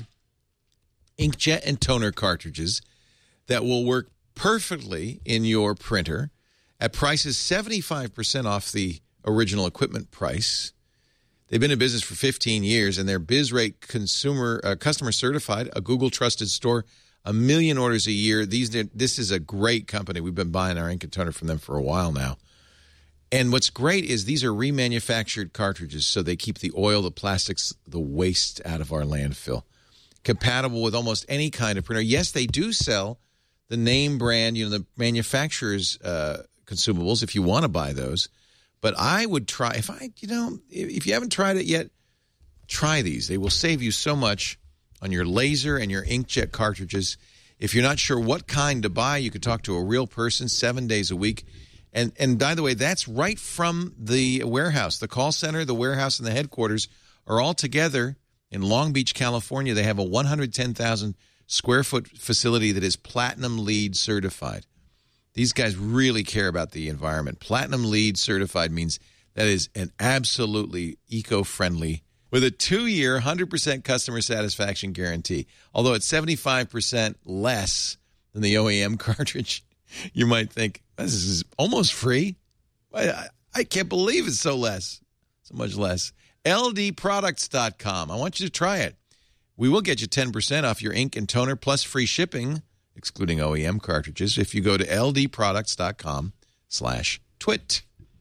inkjet and toner cartridges that will work perfectly in your printer at prices seventy-five percent off the original equipment price. They've been in business for fifteen years, and they're BizRate consumer uh, customer certified, a Google trusted store, a million orders a year. These This is a great company. We've been buying our ink and toner from them for a while now. And what's great is these are remanufactured cartridges, so they keep the oil, the plastics, the waste out of our landfill. Compatible with almost any kind of printer. Yes, they do sell the name brand, you know, the manufacturer's uh, consumables if you want to buy those. But I would try, if I, you know, if you haven't tried it yet, try these. They will save you so much on your laser and your inkjet cartridges. If you're not sure what kind to buy, you could talk to a real person seven days a week. And and by the way, that's right from the warehouse. The call center, the warehouse, and the headquarters are all together in Long Beach, California. They have a one hundred ten thousand square foot facility that is Platinum LEED certified. These guys really care about the environment. Platinum LEED certified means that is an absolutely eco-friendly, with a two-year, one hundred percent customer satisfaction guarantee. Although it's seventy-five percent less than the O E M cartridge, you might think, this is almost free. I, I can't believe it's so less, so much less. L D products dot com. I want you to try it. We will get you ten percent off your ink and toner plus free shipping, excluding O E M cartridges, if you go to L D products dot com slash twit.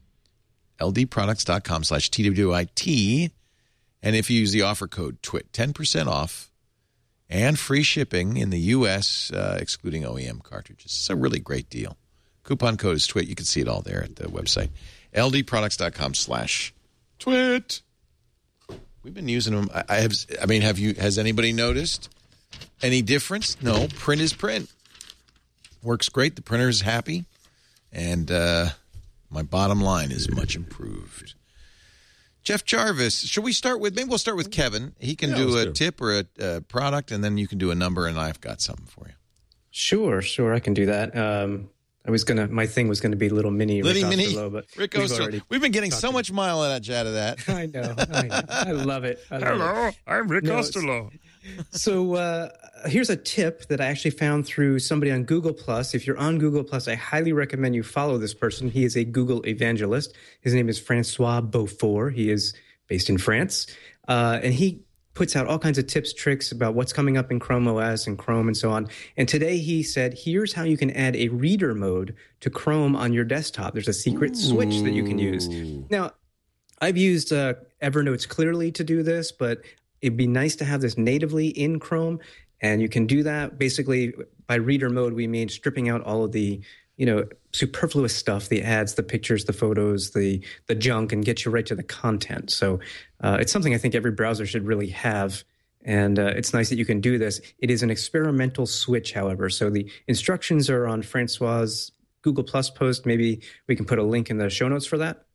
L D products dot com slash T W I T. And if you use the offer code TWIT, ten percent off and free shipping in the U S, uh, excluding O E M cartridges. It's a really great deal. Coupon code is TWIT. You can see it all there at the website. L D products dot com slash twit. We've been using them. I, I have. I mean, have you? Has anybody noticed any difference? No. Print is print. Works great. The printer is happy, and uh, my bottom line is much improved. Jeff Jarvis, should we start with? Maybe we'll start with Kevin. He can yeah, do a do. tip or a, a product, and then you can do a number, and I've got something for you. Sure, sure, I can do that. Um, I was gonna. My thing was gonna be little mini Little Rick mini Osterloh, but Rick Osterloh. We've, we've been getting so much mileage out of that. I know. I know. I love it. I love Hello, it. I'm Rick no, Osterloh. So uh, here's a tip that I actually found through somebody on Google Plus. If you're on Google Plus, I highly recommend you follow this person. He is a Google evangelist. His name is Francois Beaufort. He is based in France, uh, and he puts out all kinds of tips, tricks about what's coming up in Chrome O S and Chrome and so on. And today he said, here's how you can add a reader mode to Chrome on your desktop. There's a secret Ooh. switch that you can use. Now, I've used uh, Evernote's Clearly to do this, but it'd be nice to have this natively in Chrome. And you can do that basically by reader mode. We mean stripping out all of the, you know, superfluous stuff, the ads, the pictures, the photos, the the junk, and get you right to the content. So uh, it's something I think every browser should really have. And uh, it's nice that you can do this. It is an experimental switch, however. So the instructions are on Francois's Google Plus post. Maybe we can put a link in the show notes for that.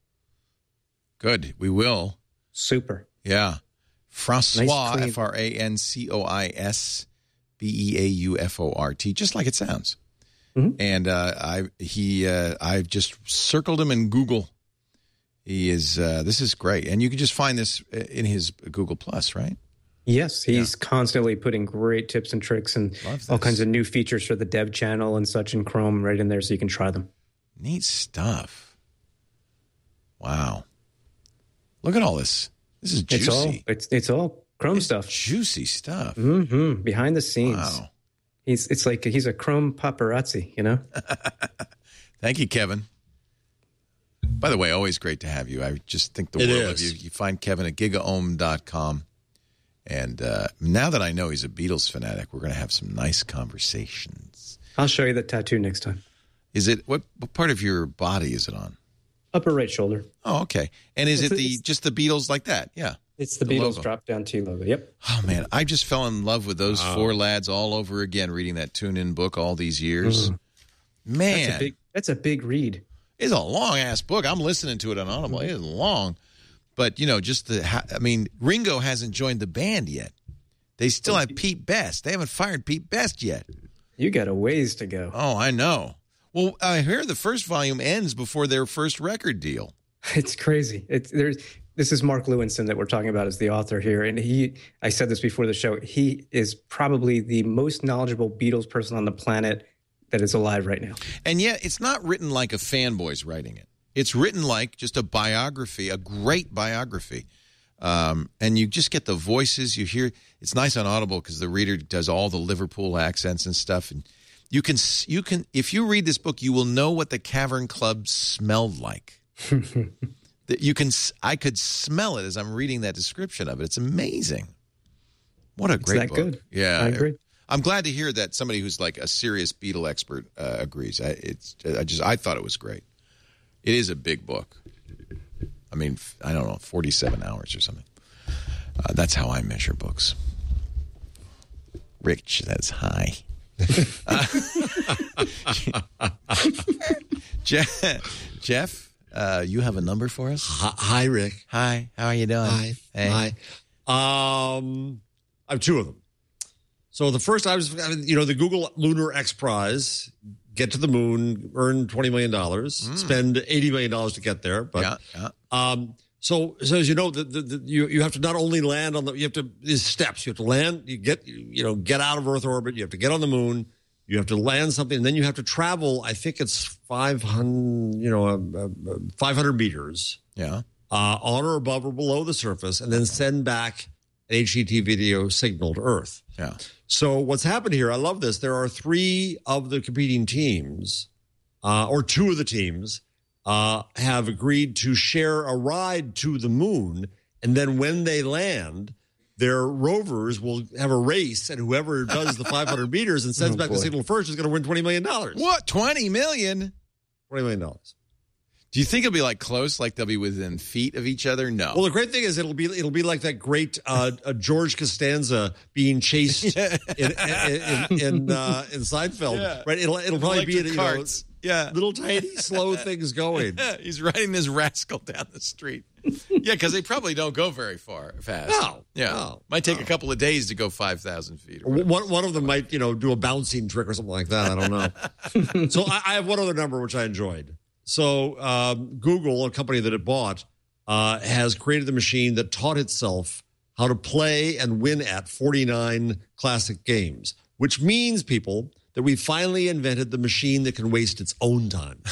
Good. We will. Super. Yeah. Francois, nice, F R A N C O I S B E A U F O R T, just like it sounds. Mm-hmm. And uh, I he uh, I've just circled him in Google. He is uh, this is great, and you can just find this in his Google Plus, right? Yes, he's yeah. constantly putting great tips and tricks and all kinds of new features for the dev channel and such in Chrome right in there, so you can try them. Neat stuff. Wow, look at all this. This is juicy. It's all it's, it's all Chrome it's stuff. Juicy stuff. Mm-hmm. Behind the scenes. Wow. He's it's like he's a Chrome paparazzi, you know? Thank you, Kevin. By the way, always great to have you. I just think the it world is. of you. You find Kevin at gigaohm dot com. And uh, now that I know he's a Beatles fanatic, we're going to have some nice conversations. I'll show you the tattoo next time. Is it what, what part of your body is it on? Upper right shoulder. Oh, okay. And is it's, it the just the Beatles like that? Yeah. It's the, the Beatles logo. Drop-down T logo. Yep. Oh, man. I just fell in love with those wow. four lads all over again, reading that tune-in book all these years. Mm. Man. That's a big, that's a big read. It's a long-ass book. I'm listening to it on Audible. Mm. It is long. But, you know, just the – I mean, Ringo hasn't joined the band yet. They still have Pete Best. They haven't fired Pete Best yet. You got a ways to go. Oh, I know. Well, I hear the first volume ends before their first record deal. It's crazy. It's there's. This is Mark Lewinson that we're talking about as the author here, and he. I said this before the show. He is probably the most knowledgeable Beatles person on the planet that is alive right now. And yet, it's not written like a fanboy's writing it. It's written like just a biography, a great biography. Um, and you just get the voices. You hear it's nice on Audible because the reader does all the Liverpool accents and stuff. And you can, you can, if you read this book, you will know what the Cavern Club smelled like. That you can, I could smell it as I'm reading that description of it. It's amazing. What a great it's that book! Good. Yeah, I agree. I'm glad to hear that somebody who's like a serious Beatle expert uh, agrees. I, it's, I just, I thought it was great. It is a big book. I mean, I don't know, forty-seven hours or something. Uh, that's how I measure books. Rich, that's high. uh, Jeff, Jeff uh, you have a number for us? Hi, Rick. Hi, how are you doing? Hi. Hey. Hi. Um, I have two of them. So the first, I was, you know, the Google Lunar X Prize, get to the moon, earn twenty million dollars, mm. spend eighty million dollars to get there. But, yeah, yeah. Um, so, so as you know, the, the, the, you you have to not only land on the, you have to, these steps, you have to land, you get, you know, get out of Earth orbit, you have to get on the moon, you have to land something, and then you have to travel, I think it's five hundred, you know, uh, uh, five hundred meters. Yeah. Uh, on or above or below the surface, and then send back an H D T video signal to Earth. Yeah. So what's happened here, I love this. There are three of the competing teams, uh, or two of the teams, uh, have agreed to share a ride to the moon. And then when they land, their rovers will have a race, and whoever does the five hundred meters and sends oh, back boy. the signal first is going to win twenty million dollars. What? twenty million dollars? twenty million dollars. Do you think it'll be like close, like they'll be within feet of each other? No. Well, the great thing is it'll be it'll be like that great uh, uh, George Costanza being chased Yeah. in in in, in, uh, in Seinfeld, Yeah. right? It'll it'll probably be Electric you know, carts. Yeah. little tiny slow things going. Yeah, he's riding this rascal down the street. Yeah, because they probably don't go very far fast. No, Yeah. no, Might take no. a couple of days to go five thousand feet. or One whatever. one of them might you know do a bouncing trick or something like that. I don't know. So I, I have one other number which I enjoyed. So um, Google, a company that it bought, uh, has created the machine that taught itself how to play and win at forty-nine classic games, which means, people, that we finally invented the machine that can waste its own time.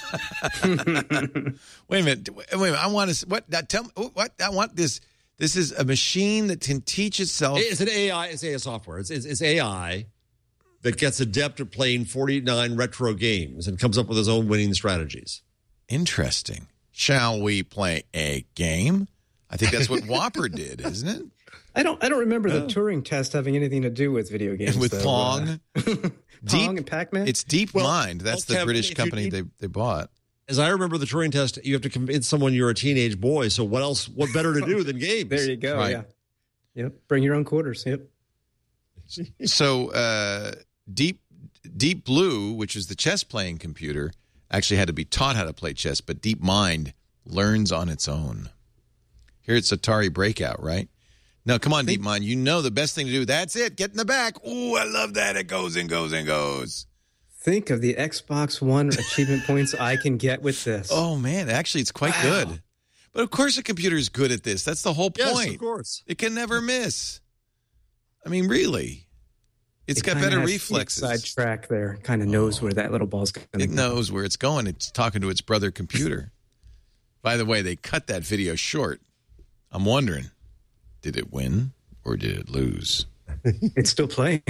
Wait a minute. Wait a minute. I want to. What? That, tell me. What? I want this. This is a machine that can teach itself. It's an A I. It's A I software. It's, it's, it's A I that gets adept at playing forty-nine retro games and comes up with its own winning strategies. Interesting. Shall we play a game? I think that's what Whopper did, isn't it? I don't. I don't remember the Turing test having anything to do with video games. With though. Pong. Uh, Deep- Pong and Pac-Man. It's Deep Well, Mind. That's well, the Kev, British if you company need- they, they bought. As I remember the Turing test, you have to convince someone you're a teenage boy. So what else? What better to do than games? there you go. Right. Yeah. Yep. Bring your own quarters. Yep. So uh, Deep Deep Blue, which is the chess playing computer, actually had to be taught how to play chess, but Deep Mind learns on its own. Here it's Atari Breakout, right? No, come on, Deep Mind. You know the best thing to do. That's it. Get in the back. Ooh, I love that. It goes and goes and goes. Think of the Xbox One achievement points I can get with this. Oh, man. Actually, it's quite Wow. good. But of course a computer is good at this. That's the whole Yes, point. of course. It can never miss. I mean, really. It's It got kinda better has reflexes. Side track there. Kind of knows where that little ball's going to It go. knows where it's going. It's talking to its brother computer. By the way, they cut that video short. I'm wondering, did it win or did it lose? It's still playing.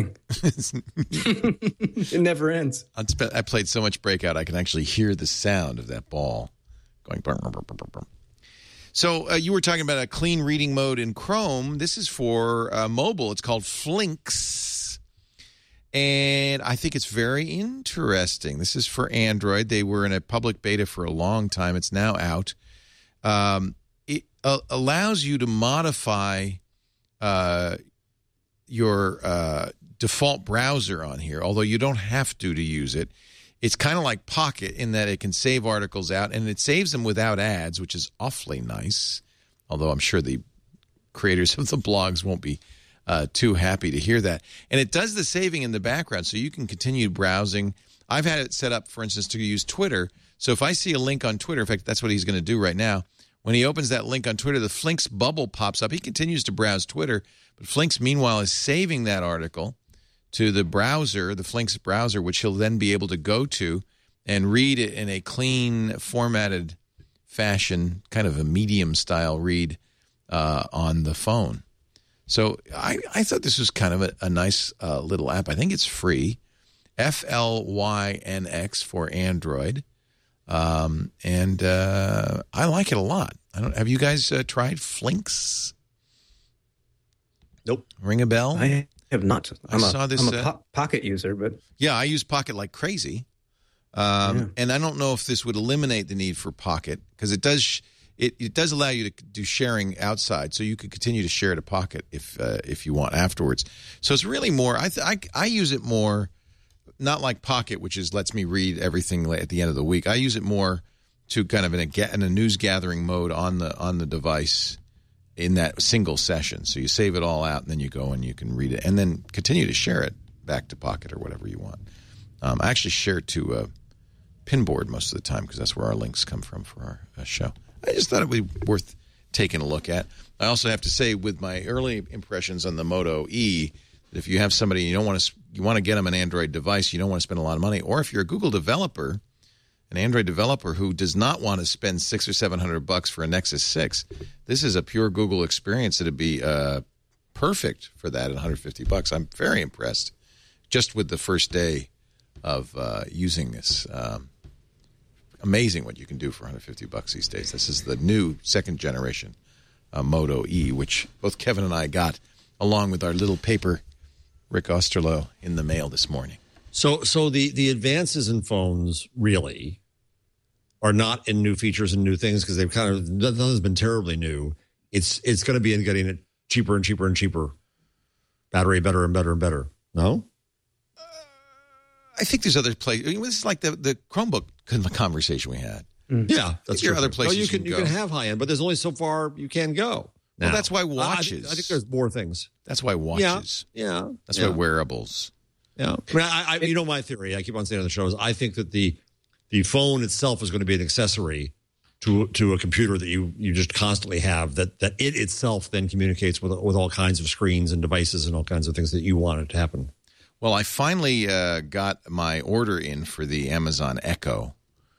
It never ends. I played so much Breakout, I can actually hear the sound of that ball going. Burr, burr, burr, burr, burr. So uh, you were talking about a clean reading mode in Chrome. This is for uh, mobile. It's called Flinks. And I think it's very interesting. This is for Android. They were in a public beta for a long time. It's now out. Um, it uh, allows you to modify uh, your uh, default browser on here, although you don't have to to use it. It's kind of like Pocket in that it can save articles out, and it saves them without ads, which is awfully nice, although I'm sure the creators of the blogs won't be uh, too happy to hear that. And it does the saving in the background, so you can continue browsing. I've had it set up, for instance, to use Twitter. So if I see a link on Twitter, in fact, that's what he's going to do right now. When he opens that link on Twitter, the Flinks bubble pops up. He continues to browse Twitter, but Flinks, meanwhile, is saving that article to the browser, the Flinks browser, which he'll then be able to go to and read it in a clean, formatted fashion, kind of a medium-style read uh, on the phone. So I, I thought this was kind of a, a nice uh, little app. I think it's free. F L Y N X for Android. Um, and uh, I like it a lot. I don't. Have you guys uh, tried Flinks? Nope. Ring a bell? I have not. I'm I a, saw this, I'm a uh, po- Pocket user, but Yeah, I use Pocket like crazy. Um, Yeah. And I don't know if this would eliminate the need for Pocket, because it does sh- it, it does allow you to do sharing outside, so you could continue to share to Pocket if uh, if you want afterwards. So it's really more. I, th- I I use it more, not like Pocket, which is lets me read everything at the end of the week. I use it more to kind of in a ga- in a news gathering mode on the on the device in that single session. So you save it all out, and then you go and you can read it, and then continue to share it back to Pocket or whatever you want. Um, I actually share it to uh, Pinboard most of the time because that's where our links come from for our uh, show. I just thought it would be worth taking a look at. I also have to say, with my early impressions on the Moto E, that if you have somebody you don't want to you want to get them an Android device, you don't want to spend a lot of money, or if you're a Google developer, an Android developer who does not want to spend six or seven hundred bucks for a Nexus six, this is a pure Google experience that'd be uh, perfect for that at one hundred fifty bucks. I'm very impressed just with the first day of uh, using this. Um, amazing what you can do for one hundred fifty bucks these days. This is the new second generation uh, Moto E, which both Kevin and I got along with our little paper Rick Osterloh in the mail this morning. So, so the the advances in phones really are not in new features and new things because they've kind of nothing's been terribly new. It's it's going to be in getting it cheaper and cheaper and cheaper, battery better and better and better. No, uh, I think there's other places. I mean, this is like the the Chromebook conversation we had. Mm. Yeah, that's there true. are other places no, you can you you can, can have high end, but there's only so far you can go. Now. Well, that's why watches. I think, I think there's more things. That's why watches. Yeah, yeah. That's yeah. why wearables. Yeah, I mean, I, I, you know my theory. I keep on saying on the show is I think that the the phone itself is going to be an accessory to to a computer that you you just constantly have. That that it itself then communicates with with all kinds of screens and devices and all kinds of things that you want it to happen. Well, I finally uh, got my order in for the Amazon Echo.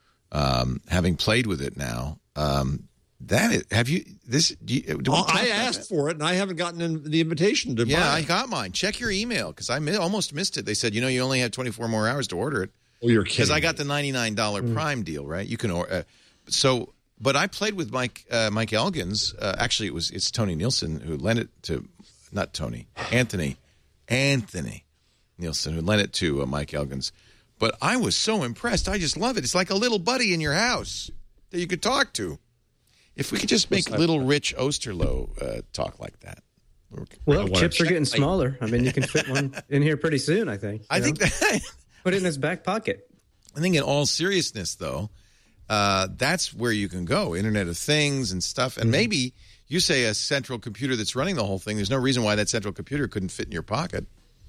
Um, having played with it now, um, that is, have you this? Do you, do we oh, talk I about asked that? for it, and I haven't gotten in the invitation to Yeah, buy I it. got mine. Check your email because I mi- almost missed it. They said, you know, you only have twenty-four more hours to order it. Oh, you're kidding! Because I got the ninety-nine dollars mm. Prime deal, right? You can order. Uh, so, but I played with Mike uh, Mike Elgins. Uh, actually, it was it's Tony Nielsen who lent it to, not Tony, Anthony, Anthony Nielsen who lent it to uh, Mike Elgins. But I was so impressed. I just love it. It's like a little buddy in your house that you could talk to. If we could just make little Rich Osterloh uh, talk like that. Well, chips are getting smaller. I mean, you can fit one in here pretty soon, I think. I know? think that... Put it in his back pocket. I think in all seriousness, though, uh, that's where you can go. Internet of Things and stuff. And mm-hmm. maybe you say a central computer that's running the whole thing. There's no reason why that central computer couldn't fit in your pocket.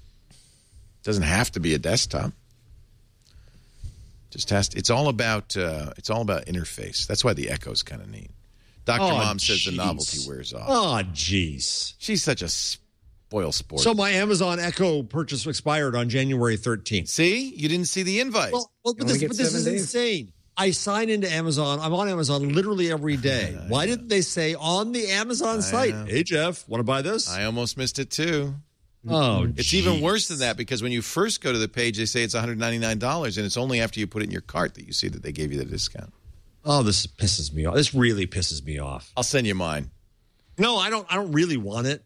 It doesn't have to be a desktop. Just has to, it's all about uh, it's all about interface. That's why the Echo's kind of neat. Doctor Oh, Mom says geez. the novelty wears off. Oh, jeez. She's such a spoil sport. So my Amazon Echo purchase expired on January thirteenth. See? You didn't see the invite. Well, well but this, but this is days. insane. I sign into Amazon. I'm on Amazon literally every day. Why didn't they say on the Amazon I site, know. Hey, Jeff, want to buy this? I almost missed it, too. Oh, It's geez. even worse than that because when you first go to the page, they say it's one hundred ninety-nine dollars, and it's only after you put it in your cart that you see that they gave you the discount. Oh, this pisses me off. This really pisses me off. I'll send you mine. No, I don't. I don't really want it.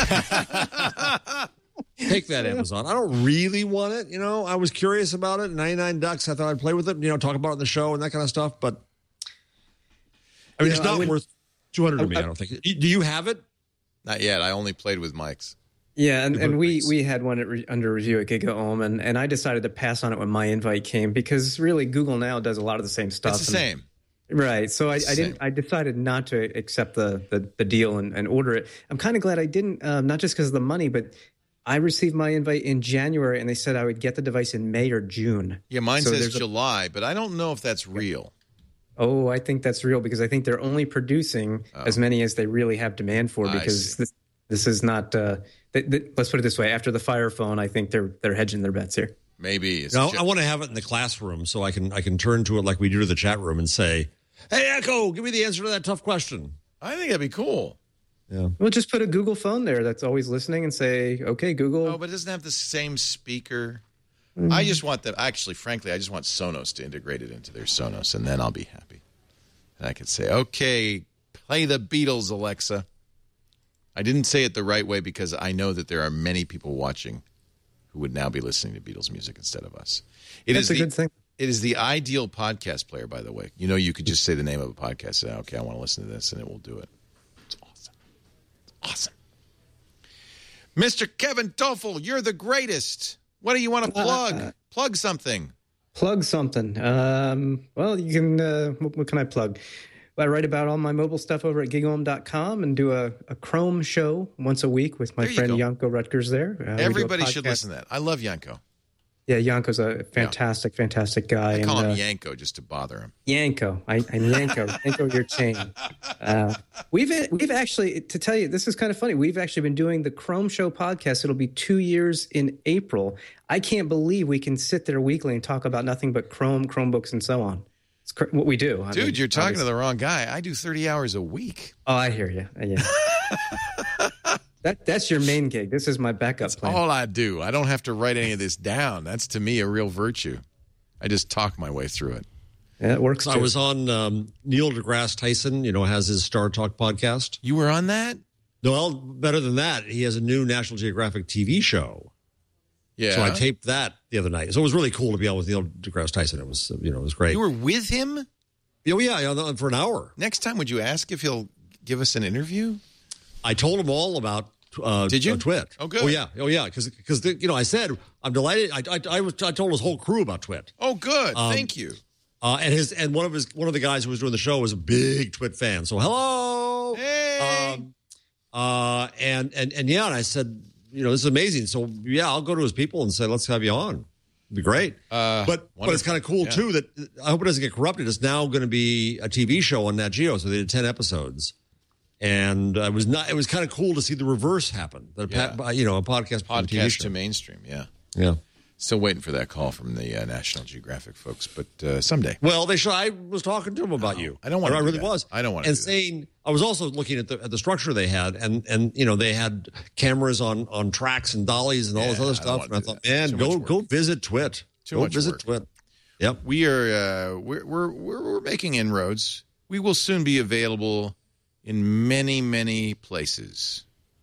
Take that, Amazon. I don't really want it. You know, I was curious about it. ninety-nine bucks. I thought I'd play with it. You know, talk about it on the show and that kind of stuff. But I mean, you it's know, not would, worth two hundred to me. I, I don't think. Do you have it? Not yet. I only played with Mike's. Yeah, and, and we, we had one at re, under review at GigaOM, and, and I decided to pass on it when my invite came because really Google now does a lot of the same stuff. It's the and, same. Right. So I, I didn't. I decided not to accept the, the, the deal and, and order it. I'm kind of glad I didn't, um, not just because of the money, but I received my invite in January, and they said I would get the device in May or June. Yeah, mine So says there's a- July, but I don't know if that's real. Oh, I think that's real because I think they're only producing Oh. as many as they really have demand for. I Because see. this, this is not. Uh, th- th- let's put it this way: after the Fire Phone, I think they're they're hedging their bets here. Maybe. It's No, ju- I want to have it in the classroom so I can I can turn to it like we do to the chat room and say, "Hey, Echo, give me the answer to that tough question." I think that'd be cool. Yeah. We'll just put a Google phone there that's always listening and say, "Okay, Google." Oh, but it doesn't have the same speaker. Mm-hmm. I just want that. Actually, frankly, I just want Sonos to integrate it into their Sonos, and then I'll be happy. And I could say, okay, play the Beatles, Alexa. I didn't say it the right way because I know that there are many people watching who would now be listening to Beatles music instead of us. It That's is a the, good thing. It is the ideal podcast player, by the way. You know, you could just say the name of a podcast, say, okay, I want to listen to this, and it will do it. It's awesome. It's awesome. Mister Kevin Toffel, you're the greatest. What do you want to plug? Uh, plug something. Plug something. Um, well, you can. Uh, what, what can I plug? I write about all my mobile stuff over at gig home dot com and do a, a Chrome show once a week with my There you friend go. Yanko Rutgers there. Uh, we do a Everybody should podcast. listen to that. I love Yanko. Yeah, Yanko's a fantastic, fantastic guy. I call and, him uh, Yanko just to bother him. Yanko. I, I'm Yanko. Yanko, your chain. Uh, we've we've actually, to tell you, this is kind of funny. We've actually been doing the Chrome Show podcast. It'll be two years in April. I can't believe we can sit there weekly and talk about nothing but Chrome, Chromebooks, and so on. It's cr- what we do. I Dude, mean, you're talking obviously. to the wrong guy. I do thirty hours a week. Oh, I hear you. Yeah. that that's your main gig. This is my backup plan. All I do. I don't have to write any of this down. That's to me a real virtue. I just talk my way through it. Yeah, it works. So I too. was on um, Neil deGrasse Tyson, you know, has his Star Talk podcast. You were on that? No, well, better than that, he has a new National Geographic T V show. Yeah. So I taped that the other night. So it was really cool to be on with Neil deGrasse Tyson. It was, you know, it was great. You were with him? Oh, yeah, yeah, for an hour. Next time, would you ask if he'll give us an interview? I told him all about uh, Did you? uh, Twit. Oh, good. Oh, yeah. Oh, yeah. Because, because you know, I said, I'm delighted. I, I, I, was, I told his whole crew about Twit. Oh, good. Um, Thank you. Uh, and his and one of his one of the guys who was doing the show was a big Twit fan. So hello. Hey. Um, uh, and and and yeah, and I said, you know, this is amazing. So yeah, I'll go to his people and say, let's have you on. It'd be great. Uh, but but it's kind of cool Yeah. too that I hope it doesn't get corrupted. It's now going to be a T V show on Nat Geo. So they did ten episodes, and uh, it was not. It was kind of cool to see the reverse happen. That a Yeah. pa- you know, a podcast, became a T V Podcast show. to mainstream, yeah. Yeah. Still waiting for that call from the uh, National Geographic folks, but uh, someday. Well, they should. I was talking to him about No, you. I don't wanna I do really that. was. I don't wanna And do that. saying, I was also looking at the at the structure they had, and and you know they had cameras on on tracks and dollies and all this Yeah, other I don't stuff. wanna And I do thought, that. man, Too go much go work. visit Twit. Too go much visit work. Twit. Yep. We are uh, we're, we're we're we're making inroads. We will soon be available in many many places,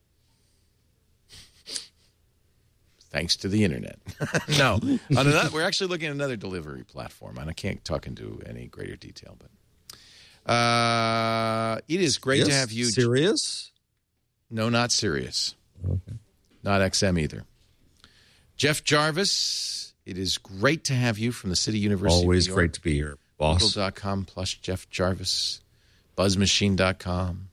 thanks to the internet. no, on another, we're actually looking at another delivery platform, and I can't talk into any greater detail. But uh, it is great to Yes, have you. Serious? No, not Sirius. Okay. Not X M either. Jeff Jarvis, it is great to have you from the City University. Always of New great York. to be here, boss. Google dot com plus Jeff Jarvis. Buzz Machine dot com.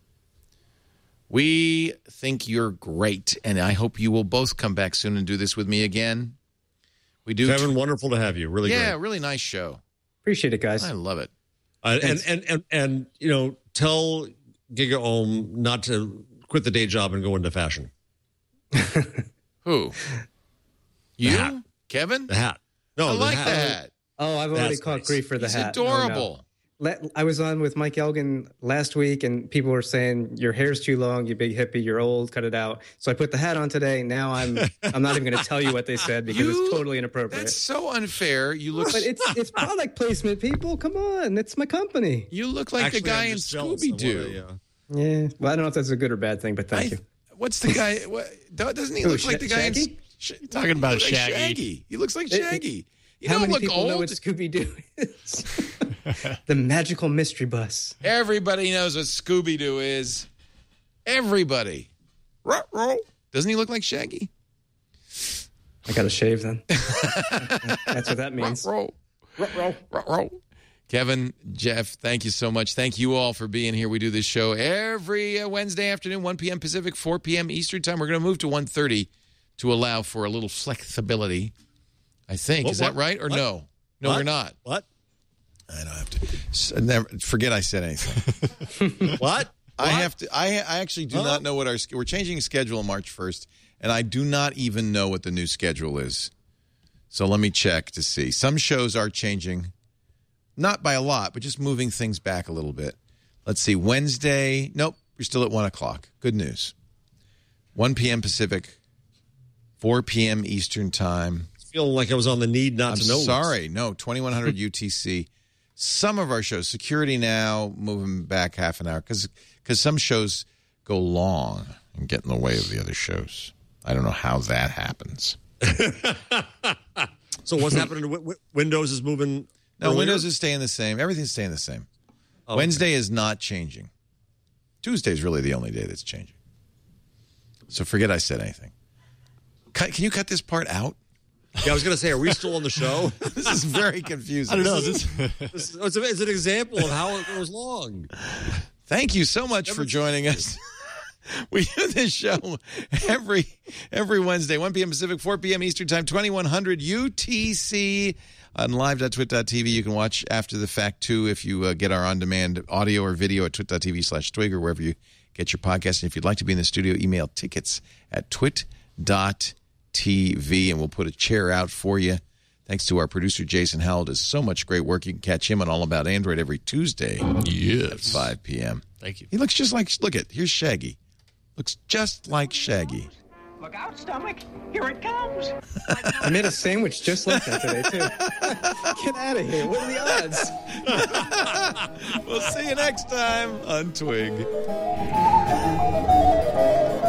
We think you're great, and I hope you will both come back soon and do this with me again. We do. Kevin, wonderful to have you. Really yeah, great. really nice show. Appreciate it, guys. I love it. Uh, and, and and and you know, tell Giga Ohm not to quit the day job and go into fashion. Who? You? The hat. Kevin? The hat. No, I the like hat. that. Oh, I've already That's caught nice. grief for the He's hat. No, no. adorable. Let, I was on with Mike Elgin last week, and people were saying your hair's too long, you big hippie, you're old, cut it out. So I put the hat on today. Now I'm I'm not even going to tell you what they said because You- it's totally inappropriate. That's so unfair. You look. But it's it's product placement, people. Come on, it's my company. You look like Actually, the guy I'm in just jealous of Scooby what Doo. I, uh, Yeah. Well, I don't know if that's a good or bad thing, but thank I- you. What's the guy? What, doesn't he Who, look like Sha- the guy Shaggy? in? Sh- Talking about he looks like Shaggy. Shaggy. He looks like It- it- Shaggy. You How don't many look people old. know what Scooby Doo is? The magical mystery bus. Everybody knows what Scooby Doo is. Everybody. Ruh-roh. Doesn't he look like Shaggy? I got to shave then. That's what that means. Ruh-roh. Ruh-roh. Ruh-roh. Kevin, Jeff, thank you so much. Thank you all for being here. We do this show every uh, Wednesday afternoon, one p.m. Pacific, four p.m. Eastern Time. We're going to move to one thirty to allow for a little flexibility. I think. What, Is that what? right or What? no? No, What? we're not. What? I don't have to. s- Never, forget I said anything. What? I What? have to. I, I actually do Huh? not know what our we're changing schedule on March first, and I do not even know what the new schedule is. So let me check to see. Some shows are changing, not by a lot, but just moving things back a little bit. Let's see. Wednesday. Nope, we're still at one o'clock. Good news. one p.m. Pacific, four p.m. Eastern time. Feeling like I was on the need not I'm to know. sorry. No, twenty-one hundred U T C. Some of our shows, Security Now, moving back half an hour because because some shows go long and get in the way of the other shows. I don't know how that happens. So what's happening to w- w- Windows is moving? No, earlier? Windows is staying the same. Everything's staying the same. Oh, Wednesday is not changing. Tuesday is really the only day that's changing. So forget I said anything. Cut, can you cut this part out? Yeah, I was going to say, are we still on the show? This is very confusing. I don't know. This, This- it's, a- it's an example of how it goes long. Thank you so much for joining us. We do this show every every Wednesday, one p.m. Pacific, four p.m. Eastern Time, twenty-one hundred U T C on live dot twit dot t v. You can watch after the fact, too, if you uh, get our on-demand audio or video at twit dot t v slash twig or wherever you get your podcast. And if you'd like to be in the studio, email tickets at twit dot t v, and we'll put a chair out for you. Thanks to our producer, Jason Howell, does so much great work. You can catch him on All About Android every Tuesday at yes. five p.m. Thank you. He looks just like, look at, here's Shaggy. Looks just like Shaggy. Look out, stomach. Here it comes. I made a sandwich just like that today, too. Get out of here. What are the odds? We'll see you next time on Twig.